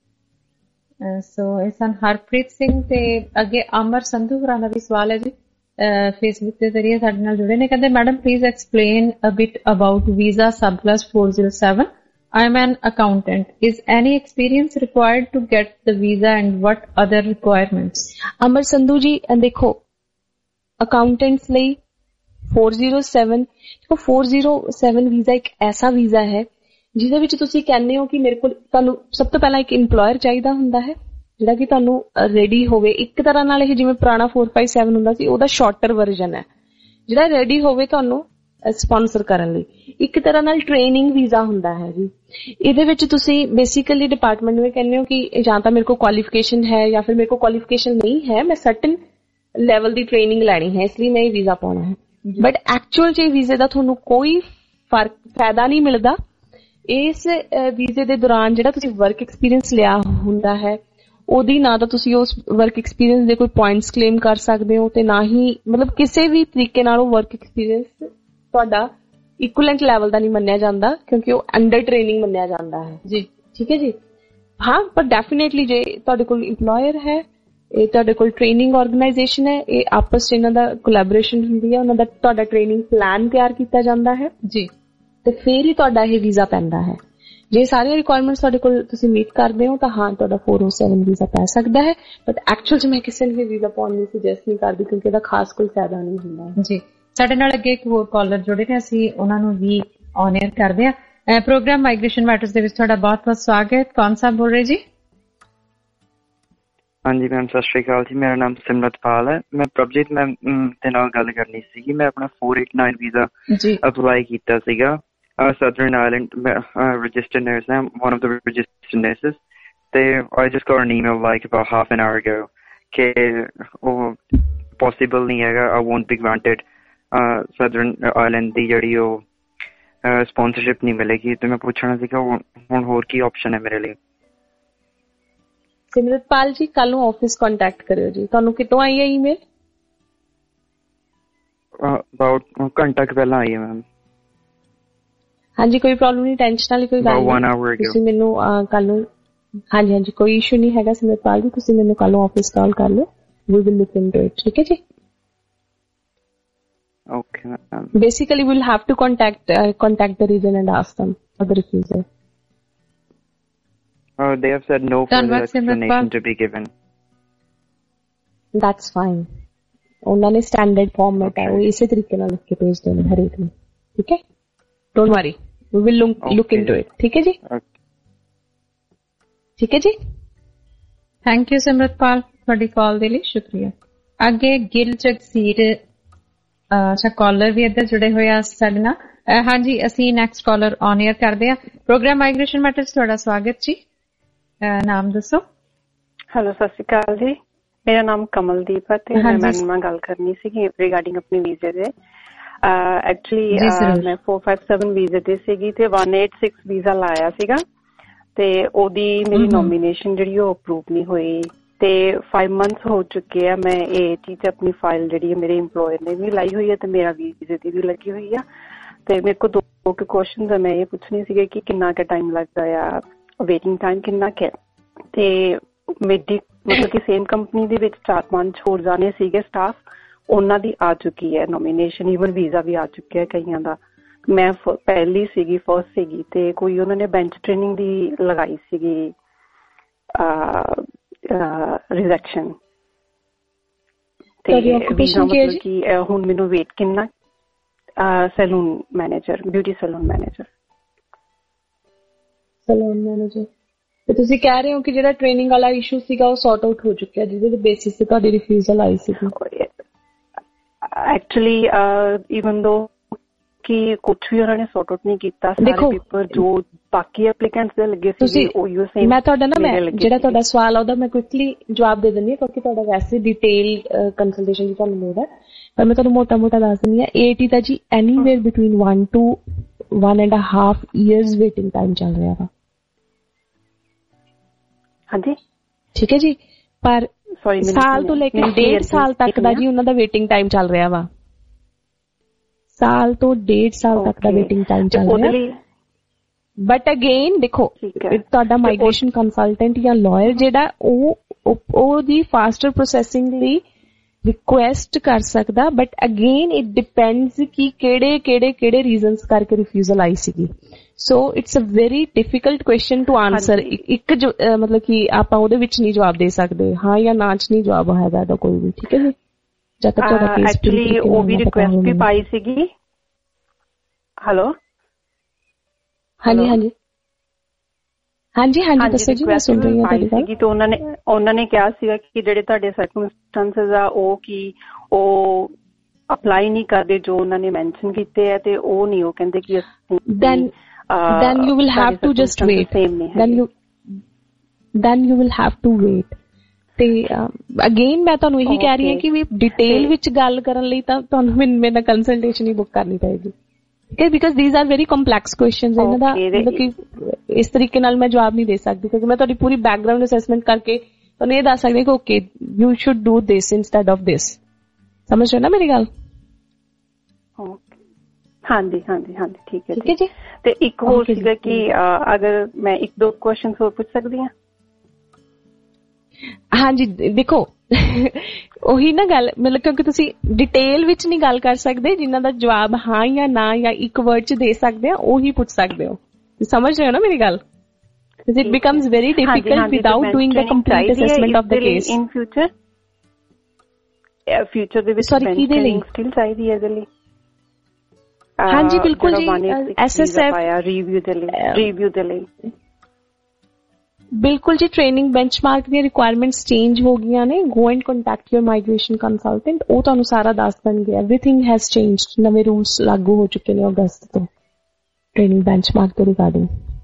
ਸੋ ਇਹ ਸਨ ਹਰਪ੍ਰੀਤ ਸਿੰਘ ਤੇ ਅੱਗੇ ਅਮਰ ਸੰਧੂ ਹੋਰਾਂ ਦਾ ਵੀ ਸਵਾਲ ਹੈ ਜੀ, ਫੇਸਬੁੱਕ ਦੇ ਜ਼ਰੀਏ ਸਾਡੇ ਨਾਲ ਜੁੜੇ ਨੇ। ਕਹਿੰਦੇ madam please explain a bit about visa subclass four oh seven. I am an accountant. Is any experience required to get the visa and what other requirements? Amar Sandhu ji ਦੇਖੋ ਅਕਾਊਂਟੈਂਟਸ ਲਈ four oh seven ਦੇਖੋ four oh seven visa ਇੱਕ ਐਸਾ visa ਹੈ ਜਿਹਦੇ ਵਿੱਚ ਤੁਸੀਂ ਕਹਿੰਦੇ ਹੋ ਕਿ ਮੇਰੇ ਕੋਲ ਤੁਹਾਨੂੰ ਸਭ ਤੋਂ ਪਹਿਲਾਂ ਇੱਕ ਇੰਪਲੋਇਰ ਚਾਹੀਦਾ ਹੁੰਦਾ ਹੈ ਜਿਹੜਾ ਕਿ ਤੁਹਾਨੂੰ ਰੈਡੀ ਹੋਵੇ। ਇੱਕ ਤਰ੍ਹਾਂ ਨਾਲ ਇਹ ਜਿਵੇਂ ਪੁਰਾਣਾ four five seven ਹੁੰਦਾ ਸੀ ਉਹਦਾ ਸ਼ਾਰਟਰ ਵਰਜ਼ਨ ਹੈ ਜਿਹੜਾ ਰੈਡੀ ਹੋਵੇ ਤੁਹਾਨੂੰ ਸਪਾਂਸਰ ਕਰਨ ਲਈ। ਇੱਕ ਤਰ੍ਹਾਂ ਨਾਲ ਟ੍ਰੇਨਿੰਗ ਵੀਜ਼ਾ ਹੁੰਦਾ ਹੈ ਜੀ। ਇਹਦੇ ਵਿੱਚ ਤੁਸੀਂ ਬੇਸਿਕਲੀ ਡਿਪਾਰਟਮੈਂਟ ਨੂੰ ਇਹ ਕਹਿੰਦੇ ਹੋ ਕਿ ਜਾਂ ਤਾਂ ਮੇਰੇ ਕੋਲ ਕੁਆਲੀਫਿਕੇਸ਼ਨ ਹੈ ਜਾਂ ਫਿਰ ਮੇਰੇ ਕੋਲ ਕੁਆਲੀਫਿਕੇਸ਼ਨ ਨਹੀਂ ਹੈ, ਮੈਂ ਸਰਟਨ ਲੈਵਲ ਦੀ ਟ੍ਰੇਨਿੰਗ ਲੈਣੀ ਹੈ, ਇਸ ਲਈ ਮੈਂ ਇਹ ਵੀਜ਼ਾ ਪਾਉਣਾ ਹੈ। ਬਟ ਐਕਚੁਅਲ ਚ ਵੀਜ਼ੇ ਦਾ ਤੁਹਾਨੂੰ ਕੋਈ ਫਰਕ ਫਾਇਦਾ ਨਹੀਂ ਮਿਲਦਾ। ਇਸ ਵੀਜ਼ੇ ਦੇ ਦੌਰਾਨ ਜਿਹੜਾ ਤੁਸੀਂ ਵਰਕ ਐਕਸਪੀਰੀਅੰਸ ਲਿਆ ਹੁੰਦਾ ਹੈ ਉਹਦੀ ਨਾ ਤਾਂ ਤੁਸੀਂ ਉਸ ਵਰਕ ਐਕਸਪੀਰੀਅੰਸ ਦੇ ਕੋਈ ਪੁਆਇੰਟਸ ਕਲੇਮ ਕਰ ਸਕਦੇ ਹੋ ਤੇ ਨਾ ਹੀ ਮਤਲਬ ਕਿਸੇ ਵੀ ਤਰੀਕੇ ਨਾਲ ਉਹ ਵਰਕ ਐਕਸਪੀਰੀਅੰਸ ਤੁਹਾਡਾ ਇਕੁਅਲੈਂਟ ਲੈਵਲ ਦਾ ਨਹੀਂ ਮੰਨਿਆ ਜਾਂਦਾ ਕਿਉਂਕਿ ਉਹ ਅੰਡਰ ਟ੍ਰੇਨਿੰਗ ਮੰਨਿਆ ਜਾਂਦਾ ਹੈ ਜੀ, ਠੀਕ ਹੈ ਜੀ। ਹਾਂ ਪਰ ਡੈਫੀਨੇਟਲੀ ਜੇ ਤੁਹਾਡੇ ਕੋਲ ਇੰਪਲੋਇਰ ਹੈ, ਇਹ ਤੁਹਾਡੇ ਕੋਲ ਟ੍ਰੇਨਿੰਗ ਆਰਗੇਨਾਈਜੇਸ਼ਨ ਹੈ, ਇਹ ਆਪਸ ਚ ਇਹਨਾਂ ਦਾ ਕੋਲੈਬੋਰੇਸ਼ਨ ਹੁੰਦੀ ਹੈ, ਉਹਨਾਂ ਦਾ ਤੁਹਾਡਾ ਟ੍ਰੇਨਿੰਗ ਪਲਾਨ ਤਿਆਰ ਕੀਤਾ ਜਾਂਦਾ ਹੈ ਜੀ, ਤੇ ਫਿਰ ਹੀ ਤੁਹਾਡਾ ਇਹ ਵੀਜ਼ਾ ਪੈਂਦਾ ਹੈ। ਜੇ ਸਾਰੀਆਂ ਰਿਕੁਆਇਰਮੈਂਟਸ ਤੁਹਾਡੇ ਕੋਲ ਤੁਸੀਂ ਮੀਟ ਕਰਦੇ ਹੋ ਤਾਂ ਹਾਂ ਤੁਹਾਡਾ four oh seven ਵੀਜ਼ਾ ਪੈ ਸਕਦਾ ਹੈ। ਬਟ ਐਕਚੁਅਲ ਚ ਮੈਂ ਕਿਸੇ ਨੂੰ ਵੀ ਵੀਜ਼ਾ ਪਾਉਣ ਨੂੰ ਸੁਜੈਸਟ ਨਹੀਂ ਕਰਦੀ ਕਿਉਂਕਿ ਇਹਦਾ ਖਾਸ ਕੋਈ ਫਾਇਦਾ ਨਹੀਂ ਹੁੰਦਾ ਜੀ। ਸਾਡੇ ਨਾਲ ਅੱਗੇ ਇੱਕ ਹੋਰ ਕਾਲਰ ਜੁੜੇ ਨੇ, ਅਸੀਂ ਉਹਨਾਂ ਨੂੰ ਵੀ ਔਨ 에ਅਰ ਕਰਦੇ ਹਾਂ। ਪ੍ਰੋਗਰਾਮ ਮਾਈਗ੍ਰੇਸ਼ਨ ਮੈਟਰਸ ਦੇ ਵਿੱਚ ਤੁਹਾਡਾ ਬਹੁਤ ਬਹੁਤ ਸਵਾਗਤ। ਕੌਣ ਸਾਹਿਬ ਬੋਲ ਰਹੇ ਜੀ? ਹਾਂਜੀ ਮੈਮ, ਸਤਿ ਸ਼੍ਰੀ ਅਕਾਲ ਜੀ। ਮੇਰਾ ਨਾਮ ਸਿਮਰਤਪਾਲ ਹੈ। ਮੈਂ ਪ੍ਰਭਜੀਤ ਮੈਮ ਦੇ ਨਾਲ ਗੱਲ ਕਰਨੀ ਸੀਗੀ। ਮੈਂ ਆਪਣਾ four eight nine visa apply ਕੀਤਾ ਸੀਗਾ। Southern Ireland registered nurse. I'm one of the registered nurses. They, I just got an email like about half an hour ago कि वो possible नहीं है, I won't be granted Southern Ireland ਦੀ ਜਿਹੜੀ ਉਹ sponsorship नहीं मिलेगी। तो मैं पूछना ਸੀਗਾ ਹੁਣ ਹੋਰ ਕੀ option ਹੈ ਮੇਰੇ ਲਈ? ਸਿਮਰਤਪਾਲ ਜੀ ਕੱਲ ਨੂੰ ਆਫਿਸ ਕੰਟੈਕਟ ਕਰਿਓ ਜੀ। ਤੁਹਾਨੂੰ ਕਿਤੋਂ ਆਈ ਹੈ ਈਮੇਲ? about ਘੰਟਾ ਕੁ ਪਹਿਲਾਂ ਆਈ ਹੈ ਮੈਮ। ਹਾਂਜੀ ਕੋਈ ਪ੍ਰੋਬਲਮ ਨਹੀਂ, ਟੈਨਸ਼ਨ ਵਾਲੀ ਕੋਈ ਗੱਲ ਨਹੀਂ। ਤੁਸੀਂ ਮੈਨੂੰ ਕੱਲ ਨੂੰ ਹਾਂਜੀ ਹਾਂਜੀ ਕੋਈ ਇਸ਼ੂ ਨਹੀਂ ਹੈਗਾ ਸਿਮਰਤਪਾਲ ਜੀ, ਤੁਸੀਂ ਮੈਨੂੰ ਕੱਲ ਨੂੰ ਆਫਿਸ ਕਾਲ ਕਰ ਲਓ। We will look into it, ਠੀਕ ਹੈ ਜੀ। Okay ma'am. Basically we'll have to contact uh, contact the region and ask them for the refusal. Oh, they have said no further explanation to be given. That's fine. ਉਹਨਾਂ ਨੇ standard format ਹੈ ਉਹ ਇਸੇ ਤਰੀਕੇ ਨਾਲ ਲਿਖ ਕੇ ਭੇਜਦੇ ਨੇ ਹਰੇਕ ਨੂੰ, ਠੀਕ ਹੈ। Don't worry, we will look okay. look into it. ਠੀਕ ਹੈ ਜੀ, ਠੀਕ ਹੈ ਜੀ। ਥੈਂਕ ਯੂ ਸਿਮਰਤਪਾਲ, ਤੁਹਾਡੀ ਕਾਲ ਦੇ ਲਈ ਸ਼ੁਕਰੀਆ। ਅੱਗੇ ਗਿਲ ਜਗਸੀਰ ਅੱਛਾ ਕਾਲਰ ਵੀ ਇੱਧਰ ਜੁੜੇ ਹੋਏ ਆ ਸਾਡੇ ਨਾਲ। ਹਾਂਜੀ ਅਸੀਂ ਨੈਕਸਟ ਕਾਲਰ ਔਨ 에ਅਰ ਕਰਦੇ ਆ। ਪ੍ਰੋਗਰਾਮ ਮਾਈਗ੍ਰੇਸ਼ਨ ਮੈਟਰਸ, ਤੁਹਾਡਾ ਸਵਾਗਤ ਜੀ। ਨਾਮ ਦੱਸੋ। ਹੈਲੋ, ਸਤਿ ਸ਼੍ਰੀ ਅਕਾਲ ਜੀ। ਮੇਰਾ ਨਾਮ ਕਮਲਦੀਪ ਹੈ ਤੇ ਮੈਂ ਮੈਡਮ ਨਾਲ ਗੱਲ ਕਰਨੀ ਸੀਗੀ ਰਿਗਾਰਡਿੰਗ ਆਪਣੇ ਵੀਜ਼ੇ ਦੇ। ਐਕਚੁਅਲੀ ਮੈਂ four five seven ਵੀਜ਼ੇ ਤੇ ਸੀਗੀ ਤੇ one eight six ਵੀਜ਼ਾ ਲਾਇਆ ਸੀਗਾ ਤੇ ਉਹਦੀ ਮੇਰੀ ਨੋਮੀਨੇਸ਼ਨ ਜਿਹੜੀ ਉਹ ਅਪਰੂਵ ਨਹੀਂ ਹੋਈ ਤੇ five months ਹੋ ਚੁੱਕੇ ਆ। ਮੈਂ ਇਹ ਚੀਜ਼ ਆਪਣੀ ਫਾਈਲ ਜਿਹੜੀ ਮੇਰੇ ਇੰਪਲੋਇਰ ਨੇ ਵੀ ਲਾਈ ਹੋਈ ਹੈ ਤੇ ਮੇਰਾ ਵੀਜ਼ੇ ਦੀ ਵੀ ਲੱਗੀ ਹੋਈ ਆ ਤੇ ਮੇਰੇ ਕੋਲ ਦੋ ਕੁ ਕੁਐਸਚਨਸ ਮੈਂ ਇਹ ਪੁੱਛਣੀ ਸੀਗੇ ਕਿ ਕਿੰਨਾ ਕੁ ਟਾਈਮ ਲੱਗਦਾ ਆ, ਵੇਟਿੰਗ ਟਾਈਮ ਕਿੰਨਾ ਕੁ ਹੈ ਤੇ ਮੇਰੀ ਮਤਲਬ ਕਿ ਸੇਮ ਕੰਪਨੀ ਦੇ ਵਿੱਚ ਚਾਰ ਪੰਜ ਹੋਰ ਜਾਣੇ ਸੀਗੇ ਸਟਾਫ, ਉਹਨਾਂ ਦੀ ਆ ਚੁੱਕੀ ਹੈ ਨੋਮੀਨੇਸ਼ਨ, ਈਵਨ ਵੀਜ਼ਾ ਵੀ ਆ ਚੁੱਕਿਆ ਕਈਆਂ ਦਾ। ਮੈਂ ਪਹਿਲੀ ਸੀਗੀ, ਫਸਟ ਸੀਗੀ ਤੇ ਕੋਈ ਉਹਨਾਂ ਨੇ ਬੈਂਚ ਟ੍ਰੇਨਿੰਗ ਦੀ ਲਗਾਈ ਸੀਗੀ ਰਿਜੈਕਸ਼ਨ ਤੇ ਵੀਜ਼ਾ ਮਤਲਬ ਕਿ ਹੁਣ ਮੈਨੂੰ ਵੇਟ ਕਿੰਨਾ। Salon manager, beauty salon manager. Salon manager ਤੇ ਤੁਸੀਂ ਕਹਿ ਰਹੇ ਹੋ ਕਿ ਜਿਹੜਾ ਟ੍ਰੇਨਿੰਗ ਵਾਲਾ ਇਸ਼ੂ ਸੀਗਾ ਉਹ ਸੌਰਟ ਆਊਟ ਹੋ ਚੁੱਕਿਆ ਜਿਹਦੇ ਬੇਸਿਸ ਤੇ ਤੁਹਾਡੀ ਰਿਫਿਊਜ਼ਲ ਆਈ ਸੀ। ਐਕਚੁਅਲੀ ਈਵਨ ਦੋ ਕਿ ਕੁਝ ਵੀ ਉਹਨਾਂ ਨੇ ਸੌਰਟ ਆਊਟ ਨਹੀਂ ਕੀਤਾ, ਸਾਰੇ ਪੇਪਰ ਜੋ ਬਾਕੀ ਐਪਲੀਕੈਂਟਸ ਦੇ ਲੱਗੇ ਸੀ ਉਹ ਸੇਮ। ਮੈਂ ਤੁਹਾਡਾ ਨਾ ਮੈਂ ਜਿਹੜਾ ਤੁਹਾਡਾ ਸਵਾਲ ਆ ਉਹਦਾ ਮੈਂ ਕੁਇਕਲੀ ਜਵਾਬ ਦੇ ਦਿੰਦੀ ਹਾਂ ਕਿਉਂਕਿ ਤੁਹਾਡਾ ਵੈਸੇ ਡਿਟੇਲ ਕੰਸਲਟੇਸ਼ਨ ਦੀ ਤੁਹਾਨੂੰ ਲੋੜ ਹੈ। ਪਰ ਮੈਂ ਤੁਹਾਨੂੰ ਮੋਟਾ ਮੋਟਾ ਦੱਸ ਦਿੰਦੀ ਹਾਂ A T ਦਾ ਜੀ anywhere between one to one and a half years waiting time ਚੱਲ ਰਿਹਾ ਵਾ। ਹਾਂਜੀ ਠੀਕ ਹੈ ਜੀ, ਪਰ ਸਾਲ ਤੋਂ ਲੈ ਕੇ ਡੇਢ ਸਾਲ ਤੱਕ ਦਾ ਜੀ ਉਹਨਾਂ ਦਾ ਵੇਟਿੰਗ ਟਾਈਮ ਚੱਲ ਰਿਹਾ ਵਾ। ਸਾਲ ਤੋਂ ਡੇਢ ਸਾਲ ਤੱਕ ਦਾ ਵੇਟਿੰਗ ਟਾਈਮ ਚੱਲ ਰਿਹਾ। ਬਟ ਅਗੇਨ ਦੇਖੋ ਤੁਹਾਡਾ ਮਾਈਗ੍ਰੇਸ਼ਨ ਕੰਸਲਟੈਂਟ ਜਾਂ ਲਾਇਰ ਜਿਹੜਾ ਉਹ ਉਹਦੀ ਫਾਸਟਰ ਪ੍ਰੋਸੈਸਿੰਗ ਲਈ ਰਿਕੁਐਸਟ ਕਰ ਸਕਦਾ, ਬਟ ਅਗੇਨ ਇਟ ਡਿਪੈਂਡਸ ਕਿ ਕਿਹੜੇ ਕਿਹੜੇ ਕਿਹੜੇ ਰੀਜ਼ਨਸ ਕਰਕੇ ਰਿਫਿਊਜ਼ਲ ਆਈ ਸੀਗੀ। So it's a very difficult question to answer. ਇੱਕ ਮਤਲਬ ਕਿ ਆਪਾਂ ਉਹਦੇ ਵਿੱਚ ਨਹੀਂ ਜਵਾਬ ਦੇ ਸਕਦੇ, ਹਾਂ ਜਾਂ ਨਾ ਚ ਨਹੀਂ ਜਵਾਬ ਹੈਗਾ ਇਹਦਾ ਕੋਈ ਵੀ। ਠੀਕ ਹੈ ਜੀ, ਜਦ ਤੱਕ ਤੁਹਾਡਾ ਕੇਸ ਐਕਚੁਅਲੀ ਉਹ ਵੀ ਰਿਕੁਐਸਟ ਵੀ ਪਾਈ ਸੀਗੀ। ਹੈਲੋ ਹਾਂਜੀ ਹਾਂਜੀ ਹਾਂਜੀ ਹਾਂਜੀ ਦੱਸੋ ਜੀ, ਮੈਂ ਸੁਣ ਰਹੀ ਹਾਂ ਤੁਹਾਡੀ ਗੱਲ। ਤੇ ਉਹਨਾਂ ਨੇ ਉਹਨਾਂ ਨੇ ਕਿਹਾ ਸੀਗਾ ਕਿ ਜਿਹੜੇ ਤੁਹਾਡੇ ਸਰਕਮਸਟੈਂਸਸ ਆ ਉਹ ਕੀ ਉਹ ਅਪਲਾਈ ਨਹੀਂ ਕਰਦੇ ਜੋ ਉਹਨਾਂ ਨੇ ਮੈਂਸ਼ਨ ਕੀਤੇ ਆ, ਤੇ ਉਹ ਨਹੀਂ, ਉਹ ਕਹਿੰਦੇ ਕਿ then then you will have to just wait then you then you will have to wait ਤੇ ਅਗੇਨ ਮੈਂ ਤੁਹਾਨੂੰ ਇਹੀ ਕਹਿ ਰਹੀ ਹਾਂ ਕਿ ਵੀ ਡਿਟੇਲ ਵਿੱਚ ਗੱਲ ਕਰਨ ਲਈ ਤਾਂ ਤੁਹਾਨੂੰ ਮੇਰੇ ਨਾਲ ਕੰਸਲਟੇਸ਼ਨ ਹੀ ਬੁੱਕ ਕਰਨੀ ਪਏਗੀ। ਠੀਕ ਹੈ, because these are very complex questions। ਇਹਨਾਂ ਦਾ ਮਤਲਬ ਕਿ ਇਸ ਤਰੀਕੇ ਨਾਲ ਮੈਂ ਜਵਾਬ ਨਹੀਂ ਦੇ ਸਕਦੀ, ਕਿਉਂਕਿ ਮੈਂ ਤੁਹਾਡੀ ਪੂਰੀ ਬੈਕਗਰਾਉਂਡ ਅਸੈਸਮੈਂਟ ਕਰਕੇ ਤੁਹਾਨੂੰ ਇਹ ਦੱਸ ਸਕਦੀ ਕਿ okay you should do this instead of this. ਸਮਝ ਰਹੇ ਨਾ ਮੇਰੀ ਗੱਲ? ਹਾਂਜੀ ਹਾਂਜੀ ਹਾਂਜੀ ਠੀਕ ਹੈ ਠੀਕ ਹੈ ਜੀ। ਤੇ ਇੱਕ ਹੋਰ ਸੀਗਾ ਕਿ ਅਗਰ ਮੈਂ ਇੱਕ ਦੋ ਕੁਐਸਚਨ ਹੋਰ ਪੁੱਛ ਸਕਦੀ ਹਾਂ? ਹਾਂਜੀ ਦੇਖੋ ਉਹੀ ਨਾ ਗੱਲ, ਮਤਲਬ ਕਿਉਂਕਿ ਤੁਸੀਂ ਡਿਟੇਲ ਵਿੱਚ ਨਹੀਂ ਗੱਲ ਕਰ ਸਕਦੇ, ਜਿਨ੍ਹਾਂ ਦਾ ਜਵਾਬ ਹਾਂ ਜਾਂ ਨਾ ਜਾਂ ਇੱਕ ਵਰਡ ਚ ਦੇ ਸਕਦੇ ਆ ਉਹੀ ਪੁੱਛ ਸਕਦੇ ਹੋ। ਸਮਝ ਰਹੇ ਹੋ ਨਾ ਮੇਰੀ ਗੱਲ? It becomes very difficult without doing the complete assessment of the case. In future, future ਦੇ ਵਿੱਚ sorry ਕਿਹਦੇ ਲਈ ਸਟਿਲ ਚਾਹੀਦੀ ਹੈ ਇਹਦੇ ਲਈ? ਹਾਂਜੀ ਬਿਲਕੁਲ ਜੀ, ਐਸ ਐਸ ਐਫ ਰਿਵਿਊ ਦੇ ਲਈ ਰਿਵਿਊ ਦੇ ਲਈ ਬਿਲਕੁਲ ਜੀ। ਟ੍ਰੇਨਿੰਗ ਬੈਂਚਮਾਰਕ ਦੀਆਂ ਰਿਕੁਆਇਰਮੈਂਟਸ ਚੇਂਜ ਹੋ ਗਈਆਂ ਨੇ। Go and contact your migration consultant, ਉਹ ਤੁਹਾਨੂੰ ਸਾਰਾ ਦੱਸ ਦੇਣਗੇ। ਐਵਰੀਥਿੰਗ ਹੈਜ਼ ਚੇਂਜਡ, ਨਵੇਂ ਰੂਲਸ ਲਾਗੂ ਹੋ ਚੁੱਕੇ ਨੇ ਅਗਸਤ ਤੋਂ ਟ੍ਰੇਨਿੰਗ ਬੈਂਚਮਾਰਕ ਦੇ ਰਿਗਾਰਡਿੰਗ।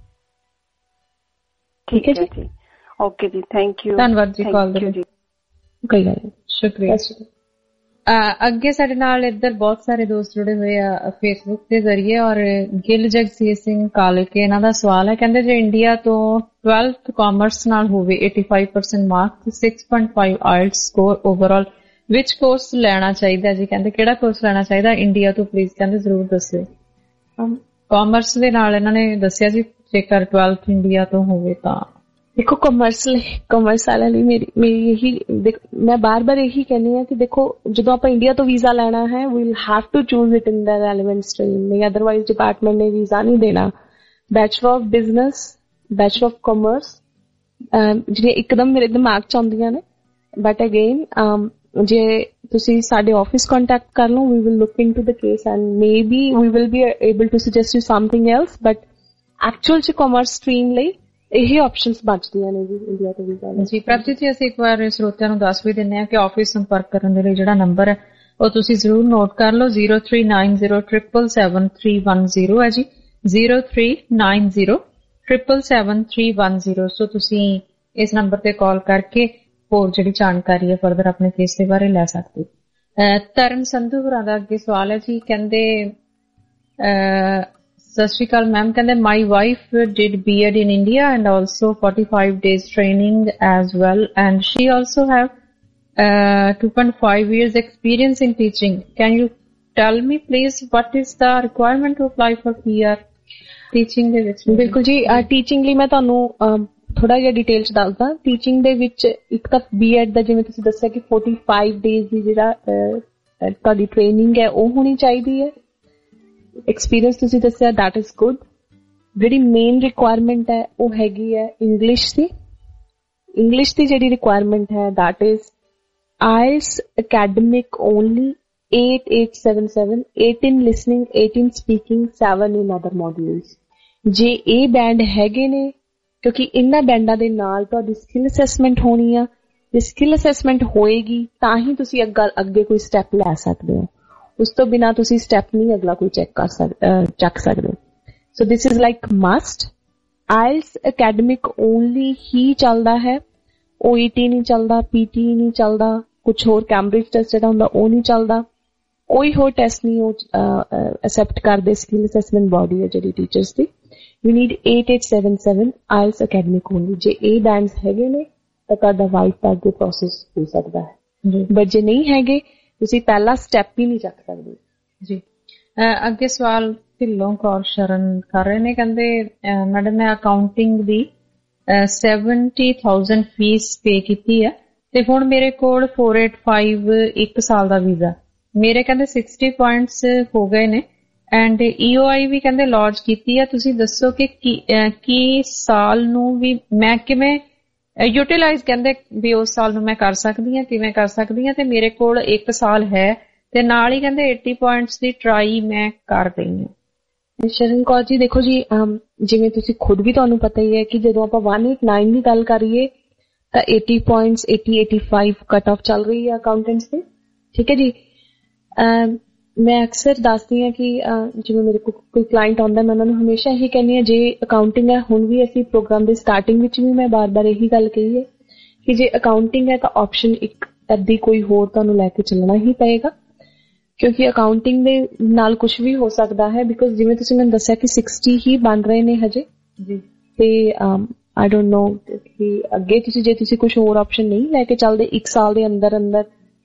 ਠੀਕ ਹੈ ਜੀ, ਓਕੇ ਜੀ, ਥੈਂਕ ਯੂ। ਧੰਨਵਾਦ ਜੀ ਕਾਲ ਦੇ ਲਈ। ਕੋਈ ਗੱਲ ਨਹੀਂ, ਸ਼ੁਕਰੀਆ। ਅੱਗੇ ਸਾਡੇ ਨਾਲ ਇੱਧਰ ਬਹੁਤ ਸਾਰੇ ਦੋਸਤ ਜੁੜੇ ਹੋਏ ਆ ਫੇਸਬੁੱਕ ਦੇ ਜ਼ਰੀਏ, ਔਰ ਗਿੱਲ ਜਗਸੀਰ ਸਿੰਘ ਕਾਲਕੇ, ਇਹਨਾਂ ਦਾ ਸਵਾਲ ਹੈ, ਕਹਿੰਦੇ ਜੇ ਇੰਡੀਆ ਤੋਂ ਟਵੈਲਥ ਕਾਮਰਸ ਨਾਲ ਹੋਵੇ eighty-five percent mark, six point five IELTS score overall, ਵਿਚ ਕੋਰਸ ਲੈਣਾ ਚਾਹੀਦਾ ਜੀ? ਕਹਿੰਦੇ ਕਿਹੜਾ ਕੋਰਸ ਲੈਣਾ ਚਾਹੀਦਾ ਇੰਡੀਆ ਤੋਂ, ਪਲੀਜ਼ ਕਹਿੰਦੇ ਜ਼ਰੂਰ ਦੱਸਿਓ। ਕਾਮਰਸ ਦੇ ਨਾਲ ਇਹਨਾਂ ਨੇ ਦੱਸਿਆ ਜੀ ਜੇਕਰ ਟਵੈਲਥ ਇੰਡੀਆ ਤੋਂ ਹੋਵੇ ਤਾਂ। ਦੇਖੋ ਕਾਮਰਸ ਲਈ ਕਾਮਰਸ ਵਾਲਿਆਂ ਲਈ ਮੇਰੀ ਮੇਰੀ ਇਹੀ ਮੈਂ ਬਾਰ ਬਾਰ ਇਹੀ ਕਹਿੰਦੀ ਹਾਂ ਕਿ ਦੇਖੋ ਜਦੋਂ ਆਪਾਂ ਇੰਡੀਆ ਤੋਂ ਵੀਜ਼ਾ ਲੈਣਾ ਹੈ we will have to choose it in the relevant stream, ਨਹੀਂ ਅਦਰਵਾਈਜ਼ ਡਿਪਾਰਟਮੈਂਟ ਨੇ ਵੀਜ਼ਾ ਨਹੀਂ ਦੇਣਾ। Bachelor of business, bachelor of commerce ਜਿਹੜੀਆਂ ਇੱਕਦਮ ਮੇਰੇ ਦਿਮਾਗ ਚ ਆਉਂਦੀਆਂ ਨੇ, ਬਟ ਅਗੇਨ ਜੇ ਤੁਸੀਂ ਸਾਡੇ ਆਫਿਸ ਕੰਟੈਕਟ ਕਰ ਲਓ, we will look into the case and maybe we will be able to suggest you something else. But actual ਚ ਕਾਮਰਸ ਸਟਰੀਮ ਲਈ ਇਹੀ ਆਪਸ਼ਨਸ ਬਚਦੀਆਂ ਨੇ ਜੀ ਇੰਡੀਆ ਤੋਂ ਵੀਜ਼ਾ ਲਈ। ਜੀ ਪ੍ਰਭਜੀਤ ਜੀ, ਅਸੀਂ ਇੱਕ ਵਾਰ ਸਰੋਤਿਆਂ ਨੂੰ ਦੱਸ ਵੀ ਦਿੰਦੇ ਹਾਂ ਕਿ ਆਫਿਸ ਸੰਪਰਕ ਕਰਨ ਦੇ ਲਈ ਜਿਹੜਾ ਨੰਬਰ ਹੈ ਉਹ ਤੁਸੀਂ ਜ਼ਰੂਰ ਨੋਟ ਕਰ ਲਓ, zero three nine zero triple seven three one zero ਹੈ ਜੀ, zero three nine zero triple seven three one zero। ਸੋ ਤੁਸੀਂ ਇਸ ਨੰਬਰ ਤੇ ਕਾਲ ਕਰਕੇ ਹੋਰ ਜਿਹੜੀ ਜਾਣਕਾਰੀ ਹੈ ਫਰਦਰ ਆਪਣੇ ਕੇਸ ਦੇ ਬਾਰੇ ਲੈ ਸਕਦੇ ਹੋ। ਤਰਨ ਸੰਧੂ ਹੋਰਾਂ ਦਾ ਅੱਗੇ ਸਵਾਲ ਹੈ ਜੀ, ਕਹਿੰਦੇ ਸਤਿ ਸ਼੍ਰੀ ਅਕਾਲ ਮੈਮ, ਕਹਿੰਦੇ my wife did B Ed in India and also forty-five days training as well, and she also have uh, two point five years experience in teaching. Can you tell me please what is the requirement to apply for P R teaching ਦੇ ਵਿੱਚ? ਬਿਲਕੁਲ ਜੀ, teaching ਲਈ ਮੈਂ ਤੁਹਾਨੂੰ ਥੋੜਾ ਜਿਹਾ detail ਚ ਦੱਸਦਾ। ਟੀਚਿੰਗ ਦੇ ਵਿੱਚ ਇੱਕ ਤਾਂ ਬੀ ਐਡ ਦਾ ਜਿਵੇਂ ਤੁਸੀਂ ਦੱਸਿਆ ਕਿ forty-five days ਦੀ ਜਿਹੜਾ ਤੁਹਾਡੀ ਟ੍ਰੇਨਿੰਗ ਹੈ ਉਹ ਹੋਣੀ ਚਾਹੀਦੀ ਹੈ। ਐਕਸਪੀਰੀਅੰਸ ਤੁਸੀਂ ਦੱਸਿਆ, ਦੈਟ ਇਜ਼ ਗੁੱਡ। ਜਿਹੜੀ ਮੇਨ ਰਿਕੁਆਇਰਮੈਂਟ ਹੈ ਉਹ ਹੈਗੀ ਹੈ ਇੰਗਲਿਸ਼ ਦੀ। ਇੰਗਲਿਸ਼ ਦੀ ਜਿਹੜੀ ਰਿਕੁਆਇਰਮੈਂਟ ਹੈ that is IELTS academic only eight eight seven seven, eight in listening, eight in speaking, seven in other modules। ਜੇ ਇਹ ਬੈਂਡ ਹੈਗੇ ਨੇ, ਕਿਉਂਕਿ ਇਹਨਾਂ ਬੈਂਡਾਂ ਦੇ ਨਾਲ ਤੁਹਾਡੀ ਸਕਿੱਲ ਅਸੈਸਮੈਂਟ ਹੋਣੀ ਆ, ਜੇ ਸਕਿੱਲ ਅਸੈਸਮੈਂਟ ਹੋਏਗੀ ਤਾਂ ਹੀ ਤੁਸੀਂ ਅੱਗੇ ਕੋਈ ਸਟੈਪ ਲੈ ਸਕਦੇ ਹੋ। ਉਸ ਤੋਂ ਬਿਨਾਂ ਤੁਸੀਂ ਸਟੈਪ ਨਹੀਂ ਅਗਲਾ ਕੋਈ ਚੈੱਕ ਕਰ ਸਕਦੇ ਚੱਕ ਸਕਦੇ। So this is like must. IELTS academic only ਹੀ ਚੱਲਦਾ ਹੈ, ਓ ਈ ਟੀ ਨਹੀਂ ਚੱਲਦਾ, ਪੀ ਟੀ ਨਹੀਂ ਚੱਲਦਾ, ਕੁਛ ਹੋਰ ਕੈਂਬਰਿਜ ਟੈਸਟ ਜਿਹੜਾ ਹੁੰਦਾ ਉਹ ਨਹੀਂ ਚੱਲਦਾ। ਕੋਈ ਹੋਰ ਟੈਸਟ ਨਹੀਂ ਉਹ ਐਕਸੈਪਟ ਕਰਦੇ ਸਕਿੱਲ ਅਸੈਸਮੈਂਟ ਬੋਡੀ ਹੈ ਜਿਹੜੀ ਟੀਚਰਸ ਦੀ। You need eight eight seven seven IELTS academic only. ਜੇ ਇਹ ਬੈਂਡਸ ਹੈਗੇ ਨੇ ਤਾਂ ਤੁਹਾਡਾ ਵਾਈਫ ਦਾ ਅੱਗੇ ਪ੍ਰੋਸੈਸ ਹੋ ਸਕਦਾ ਹੈ, ਬਟ ਜੇ ਨਹੀਂ ਹੈਗੇ ਤੁਸੀਂ ਪਹਿਲਾ ਸਟੈਪ ਹੀ ਨਹੀਂ ਚੱਕ ਸਕਦੇ ਜੀ। ਅੱਗੇ ਸਵਾਲ ਢਿੱਲੋਂ ਕੌਰ ਸ਼ਰਨ ਕਰ ਰਹੇ ਨੇ, ਕਹਿੰਦੇ ਮੈਡਮ ਮੈਂ ਅਕਾਊਂਟਿੰਗ ਦੀ ਸੈਵਨਟੀ ਥਾਊਜ਼ੈਂਡ ਫੀਸ ਪੇ ਕੀਤੀ ਹੈ ਤੇ ਹੁਣ ਮੇਰੇ ਕੋਲ four eight five ਇੱਕ ਸਾਲ ਦਾ ਵੀਜ਼ਾ, ਮੇਰੇ ਕਹਿੰਦੇ sixty ਪੁਆਇੰਟਸ ਹੋ ਗਏ ਨੇ ਐਂਡ E O I ਵੀ ਕਹਿੰਦੇ ਲੌਂਚ ਕੀਤੀ ਹੈ। ਤੁਸੀਂ ਦੱਸੋ ਕਿ ਕੀ ਸਾਲ ਨੂੰ ਵੀ ਮੈਂ ਕਿਵੇਂ ਯੂਟੀਲਾਈਜ਼ ਕਹਿੰਦੇ ਵੀ ਉਸ ਸਾਲ ਨੂੰ ਮੈਂ ਕਰ ਸਕਦੀ ਹਾਂ, ਕਿਵੇਂ ਕਰ ਸਕਦੀ ਹਾਂ, ਤੇ ਮੇਰੇ ਕੋਲ ਇੱਕ ਸਾਲ ਹੈ ਤੇ ਨਾਲ ਹੀ ਕਹਿੰਦੇ eighty ਪੁਆਇੰਟਸ ਦੀ ਟਰਾਈ ਮੈਂ ਕਰ ਰਹੀ ਹਾਂ। ਸ਼ਰਨ ਕੌਰ ਜੀ ਦੇਖੋ ਜੀ, ਜਿਵੇਂ ਤੁਸੀਂ ਖੁਦ ਵੀ ਤੁਹਾਨੂੰ ਪਤਾ ਹੀ ਹੈ ਕਿ ਜਦੋਂ ਆਪਾਂ one eight nine ਦੀ ਗੱਲ ਕਰੀਏ ਤਾਂ eighty points eighty eighty-five cut off ਚੱਲ ਰਹੀ ਹੈ ਅਕਾਊਂਟੈਂਟਸ ਦੀ, ਠੀਕ ਹੈ ਜੀ। ਮੈਂ ਅਕਸਰ ਦੱਸਦੀ ਹਾਂ ਕਿ ਜਿਵੇਂ ਮੇਰੇ ਕੋਲ ਕੋਈ ਕਲਾਇੰਟ ਆਉਂਦਾ ਮੈਂ ਉਹਨਾਂ ਨੂੰ ਹਮੇਸ਼ਾ ਇਹੀ ਕਹਿੰਦੀ ਹਾਂ, ਜੇ ਅਕਾਊਂਟਿੰਗ ਹੈ, ਹੁਣ ਵੀ ਅਸੀਂ ਪ੍ਰੋਗਰਾਮ ਦੇ ਸਟਾਰਟਿੰਗ ਵਿੱਚ ਵੀ ਮੈਂ ਬਾਰ-ਬਾਰ ਇਹੀ ਗੱਲ ਕਹੀ ਹੈ ਕਿ ਜੇ ਅਕਾਊਂਟਿੰਗ ਹੈ ਤਾਂ ਆਪਸ਼ਨ ਇੱਕ ਅੱਧੀ ਕੋਈ ਹੋਰ ਤੁਹਾਨੂੰ ਲੈ ਕੇ ਚੱਲਣਾ ਹੀ ਪਏਗਾ, ਕਿਉਂਕਿ ਅਕਾਊਂਟਿੰਗ ਦੇ ਨਾਲ ਕੁਝ ਵੀ ਹੋ ਸਕਦਾ ਹੈ। ਬਿਕੋਜ਼ ਜਿਵੇਂ ਤੁਸੀਂ ਮੈਨੂੰ ਦੱਸਿਆ ਕਿ sixty ਹੀ ਬਣ ਰਹੇ ਨੇ ਹਜੇ ਜੀ, ਤੇ ਆਈ ਡੋਂਟ ਨੋ ਕਿ ਅੱਗੇ ਤੁਸੀਂ ਜੇ ਤੁਸੀਂ ਕੁਝ ਹੋਰ ਆਪਸ਼ਨ ਨਹੀਂ ਲੈ ਕੇ ਚੱਲਦੇ ਇੱਕ ਸਾਲ ਦੇ ਅੰਦਰ ਅੰਦਰ,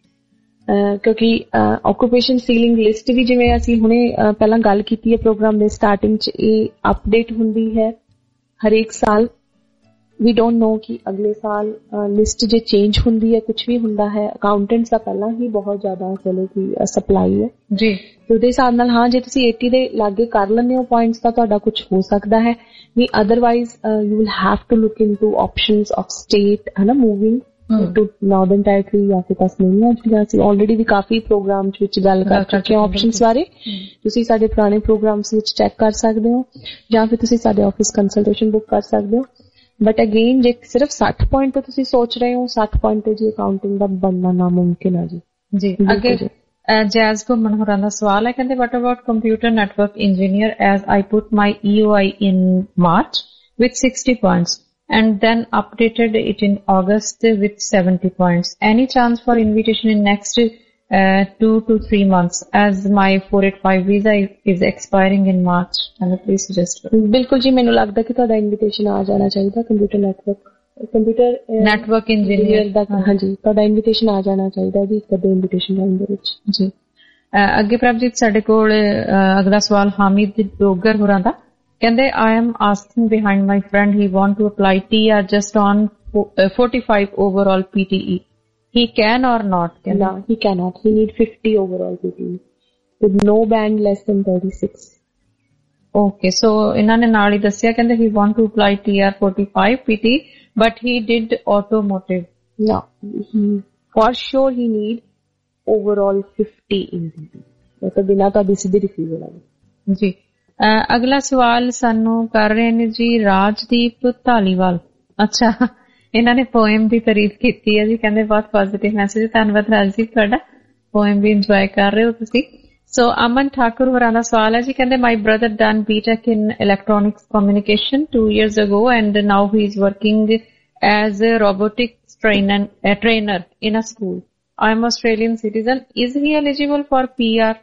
ਕਿਉਂਕਿ ਆਕੂਪੇਸ਼ਨ ਸੀਲਿੰਗ ਲਿਸਟ ਵੀ ਜਿਵੇਂ ਅਸੀਂ ਹੁਣੇ ਪਹਿਲਾਂ ਗੱਲ ਕੀਤੀ ਹੈ ਪ੍ਰੋਗਰਾਮ ਦੇ ਸਟਾਰਟਿੰਗ 'ਚ, ਇਹ ਅਪਡੇਟ ਹੁੰਦੀ ਹੈ ਹਰੇਕ ਸਾਲ। ਵੀ ਡੋਂਟ ਨੋ ਕਿ ਅਗਲੇ ਸਾਲ ਲਿਸਟ ਜੇ ਚੇਂਜ ਹੁੰਦੀ ਹੈ, ਕੁਝ ਵੀ ਹੁੰਦਾ ਹੈ। ਅਕਾਊਂਟੈਂਟਸ ਦਾ ਪਹਿਲਾਂ ਹੀ ਬਹੁਤ ਜ਼ਿਆਦਾ ਚਲੋ ਕਿ ਸਪਲਾਈ ਹੈ ਜੀ, ਉਹਦੇ ਹਿਸਾਬ ਨਾਲ ਹਾਂ ਜੇ ਤੁਸੀਂ eighty ਦੇ ਲਾਗੇ ਕਰ ਲੈਂਦੇ ਹੋ ਪੁਆਇੰਟਸ ਤਾਂ ਤੁਹਾਡਾ ਕੁਝ ਹੋ ਸਕਦਾ ਹੈ, ਨਹੀਂ otherwise you will have to look into options of state ਹੈ ਨਾ, ਮੂਵਿੰਗ ਟੂ ਨਾਰਦਰਨ ਟੈਰੀਟਰੀ ਜਾਂ ਫਿਰ ਤਸਮੇਨੀਆ, ਜਿਹੜਾ ਅਸੀਂ ਆਲਰੇਡੀ ਵੀ ਕਾਫੀ ਪ੍ਰੋਗਰਾਮਸ ਵਿੱਚ ਗੱਲ ਕਰ ਚੁੱਕੇ ਹਾਂ ਆਪਸ਼ਨਸ ਬਾਰੇ। ਤੁਸੀਂ ਸਾਡੇ ਪੁਰਾਣੇ ਪ੍ਰੋਗਰਾਮਸ ਵਿੱਚ ਚੈੱਕ ਕਰ ਸਕਦੇ ਹੋ ਜਾਂ ਫਿਰ ਤੁਸੀਂ ਸਾਡੇ ਆਫਿਸ ਕੰਸਲਟੇਸ਼ਨ ਬੁੱਕ ਕਰ ਸਕਦੇ ਹੋ। ਬਟ ਅਗੇਨ ਜੇ ਸਿਰਫ sixty ਪੁਆਇੰਟ ਤੇ ਤੁਸੀਂ ਸੋਚ ਰਹੇ ਹੋ, sixty ਪੁਆਇੰਟ ਤੇ ਜੀ ਅਕਾਊਂਟਿੰਗ ਦਾ ਬਣਨਾ ਨਾਮੁਮਕਿਨ ਹੈ ਜੀ। ਜੀ ਅੱਗੇ ਜੈਜ਼ ਘੁੰਮਣ ਹੋਰਾਂ ਦਾ ਸਵਾਲ ਹੈ, ਕਹਿੰਦੇ what about computer network engineer as I put my E O I in March with sixty points and then updated it in August with seventy points. Any chance for invitation in next uh, two to three months as my four eight five visa is expiring in March? And please suggest. ਬਿਲਕੁਲ ਜੀ, ਮੈਨੂੰ ਲੱਗਦਾ ਕਿ ਤੁਹਾਡਾ invitation ਆ ਜਾਣਾ ਚਾਹੀਦਾ computer network computer network engineer ਦਾ। ਹਾਂਜੀ, ਤੁਹਾਡਾ ਇਨਵੀਟੇਸ਼ਨ ਆ ਜਾਣਾ ਚਾਹੀਦਾ ਜੀ ਕਦੇ ਇਨਵੀਟੇਸ਼ਨ ਲਾਈਨ ਦੇ ਵਿੱਚ ਜੀ। ਅੱਗੇ ਪ੍ਰਭਜੀਤ ਸਾਡੇ ਕੋਲ ਅਗਲਾ ਸਵਾਲ ਹਾਮਿਦ ਡੋਗਰ ਹੋਰਾਂ ਦਾ, ਕਹਿੰਦੇ I am asking behind my friend he want to apply T R just on forty-five overall P T E. He can or not? Can no, he cannot. He need fifty overall P T E with no band less than thirty-six. Okay, so ਇਹਨਾਂ ਨੇ ਨਾਲ ਹੀ ਦੱਸਿਆ ਕਹਿੰਦੇ he want to apply T R forty-five P T but he did automotive. No, he for sure he need overall fifty in P T. ਮਤਲਬ ਬਿਨਾਂ ਤੁਹਾਡੀ ਸਿੱਧੀ refusal ਆਈ ਜੀ। ਅਗਲਾ ਸਵਾਲ ਸਾਨੂੰ ਕਰ ਰਹੇ ਨੇ ਜੀ ਰਾਜਦੀਪ ਧਾਲੀਵਾਲ। ਅੱਛਾ, ਇਹਨਾਂ ਨੇ ਪੋਇਮ ਦੀ ਤਾਰੀਫ ਕੀਤੀ ਹੈ ਜੀ, ਕਹਿੰਦੇ ਬਹੁਤ ਪੋਜ਼ਿਟਿਵ ਮੈਸੇਜ। ਧੰਨਵਾਦ ਰਾਜਦੀਪ ਤੁਹਾਡਾ, ਪੋਇਮ ਵੀ ਇੰਜੋਏ ਕਰ ਰਹੇ ਹੋ ਤੁਸੀਂ। ਸੋ ਅਮਨ ਠਾਕੁਰ ਹੋਰਾਂ ਦਾ ਸਵਾਲ ਹੈ ਜੀ, ਕਹਿੰਦੇ my brother done BTech in electronics communication two years ago and now he is working as a robotics trainer a trainer in a school. I am Australian citizen. Is he eligible for P R?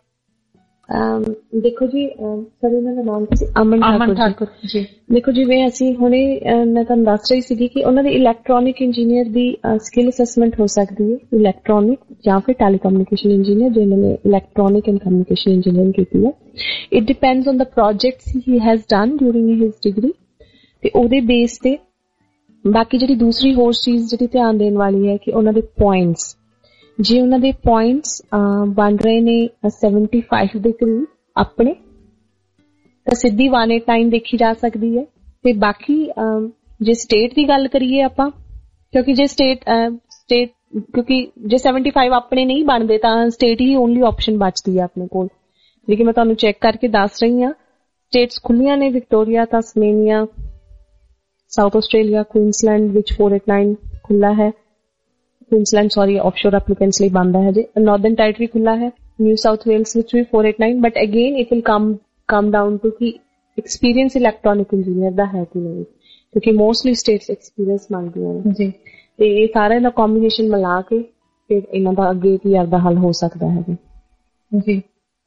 ਦੇਖੋ ਜੀ sir ਇਹਨਾਂ ਦਾ ਨਾਮ ਸੀ ਅਮਨ ਠਾਕੁਰ ਜੀ। ਦੇਖੋ ਜਿਵੇਂ ਅਸੀਂ ਹੁਣੇ ਮੈਂ ਤੁਹਾਨੂੰ ਦੱਸ ਰਹੀ ਸੀਗੀ ਕਿ ਉਹਨਾਂ ਦੀ ਇਲੈਕਟ੍ਰੋਨਿਕ ਇੰਜੀਨੀਅਰ ਦੀ ਸਕਿੱਲ ਅਸੈਸਮੈਂਟ ਹੋ ਸਕਦੀ ਹੈ, ਇਲੈਕਟ੍ਰੋਨਿਕ ਜਾਂ ਫਿਰ ਟੈਲੀਕਮਿਊਨੀਕੇਸ਼ਨ ਇੰਜੀਨੀਅਰ ਜਿਹਨਾਂ ਨੇ ਇਲੈਕਟ੍ਰੋਨਿਕ ਐਂਡ ਕਮਿਊਨੀਕੇਸ਼ਨ ਇੰਜੀਨੀਅਰਿੰਗ ਕੀਤੀ ਹੈ। It depends on the projects he has done during his degree, ਤੇ ਉਹਦੇ ਬੇਸ ਤੇ ਬਾਕੀ ਜਿਹੜੀ ਦੂਸਰੀ ਹੋਰ ਚੀਜ਼ ਜਿਹੜੀ ਧਿਆਨ ਦੇਣ ਵਾਲੀ ਹੈ ਕਿ ਉਹਨਾਂ ਦੇ ਪੁਆਇੰਟਸ, ਜੇ ਉਹਨਾਂ ਦੇ ਪੁਆਇੰਟਸ ਬਣ ਰਹੇ ਨੇ seventy-five ਦੇ ਕਰੀਬ ਆਪਣੇ, ਤਾਂ ਸਿੱਧੀ one eight nine ਦੇਖੀ ਜਾ ਸਕਦੀ ਹੈ। ਤੇ ਬਾਕੀ ਜੇ ਸਟੇਟ ਦੀ ਗੱਲ ਕਰੀਏ ਆਪਾਂ, ਕਿਉਂਕਿ ਜੇ ਸਟੇਟ ਸਟੇਟ ਕਿਉਂਕਿ ਜੇ seventy-five ਆਪਣੇ ਨਹੀਂ ਬਣਦੇ ਤਾਂ ਸਟੇਟ ਹੀ ਓਨਲੀ ਆਪਸ਼ਨ ਬਚਦੀ ਹੈ ਆਪਣੇ ਕੋਲ, ਜਿਹੜੀ ਕਿ ਮੈਂ ਤੁਹਾਨੂੰ ਚੈੱਕ ਕਰਕੇ ਦੱਸ ਰਹੀ ਹਾਂ। ਸਟੇਟਸ ਖੁੱਲੀਆਂ ਨੇ Victoria, Tasmania, South Australia, Queensland ਵਿੱਚ four eight nine ਖੁੱਲਾ ਹੈ। ਕੁਇਨਸਲੈਂਡ ਸੌਰੀ ਆਫਸ਼ੋਰ ਐਪਲੀਕੈਂਟਸ ਲਈ ਬੰਦ ਹੈ ਜੇ। ਨਾਰਦਰਨ ਟੈਰੀਟਰੀ ਖੁੱਲਾ ਹੈ, ਨਿਊ ਸਾਊਥ ਵੇਲਸ ਵਿੱਚ ਵੀ four eight nine, but again it will come come down to ਕਿ ਐਕਸਪੀਰੀਅੰਸ ਇਲੈਕਟ੍ਰੋਨਿਕ ਇੰਜੀਨੀਅਰ ਦਾ ਹੈ ਕਿ ਨਹੀਂ, ਕਿਉਂਕਿ ਮੋਸਟਲੀ ਸਟੇਟਸ ਐਕਸਪੀਰੀਅੰਸ ਮੰਗਦੀਆਂ ਨੇ ਜੀ। ਤੇ ਇਹ ਸਾਰਿਆਂ ਦਾ ਕੰਬੀਨੇਸ਼ਨ ਮਿਲਾ ਕੇ ਫਿਰ ਇਹਨਾਂ ਦਾ ਅੱਗੇ ਕੀ ਦਾ ਹੱਲ ਹੋ ਸਕਦਾ ਹੈ। ਜੀ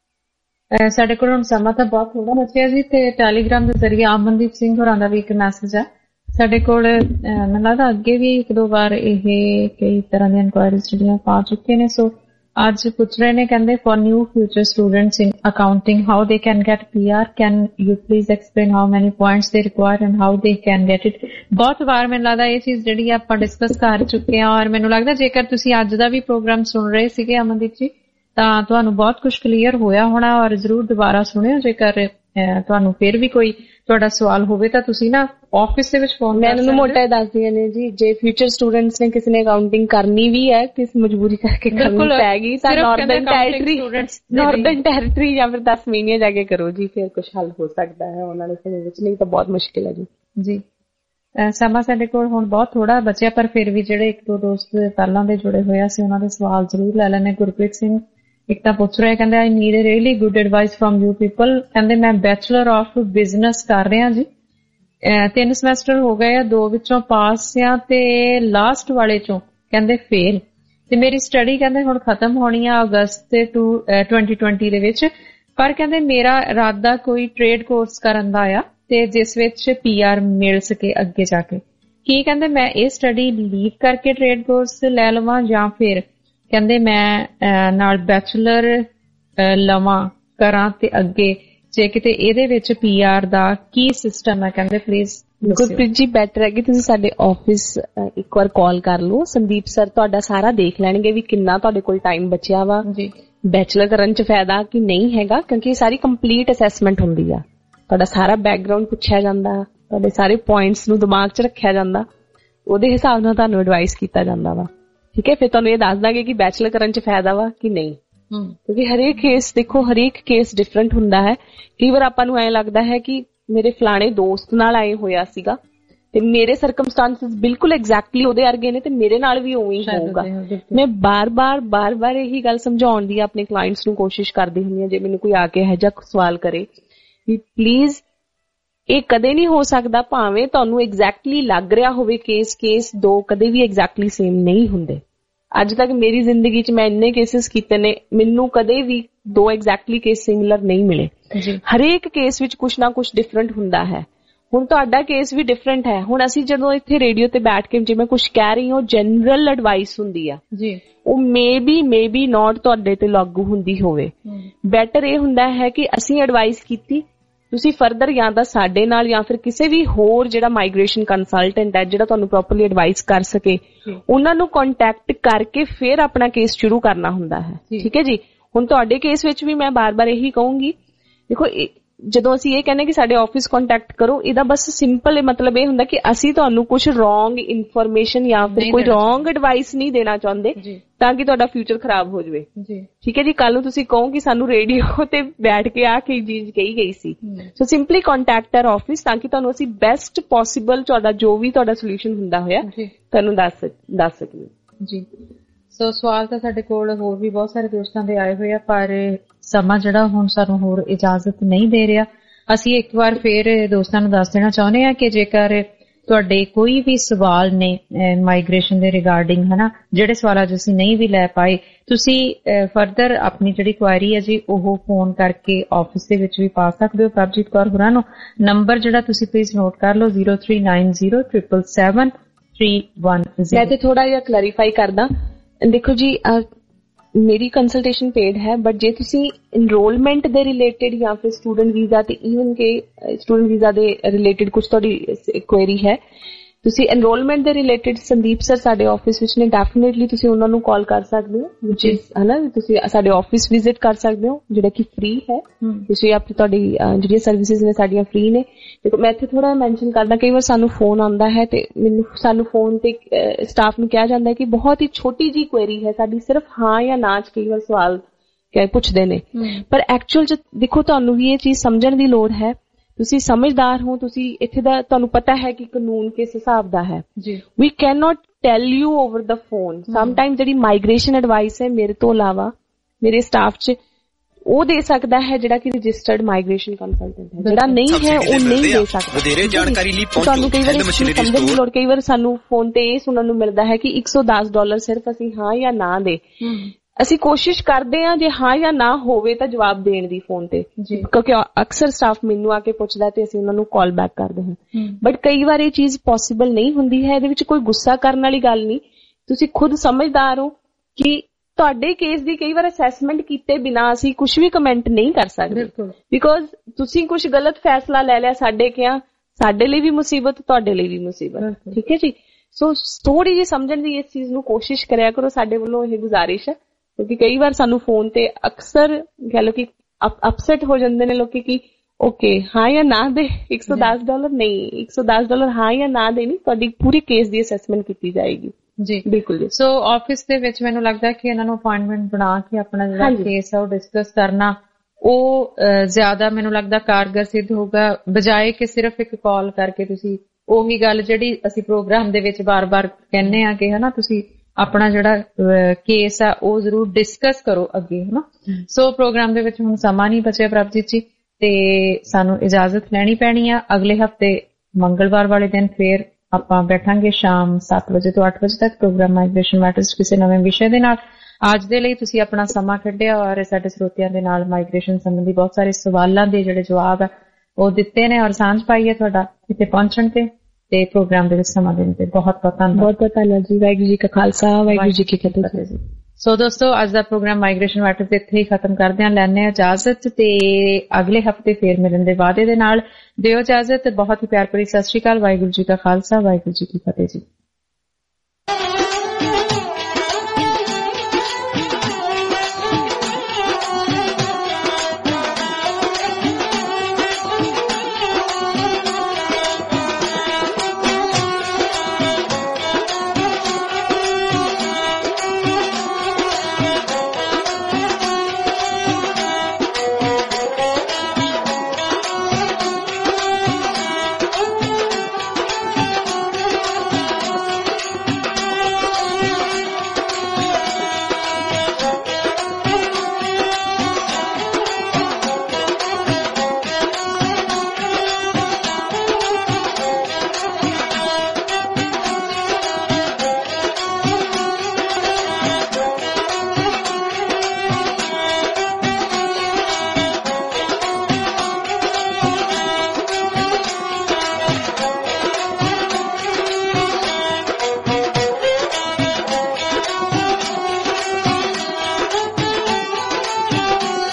ਸਾਡੇ ਕੋਲ ਹੁਣ ਸਮਾਂ ਤਾਂ ਬਹੁਤ ਥੋੜਾ ਬਚਿਆ ਜੀ ਤੇ ਟੈਲੀਗ੍ਰਾਮ ਦੇ ਜ਼ਰੀਏ ਅਮਨਦੀਪ ਸਿੰਘ ਹੋਰਾਂ ਦਾ ਵੀ ਇੱਕ ਮੈਸੇਜ ਹੈ ਸਾਡੇ ਕੋਲ। ਮੈਨੂੰ ਲੱਗਦਾ ਅੱਗੇ ਵੀ ਇੱਕ ਦੋ ਵਾਰ ਇਹ ਕਈ ਤਰ੍ਹਾਂ ਦੀਆਂ ਇਨਕੁਆਇਰੀਜ਼ ਜਿਹੜੀਆਂ ਪਾ ਚੁੱਕੇ ਨੇ। ਸੋ ਅੱਜ ਪੁੱਛ ਰਹੇ ਨੇ, ਕਹਿੰਦੇ for new future students in accounting how they can get P R, can you please explain how many points they require and how they can get it. ਬਹੁਤ ਵਾਰ ਮੈਨੂੰ ਲੱਗਦਾ ਇਹ ਚੀਜ਼ ਜਿਹੜੀ ਆਪਾਂ ਡਿਸਕਸ ਕਰ ਚੁੱਕੇ ਹਾਂ ਔਰ ਮੈਨੂੰ ਲੱਗਦਾ ਜੇਕਰ ਤੁਸੀਂ ਅੱਜ ਦਾ ਵੀ ਪ੍ਰੋਗਰਾਮ ਸੁਣ ਰਹੇ ਸੀਗੇ ਅਮਨਦੀਪ ਜੀ ਤਾਂ ਤੁਹਾਨੂੰ ਬਹੁਤ ਕੁਝ ਕਲੀਅਰ ਹੋਇਆ ਹੋਣਾ ਔਰ ਜ਼ਰੂਰ ਦੁਬਾਰਾ ਸੁਣਿਓ। ਜੇਕਰ ਤੁਹਾਨੂੰ ਫਿਰ ਵੀ ਕੋਈ ਤੁਹਾਡਾ ਸਵਾਲ ਹੋਵੇ ਤਾਂ ਤੁਸੀਂ ਨਾ ਆਫਿਸ ਦੇ ਵਿੱਚ ਫੋਨ ਮੈਂ ਇਹਨਾਂ ਨੂੰ ਮੋਟਾ ਦੱਸਦੀਆਂ ਨੇ ਜੀ, ਜੇ ਫਿਊਚਰ ਸਟੂਡੈਂਟਸ ਨੇ ਕਿਸੇ ਨੇ ਅਕਾਊਂਟਿੰਗ ਕਰਨੀ ਵੀ ਹੈ ਕਿਸ ਮਜਬੂਰੀ ਕਰਕੇ ਕਰਨੀ ਪੈ ਗਈ ਤਾਂ ਨਾਰਦਰਨ ਟੈਰੀਟਰੀ ਨਾਰਦਰਨ ਟੈਰੀਟਰੀ ਜਾਂ ਫਿਰ ਤਸਮਾਨੀਆ ਜਾ ਕੇ ਕਰੋ ਜੀ, ਫਿਰ ਕੁਝ ਹੱਲ ਹੋ ਸਕਦਾ ਹੈ ਉਹਨਾਂ ਦੇ ਸਮੇਂ ਵਿੱਚ, ਨਹੀਂ ਤਾਂ ਬਹੁਤ ਮੁਸ਼ਕਿਲ ਹੈ ਜੀ। ਜੀ ਸਮਾਂ ਸਾਡੇ ਕੋਲ ਹੁਣ ਬਹੁਤ ਥੋੜਾ ਬਚਿਆ ਪਰ ਫਿਰ ਵੀ ਜਿਹੜੇ ਇੱਕ ਦੋ ਦੋਸਤ ਪਹਿਲਾਂ ਦੇ ਜੁੜੇ ਹੋਏ ਸੀ ਉਹਨਾਂ ਦੇ ਸਵਾਲ ਜ਼ਰੂਰ ਲੈ ਲੈਣੇ। ਗੁਰਪ੍ਰੀਤ ਸਿੰਘ ਇੱਕ ਤਾਂ ਪੁੱਛ ਰਿਹਾ, ਕਹਿੰਦੇ I need a really good advice from you people. ਕਹਿੰਦੇ ਮੈਂ ਬੈਚਲਰ ਆਫ ਬਿਜ਼ਨਸ ਕਰ ਰਿਹਾ ਜੀ, ਤਿੰਨ ਸਮੈਸਟਰ ਹੋ ਗਏ ਆ, ਦੋ ਵਿੱਚੋਂ ਪਾਸ ਆ ਤੇ ਲਾਸਟ ਵਾਲੇ ਚੋਂ ਕਹਿੰਦੇ ਫੇਲ, ਤੇ ਮੇਰੀ ਸਟੱਡੀ ਕਹਿੰਦੇ ਹੁਣ ਖਤਮ ਹੋਣੀ ਆ ਅਗਸਤ ਤੇ ਟਵੈਂਟੀ ਟਵੈਂਟੀ ਦੇ ਵਿੱਚ। ਪਰ ਕਹਿੰਦੇ ਮੇਰਾ ਇਰਾਦਾ ਕੋਈ ਟ੍ਰੇਡ ਕੋਰਸ ਕਰਨ ਦਾ ਆ ਤੇ ਜਿਸ ਵਿੱਚ ਪੀ ਆਰ ਮਿਲ ਸਕੇ ਅੱਗੇ ਜਾ ਕੇ। ਕੀ ਕਹਿੰਦੇ ਮੈਂ ਇਹ ਸਟੱਡੀ ਲੀਵ ਕਰਕੇ ਟ੍ਰੇਡ ਕੋਰਸ ਲੈ ਲਵਾਂ ਜਾਂ ਫਿਰ ਕਹਿੰਦੇ ਮੈਂ ਨਾਲ ਬੈਚਲਰ ਲਵਾਂ ਕਰਾਂ ਤੇ ਅੱਗੇ ਜੇ ਕਿਤੇ ਇਹਦੇ ਵਿੱਚ ਪੀ ਆਰ ਦਾ ਕੀ ਸਿਸਟਮ ਹੈ ਕਹਿੰਦੇ ਪਲੀਜ਼। ਗੁਰਪ੍ਰੀਤ ਜੀ ਬੈਟਰ ਹੈ ਕਿ ਤੁਸੀਂ ਸਾਡੇ ਆਫਿਸ ਇੱਕ ਵਾਰ ਕਾਲ ਕਰ ਲਓ, ਸੰਦੀਪ ਸਰ ਤੁਹਾਡਾ ਸਾਰਾ ਦੇਖ ਲੈਣਗੇ ਵੀ ਕਿੰਨਾ ਤੁਹਾਡੇ ਕੋਲ ਟਾਈਮ ਬਚਿਆ ਵਾ ਜੀ, ਬੈਚਲਰ ਕਰਨ ਚ ਫਾਇਦਾ ਕਿ ਨਹੀਂ ਹੈਗਾ, ਕਿਉਂਕਿ ਇਹ ਸਾਰੀ ਕੰਪਲੀਟ ਅਸੈਸਮੈਂਟ ਹੁੰਦੀ ਆ, ਤੁਹਾਡਾ ਸਾਰਾ ਬੈਕਗਰਾਉਂਡ ਪੁੱਛਿਆ ਜਾਂਦਾ, ਤੁਹਾਡੇ ਸਾਰੇ ਪੁਆਇੰਟਸ ਨੂੰ ਦਿਮਾਗ ਚ ਰੱਖਿਆ ਜਾਂਦਾ, ਉਹਦੇ ਹਿਸਾਬ ਨਾਲ ਤੁਹਾਨੂੰ ਐਡਵਾਈਸ ਕੀਤਾ ਜਾਂਦਾ ਵਾ। ਠੀਕ ਹੈ, ਫਿਰ ਤੁਹਾਨੂੰ ਇਹ ਦੱਸ ਦਾਂਗੇ ਕਿ ਬੈਚਲਰ ਕਰਨ ਚ ਫਾਇਦਾ ਵਾ ਕਿ ਨਹੀਂ, ਕਿਉਂਕਿ ਹਰੇਕ ਕੇਸ ਦੇਖੋ ਹਰੇਕ ਕੇਸ ਡਿਫਰੈਂਟ ਹੁੰਦਾ ਹੈ। ਕਈ ਵਾਰ ਆਪਾਂ ਨੂੰ ਐਂ ਲੱਗਦਾ ਹੈ ਕਿ ਮੇਰੇ ਫਲਾਣੇ ਦੋਸਤ ਨਾਲ ਆਏ ਹੋਇਆ ਸੀਗਾ ਤੇ ਮੇਰੇ ਸਰਕਮਸਟੈਂਸਸ ਬਿਲਕੁਲ ਐਗਜ਼ੈਕਟਲੀ ਉਹਦੇ ਵਰਗੇ ਨੇ ਤੇ ਮੇਰੇ ਨਾਲ ਵੀ ਉਵੇਂ ਹੀ ਹੋਊਗਾ। ਮੈਂ ਬਾਰ-ਬਾਰ ਬਾਰ-ਬਾਰ ਇਹੀ ਗੱਲ ਸਮਝਾਉਣ ਦੀ ਆਪਣੇ ਕਲਾਇੰਟਸ ਨੂੰ ਕੋਸ਼ਿਸ਼ ਕਰਦੀ ਹੁੰਦੀ ਹਾਂ ਜੇ ਮੈਨੂੰ ਕੋਈ ਆ ਕੇ ਇਹੋ ਜਿਹਾ ਸਵਾਲ ਕਰੇ ਵੀ ਪਲੀਜ਼ ਇਹ ਕਦੇ ਨਹੀਂ ਹੋ ਸਕਦਾ, ਭਾਵੇਂ ਤੁਹਾਨੂੰ ਐਗਜ਼ੈਕਟਲੀ ਲੱਗ ਰਿਹਾ ਹੋਵੇ ਕੇਸ ਕੇਸ ਦੋ ਕਦੇ ਵੀ ਐਗਜ਼ੈਕਟਲੀ ਸੇਮ ਨਹੀਂ ਹੁੰਦੇ। ਅੱਜ ਤੱਕ ਮੇਰੀ ਜ਼ਿੰਦਗੀ ਚ ਮੈਂ ਇੰਨੇ ਕੇਸਿਸ ਕੀਤੇ ਨੇ, ਮੈਨੂੰ ਕਦੇ ਵੀ ਦੋ ਐਗਜ਼ੈਕਟਲੀ ਕੇਸ ਸਿਮਿਲਰ ਨਹੀਂ ਮਿਲੇ। ਹਰੇਕ ਕੇਸ ਵਿੱਚ ਕੁਛ ਨਾ ਕੁਛ ਡਿਫਰੈਂਟ ਹੁੰਦਾ ਹੈ। ਹੁਣ ਤੁਹਾਡਾ ਕੇਸ ਵੀ ਡਿਫਰੈਂਟ ਹੈ। ਹੁਣ ਅਸੀਂ ਜਦੋਂ ਇੱਥੇ ਰੇਡੀਓ ਤੇ ਬੈਠ ਕੇ ਜਿਵੇਂ ਕੁਛ ਕਹਿ ਰਹੀ ਹਾਂ ਜਨਰਲ ਐਡਵਾਈਸ ਹੁੰਦੀ ਆ ਜੀ, ਉਹ maybe maybe not ਤੁਹਾਡੇ ਤੇ ਲਾਗੂ ਹੁੰਦੀ ਹੋਵੇ। ਬੈਟਰ ਇਹ ਹੁੰਦਾ ਹੈ ਕਿ ਅਸੀਂ ਐਡਵਾਈਸ ਕੀਤੀ, ਤੁਸੀਂ ਫਰਦਰ ਜਾਂ ਤਾਂ ਸਾਡੇ ਨਾਲ ਜਾਂ ਫਿਰ ਕਿਸੇ ਵੀ ਹੋਰ ਜਿਹੜਾ ਮਾਈਗ੍ਰੇਸ਼ਨ ਕੰਸਲਟੈਂਟ ਹੈ ਜਿਹੜਾ ਤੁਹਾਨੂੰ ਪ੍ਰੋਪਰਲੀ ਐਡਵਾਈਸ ਕਰ ਸਕੇ ਉਹਨਾਂ ਨੂੰ ਕੰਟੈਕਟ ਕਰਕੇ ਫਿਰ ਆਪਣਾ ਕੇਸ ਸ਼ੁਰੂ ਕਰਨਾ ਹੁੰਦਾ ਹੈ। ਠੀਕ ਹੈ ਜੀ। ਹੁਣ ਤੁਹਾਡੇ ਕੇਸ ਵਿੱਚ ਵੀ ਮੈਂ ਬਾਰ-ਬਾਰ ਇਹੀ ਕਹੂੰਗੀ, ਦੇਖੋ ਜਦੋਂ ਅਸੀਂ ਇਹ ਕਹਿੰਦੇ ਕਿ ਸਾਡੇ ਆਫਿਸ ਕੰਟੈਕਟ ਕਰੋ, ਇਹਦਾ ਬਸ ਸਿੰਪਲ ਮਤਲਬ ਇਹ ਹੁੰਦਾ ਕਿ ਅਸੀਂ ਤੁਹਾਨੂੰ ਕੁਝ ਰੋਂਗ ਇਨਫੋਰਮੇਸ਼ਨ ਜਾਂ ਫਿਰ ਕੋਈ ਰੋਂਗ ਐਡਵਾਈਸ ਨਹੀਂ ਦੇਣਾ ਚਾਹੁੰਦੇ ਤਾਂ ਕਿ ਤੁਹਾਡਾ ਫਿਊਚਰ ਖਰਾਬ ਹੋ ਜਾਵੇ। ਠੀਕ ਹੈ ਜੀ। ਕੱਲ ਨੂੰ ਤੁਸੀਂ ਕਹੋ ਕਿ ਸਾਨੂੰ ਰੇਡੀਓ ਤੇ ਬੈਠ ਕੇ ਆ ਕੇ ਚੀਜ਼ ਕਹੀ ਗਈ ਸੀ, so simply contact our office ਤਾਂ ਕਿ ਤੁਹਾਨੂੰ ਅਸੀਂ ਬੈਸਟ ਪੋਸੀਬਲ ਤੁਹਾਡਾ ਜੋ ਵੀ ਤੁਹਾਡਾ ਸੋਲੂਸ਼ਨ ਹੁੰਦਾ ਹੋਇਆ ਤੁਹਾਨੂੰ ਦੱਸ ਦੱਸ ਸਕੀਏ ਜੀ। ਸੋ ਸਵਾਲ ਤਾਂ ਸਾਡੇ ਕੋਲ ਹੋਰ ਵੀ ਬਹੁਤ ਸਾਰੇ ਦੋਸਤਾਂ ਦੇ ਆਏ ਹੋਏ ਆ ਪਰ ਸਮਾਂ ਜਿਹੜਾ ਹੁਣ ਸਾਨੂੰ ਹੋਰ ਇਜਾਜ਼ਤ ਨਹੀਂ ਦੇ ਰਿਹਾ। ਅਸੀਂ ਇੱਕ ਵਾਰ ਫੇਰ ਦੋਸਤਾਂ ਨੂੰ ਦੱਸ ਦੇਣਾ ਚਾਹੁੰਦੇ ਆ ਕਿ ਜੇਕਰ ਤੁਹਾਡੇ ਕੋਈ ਵੀ ਸਵਾਲ ਨੇ ਮਾਈਗ੍ਰੇਸ਼ਨ ਦੇ ਰਿਗਾਰਡਿੰਗ ਹਨਾ, ਜਿਹੜੇ ਸਵਾਲਾਂ ਤੁਸੀਂ ਨਹੀਂ ਵੀ ਲੈ ਪਾਏ, ਤੁਸੀਂ ਫਰਦਰ ਆਪਣੀ ਜਿਹੜੀ ਕੁਆਇਰੀ ਹੈ ਜੀ ਉਹ ਫੋਨ ਕਰਕੇ ਆਫਿਸ ਦੇ ਵਿੱਚ ਵੀ ਪਾ ਸਕਦੇ ਹੋ। ਪ੍ਰਭਜੀਤ ਕੌਰ ਹੋਰਾਂ ਨੂੰ ਨੰਬਰ ਜਿਹੜਾ ਤੁਸੀਂ ਪਲੀਜ਼ ਨੋਟ ਕਰ ਲਓ zero three nine zero triple seven three one zero. ਮੈਂ ਤੇ ਥੋੜਾ ਜਿਹਾ ਕਲੈਰੀਫਾਈ ਕਰਦਾ, ਦੇਖੋ ਜੀ ਮੇਰੀ ਕੰਸਲਟੇਸ਼ਨ ਪੇਡ ਹੈ ਬਟ ਜੇ ਤੁਸੀਂ ਇਨਰੋਲਮੈਂਟ ਦੇ ਰਿਲੇਟਡ ਜਾਂ ਫਿਰ ਸਟੂਡੈਂਟ ਵੀਜ਼ਾ ਤੇ ਈਵਨ ਕਿ ਸਟੂਡੈਂਟ ਵੀਜ਼ਾ ਦੇ ਰਿਲੇਟਡ ਕੁਝ ਤੁਹਾਡੀ ਕੁਐਰੀ ਹੈ, ਤੁਸੀਂ ਐਨਰੋਲਮੈਂਟ ਦੇ ਰਿਲੇਟਡ ਸੰਦੀਪ ਸਰ ਸਾਡੇ ਆਫਿਸ ਵਿੱਚ ਨੇ, ਡੈਫੀਨੇਟਲੀ ਤੁਸੀਂ ਉਹਨਾਂ ਨੂੰ ਕਾਲ ਕਰ ਸਕਦੇ ਹੋ, ਵਿਚ ਇਜ਼ ਹਨਾ ਤੁਸੀਂ ਸਾਡੇ ਆਫਿਸ ਵਿਜ਼ਿਟ ਕਰ ਸਕਦੇ ਹੋ ਜਿਹੜਾ ਕਿ ਫ੍ਰੀ ਹੈ। ਤੁਸੀਂ ਆਪਣੀ ਤੁਹਾਡੀ ਜਿਹੜੀਆਂ ਸਰਵਿਸਿਜ਼ ਨੇ ਸਾਡੀਆਂ ਫ੍ਰੀ ਨੇ। ਦੇਖੋ ਮੈਂ ਇੱਥੇ ਥੋੜਾ ਮੈਂਸ਼ਨ ਕਰਦਾ, ਕਈ ਵਾਰ ਸਾਨੂੰ ਫੋਨ ਆਉਂਦਾ ਹੈ ਤੇ ਮੈਨੂੰ ਸਾਨੂੰ ਫੋਨ ਤੇ ਸਟਾਫ ਨੂੰ ਕਿਹਾ ਜਾਂਦਾ ਹੈ ਕਿ ਬਹੁਤ ਹੀ ਛੋਟੀ ਜੀ ਕੁਐਰੀ ਹੈ ਸਾਡੀ, ਸਿਰਫ ਹਾਂ ਜਾਂ ਨਾ ਚ ਕਈ ਵਾਰ ਸਵਾਲ ਪੁੱਛਦੇ ਨੇ, ਪਰ ਐਕਚੁਅਲ ਚ ਦੇਖੋ ਤੁਹਾਨੂੰ ਵੀ ਇਹ ਚੀਜ਼ ਸਮਝਣ ਦੀ ਲੋੜ ਹੈ। ਤੁਸੀਂ ਸਮਝਦਾਰ ਹੋ, ਤੁਸੀਂ ਇੱਥੇ ਦਾ ਤੁਹਾਨੂੰ ਪਤਾ ਹੈ ਕਿ ਕਾਨੂੰਨ ਕਿਸ ਹਿਸਾਬ ਦਾ ਹੈ। We can not tell you over the phone. Sometime ਜਿਹੜੀ ਮਾਈਗ੍ਰੇਸ਼ਨ ਐਡਵਾਈਸ ਹੈ ਮੇਰੇ ਤੋਂ ਇਲਾਵਾ ਮੇਰੇ ਸਟਾਫ ਚ ਉਹ ਦੇ ਸਕਦਾ ਹੈ ਜਿਹੜਾ ਕਿ ਰਜਿਸਟਰਡ ਮਾਈਗ੍ਰੇਸ਼ਨ ਕੰਸਲਟੈਂਟ ਹੈ, ਜਿਹੜਾ ਨਹੀਂ ਹੈ ਉਹ ਨਹੀਂ ਦੇ ਸਕਦਾ। ਵਧੇਰੇ ਜਾਣਕਾਰੀ ਲਈ ਤੁਹਾਨੂੰ ਕਈ ਵਾਰ ਸਮਝਣ ਦੀ ਲੋੜ, ਕਈ ਵਾਰ ਸਾਨੂੰ ਫੋਨ ਤੇ ਇਹ ਸੁਣਨ ਨੂੰ ਮਿਲਦਾ ਹੈ ਕਿ ਇੱਕ ਸੌ ਦਸ ਡਾਲਰ ਸਿਰਫ ਅਸੀਂ ਹਾਂ ਜਾਂ ਨਾ ਦੇ ਅਸੀਂ ਕੋਸ਼ਿਸ਼ ਕਰਦੇ ਹਾਂ ਜੇ ਹਾਂ ਜਾਂ ਨਾ ਹੋਵੇ ਤਾਂ ਜਵਾਬ ਦੇਣ ਦੀ ਫੋਨ ਤੇ, ਕਿਉਂਕਿ ਅਕਸਰ ਸਟਾਫ ਮੈਨੂੰ ਆ ਕੇ ਪੁੱਛਦਾ ਤੇ ਅਸੀਂ ਉਹਨਾਂ ਨੂੰ ਕਾਲ ਬੈਕ ਕਰਦੇ ਹਾਂ। ਬਟ ਕਈ ਵਾਰ ਇਹ ਚੀਜ਼ ਪੋਸੀਬਲ ਨਹੀਂ ਹੁੰਦੀ ਹੈ। ਇਹਦੇ ਵਿੱਚ ਕੋਈ ਗੁੱਸਾ ਕਰਨ ਵਾਲੀ ਗੱਲ ਨਹੀਂ, ਤੁਸੀਂ ਖੁਦ ਸਮਝਦਾਰ ਹੋ ਕਿ ਤੁਹਾਡੇ ਕੇਸ ਦੀ ਕਈ ਵਾਰ ਅਸੈਸਮੈਂਟ ਕੀਤੇ ਬਿਨਾਂ ਅਸੀਂ ਕੁਝ ਵੀ ਕਮੈਂਟ ਨਹੀਂ ਕਰ ਸਕਦੇ, ਬਿਕੋਜ਼ ਤੁਸੀਂ ਕੁਝ ਗਲਤ ਫੈਸਲਾ ਲੈ ਲਿਆ ਸਾਡੇ ਕਿਹਾ, ਸਾਡੇ ਲਈ ਵੀ ਮੁਸੀਬਤ, ਤੁਹਾਡੇ ਲਈ ਵੀ ਮੁਸੀਬਤ। ਠੀਕ ਹੈ ਜੀ। ਸੋ ਥੋੜੀ ਜਿਹੀ ਸਮਝਣ ਦੀ ਇਸ ਚੀਜ਼ ਨੂੰ ਕੋਸ਼ਿਸ਼ ਕਰਿਆ ਕਰੋ, ਸਾਡੇ ਵੱਲੋਂ ਇਹ ਗੁਜ਼ਾਰਿਸ਼ ਹੈ। ਕਿਉਂਕਿ ਕਈ ਵਾਰ ਸਾਨੂੰ ਫੋਨ ਤੇ ਅਕਸਰ ਕਹਿ ਲਓ ਕਿ ਅਪਸੈਟ ਹੋ ਜਾਂਦੇ ਨੇ ਲੋਕੀ ਕਿ ਓਕੇ ਹਾਂ ਜਾਂ ਨਾ ਦੇ, ਇੱਕ ਸੌ ਦਸ ਡਾਲਰ ਨਹੀਂ, ਇੱਕ ਸੌ ਦਸ ਡਾਲਰ ਹਾਂ ਜਾਂ ਨਾ ਦੇ ਨਹੀਂ, ਤੁਹਾਡੀ ਪੂਰੀ ਕੇਸ ਦੀ ਅਸੈਸਮੈਂਟ ਕੀਤੀ ਜਾਏਗੀ। ਜੀ ਬਿਲਕੁਲ ਜੀ। ਸੋ ਆਫਿਸ ਦੇ ਵਿੱਚ ਮੈਨੂੰ ਲੱਗਦਾ ਕਿ ਇਹਨਾਂ ਨੂੰ ਅਪਾਇੰਟਮੈਂਟ ਬਣਾ ਕੇ ਆਪਣਾ ਜਿਹੜਾ ਕੇਸ ਆ ਉਹ ਡਿਸਕਸ ਕਰਨਾ ਉਹ ਜ਼ਿਆਦਾ ਮੈਨੂੰ ਲੱਗਦਾ ਕਾਰਗਰ ਸਿੱਧ ਹੋਊਗਾ, ਬਜਾਏ ਕਿ ਸਿਰਫ ਇੱਕ ਕਾਲ ਕਰਕੇ ਤੁਸੀਂ ਉਹੀ ਗੱਲ ਜਿਹੜੀ ਅਸੀਂ ਪ੍ਰੋਗਰਾਮ ਦੇ ਵਿੱਚ ਬਾਰ-ਬਾਰ ਕਹਿੰਦੇ ਆ ਕਿ ਹਨਾ ਤੁਸੀਂ ਆਪਣਾ ਜਿਹੜਾ ਕੇਸ ਆ ਉਹ ਜ਼ਰੂਰ ਡਿਸਕਸ ਕਰੋ ਅੱਗੇ, ਹਨਾ। ਸੋ ਪ੍ਰੋਗਰਾਮ ਦੇ ਵਿੱਚ ਹੁਣ ਸਮਾਂ ਨਹੀਂ ਬਚਿਆ ਪ੍ਰਭਜੀਤ ਜੀ, ਤੇ ਸਾਨੂੰ ਇਜਾਜ਼ਤ ਲੈਣੀ ਪੈਣੀ ਆ। ਅਗਲੇ ਹਫਤੇ ਮੰਗਲਵਾਰ ਵਾਲੇ ਦਿਨ ਫੇਰ ਆਪਾਂ ਬੈਠਾਂਗੇ ਸ਼ਾਮ ਸੱਤ ਵਜੇ ਤੋਂ ਅੱਠ ਵਜੇ ਤੱਕ ਪ੍ਰੋਗਰਾਮ ਮਾਈਗ੍ਰੇਸ਼ਨ ਮੈਟਰਸ ਕਿਸੇ ਨਵੇਂ ਵਿਸ਼ੇ ਦੇ ਨਾਲ। ਅੱਜ ਦੇ ਲਈ ਤੁਸੀਂ ਆਪਣਾ ਸਮਾਂ ਕੱਢਿਆ ਔਰ ਸਾਡੇ ਸਰੋਤਿਆਂ ਦੇ ਨਾਲ ਮਾਈਗ੍ਰੇਸ਼ਨ ਸੰਬੰਧੀ ਬਹੁਤ ਸਾਰੇ ਸਵਾਲਾਂ ਦੇ ਜਿਹੜੇ ਜਵਾਬ ਆ ਉਹ ਦਿੱਤੇ ਨੇ ਔਰ ਸਾਂਝ ਪਾਈ ਹੈ ਤੁਹਾਡਾ ਇੱਥੇ ਪਹੁੰਚਣ ਤੇ ਤੇ ਪ੍ਰੋਗਰਾਮ ਦੇ ਵਿੱਚ ਸਮਾਂ ਦੇਣ ਤੇ ਬਹੁਤ ਬਹੁਤ ਧੰਨਵਾਦ। ਬਹੁਤ ਬਹੁਤ ਧੰਨਵਾਦ ਜੀ। ਵਾਹਿਗੁਰੂ ਜੀ ਕਾ ਖਾਲਸਾ, ਵਾਹਿਗੁਰੂ ਜੀ ਕੀ ਫਤਿਹ ਜੀ। ਸੋ ਦੋਸਤੋ ਅੱਜ ਦਾ ਪ੍ਰੋਗਰਾਮ ਮਾਈਗ੍ਰੇਸ਼ਨ ਮੈਟਰਸ ਇੱਥੇ ਹੀ ਖਤਮ ਕਰਦੇ ਹਾਂ। ਲੈਣੇ ਇਜਾਜ਼ਤ ਤੇ ਅਗਲੇ ਹਫਤੇ ਫੇਰ ਮਿਲਣ ਦੇ ਵਾਅਦੇ ਦੇ ਨਾਲ ਦਿਓ ਇਜਾਜ਼ਤ। ਬਹੁਤ ਹੀ ਪਿਆਰ ਭਰੀ ਸਤਿ ਸ਼੍ਰੀ ਅਕਾਲ। ਵਾਹਿਗੁਰੂ ਜੀ ਕਾ ਖਾਲਸਾ, ਵਾਹਿਗੁਰੂ ਜੀ ਕੀ ਫਤਿਹ ਜੀ।